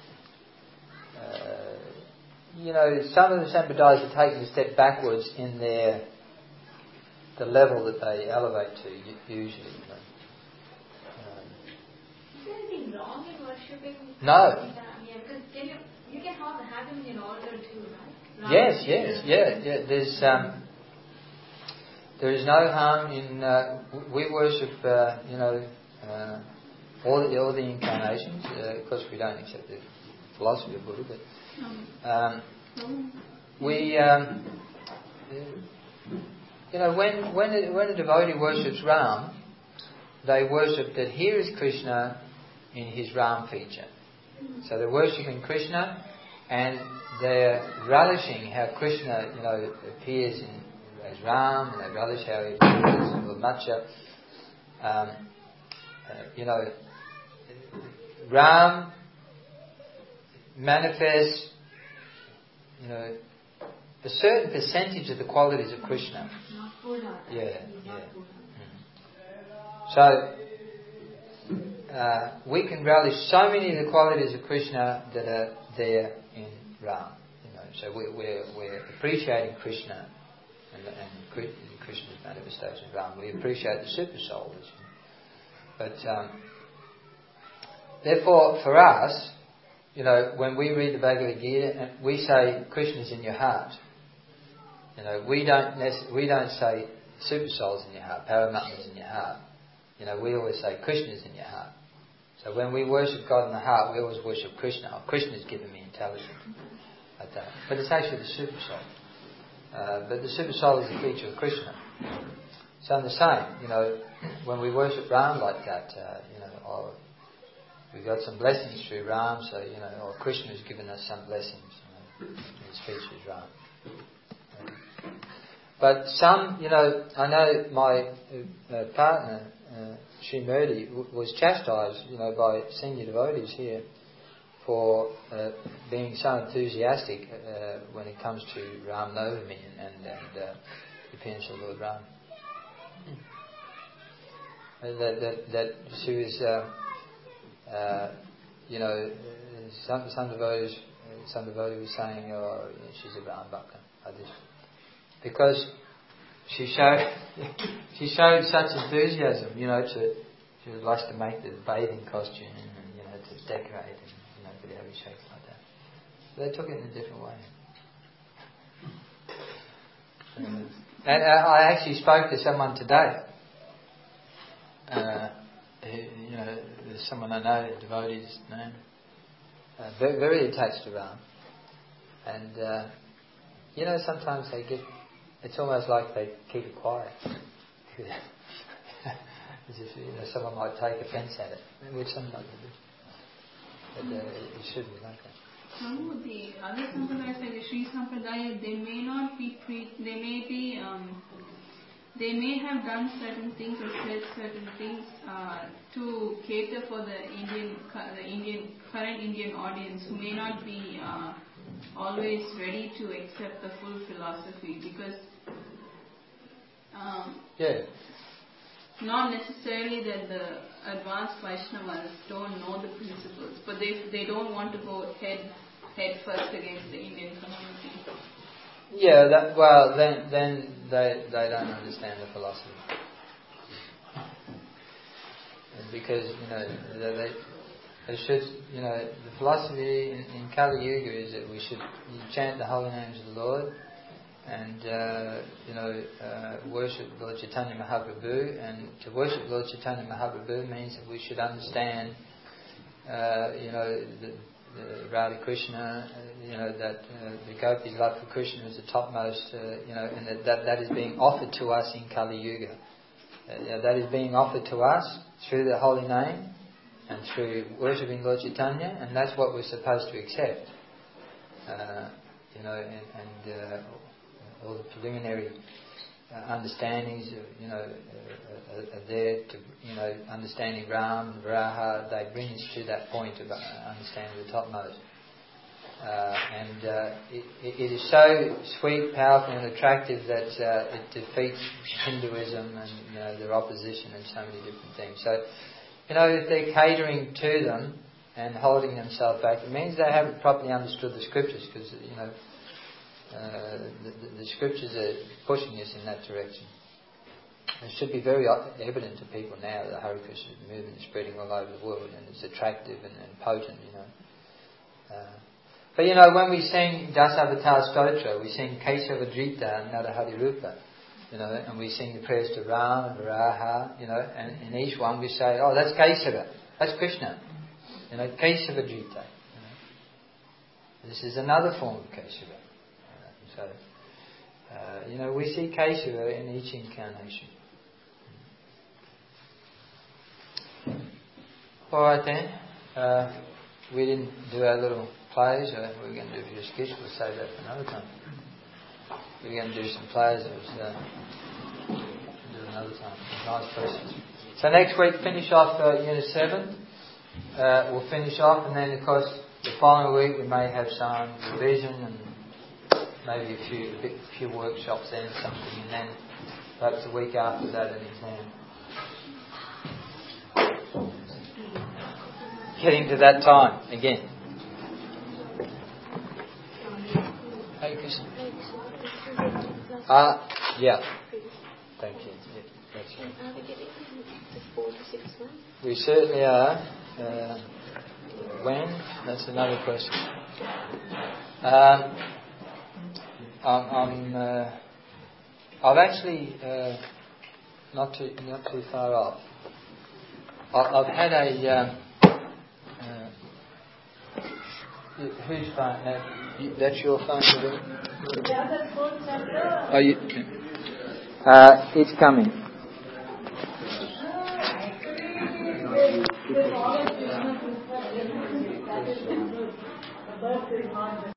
[SPEAKER 1] uh, you know some of the Sampradayas are taking a step backwards in their the level that they elevate to usually. You know. um,
[SPEAKER 8] Is there anything wrong in worshipping?
[SPEAKER 1] No.
[SPEAKER 8] Yeah, because can you, you can have, have him in your altar too, right?
[SPEAKER 1] Yes, yes, yeah, yeah. There's um, there is no harm in uh, we worship, uh, you know, uh, all the all the incarnations. Uh, of course, we don't accept the philosophy of Buddha, but um, we. Um, You know, when when a, when a devotee worships Ram, they worship that here is Krishna in his Ram feature. So they're worshipping Krishna, and they're relishing how Krishna, you know, appears in, as Ram, and they relish how he appears as Matcha. Um, uh, you know, Ram manifests, you know, a certain percentage of the qualities of Krishna. Yeah, yeah. Mm. So uh, we can relish so many of the qualities of Krishna that are there in Ram. You know, so we're we're, we're appreciating Krishna and, and Krishna's manifestation in Ram. We appreciate the super soul, but um, therefore, for us, you know, when we read the Bhagavad Gita, we say Krishna's in your heart. You know, we don't nec- we don't say super soul's in your heart, Paramatma's in your heart. You know, we always say Krishna's in your heart. So when we worship God in the heart, we always worship Krishna. Oh, Krishna's given me intelligence, like that. But it's actually the super soul. Uh, but the super soul is a feature of Krishna. So in the same, you know, when we worship Ram like that, uh, you know, oh, we got some blessings through Ram, so you know, or Krishna's given us some blessings. You know, his feature is Ram. But some, you know, I know my uh, partner, uh, Sri Murti, w- was chastised, you know, by senior devotees here for uh, being so enthusiastic uh, when it comes to Ram Navami and, and uh, the appearance of Lord Ram. And that, that, that she was, uh, uh, you know, some some devotees, some devotee was saying, oh, yeah, she's a Ram Bhakta. I just, because she showed she showed such enthusiasm, you know, to she was like to make the bathing costume and, you know, to decorate and, you know, for the Abhisheks like that. So they took it in a different way. Um, and uh, I actually spoke to someone today. Uh, who, you know, there's someone I know, a devotee's name, uh, very, very attached to Ram. And, uh, you know, sometimes they get, it's almost like they keep it quiet. As if, you know, someone might take offence at it, which some might do. But uh, it shouldn't be like that.
[SPEAKER 5] Some of the other sampradayas like the Sri Sampradaya, they may not be pre- they may be um, they may have done certain things or said certain things uh, to cater for the Indian the Indian current Indian audience who may not be uh, always ready to accept the full philosophy, because um,
[SPEAKER 1] yeah.
[SPEAKER 5] not necessarily that the advanced Vaishnavas don't know the principles, but they they don't want to go head head first against the Indian community.
[SPEAKER 1] Yeah, that, well, then then they they don't understand the philosophy, because you know they they should you know the philosophy in, in Kali Yuga is that we should chant the holy names of the Lord and uh, you know uh, worship Lord Chaitanya Mahaprabhu, and to worship Lord Chaitanya Mahaprabhu means that we should understand uh, you know the, the Radha Krishna, uh, you know that uh, the Gopi's love for Krishna is the topmost, uh, you know, and that, that that is being offered to us in Kali Yuga. Uh, you know, that is being offered to us through the holy name and through worshipping Lord Chaitanya, and that's what we're supposed to accept. Uh, you know, and, and uh, all the preliminary uh, understandings, of, you know, uh, are, are there to, you know, understanding Ram and Varaha. They bring us to that point of uh, understanding the topmost. Uh, and uh, it, it is so sweet, powerful, and attractive that uh, it defeats Hinduism and you know their opposition and so many different things. So, you know, if they're catering to them and holding themselves back, it means they haven't properly understood the scriptures, because you know. Uh, the, the, the scriptures are pushing us in that direction. It should be very evident to people now that the Hare Krishna movement is spreading all over the world, and it's attractive and, and potent, you know. Uh, but you know, when we sing Dasavatar Stotra, we sing Kesava Drita and Narahari Rupa, you know, and we sing the prayers to Ram and Varaha, you know, and in each one we say, oh, that's Kesava, that's Krishna, you know, Kesava Drita. You know. This is another form of Kesava. So, uh, you know, we see Kesava in each incarnation. Alright then, uh, we didn't do our little plays, uh, we we're going to do a few skits, we'll save that for another time. We're going to do some plays, that was, uh, we'll do another time. Nice questions. So next week, finish off uh, Unit seven, uh, we'll finish off, and then of course the following week we may have some revision and maybe a few a bit, few workshops then or something, and then perhaps the week after that an exam. Getting to that time again. Hey, Krishna. Ah, uh, yeah. Thank you. Yeah, that's right.
[SPEAKER 10] Are we getting the four to six months?
[SPEAKER 1] We certainly are. Uh, when? That's another question. Um, I'm, I'm uh, I've actually uh, not too not too far off. I, I've had a um, uh, whose phone? Uh, you, that's your phone, is it?
[SPEAKER 9] Yeah, that's fourth chapter.
[SPEAKER 1] Oh, you, uh, it's coming.
[SPEAKER 9] There's always business instruction. That is the birth is not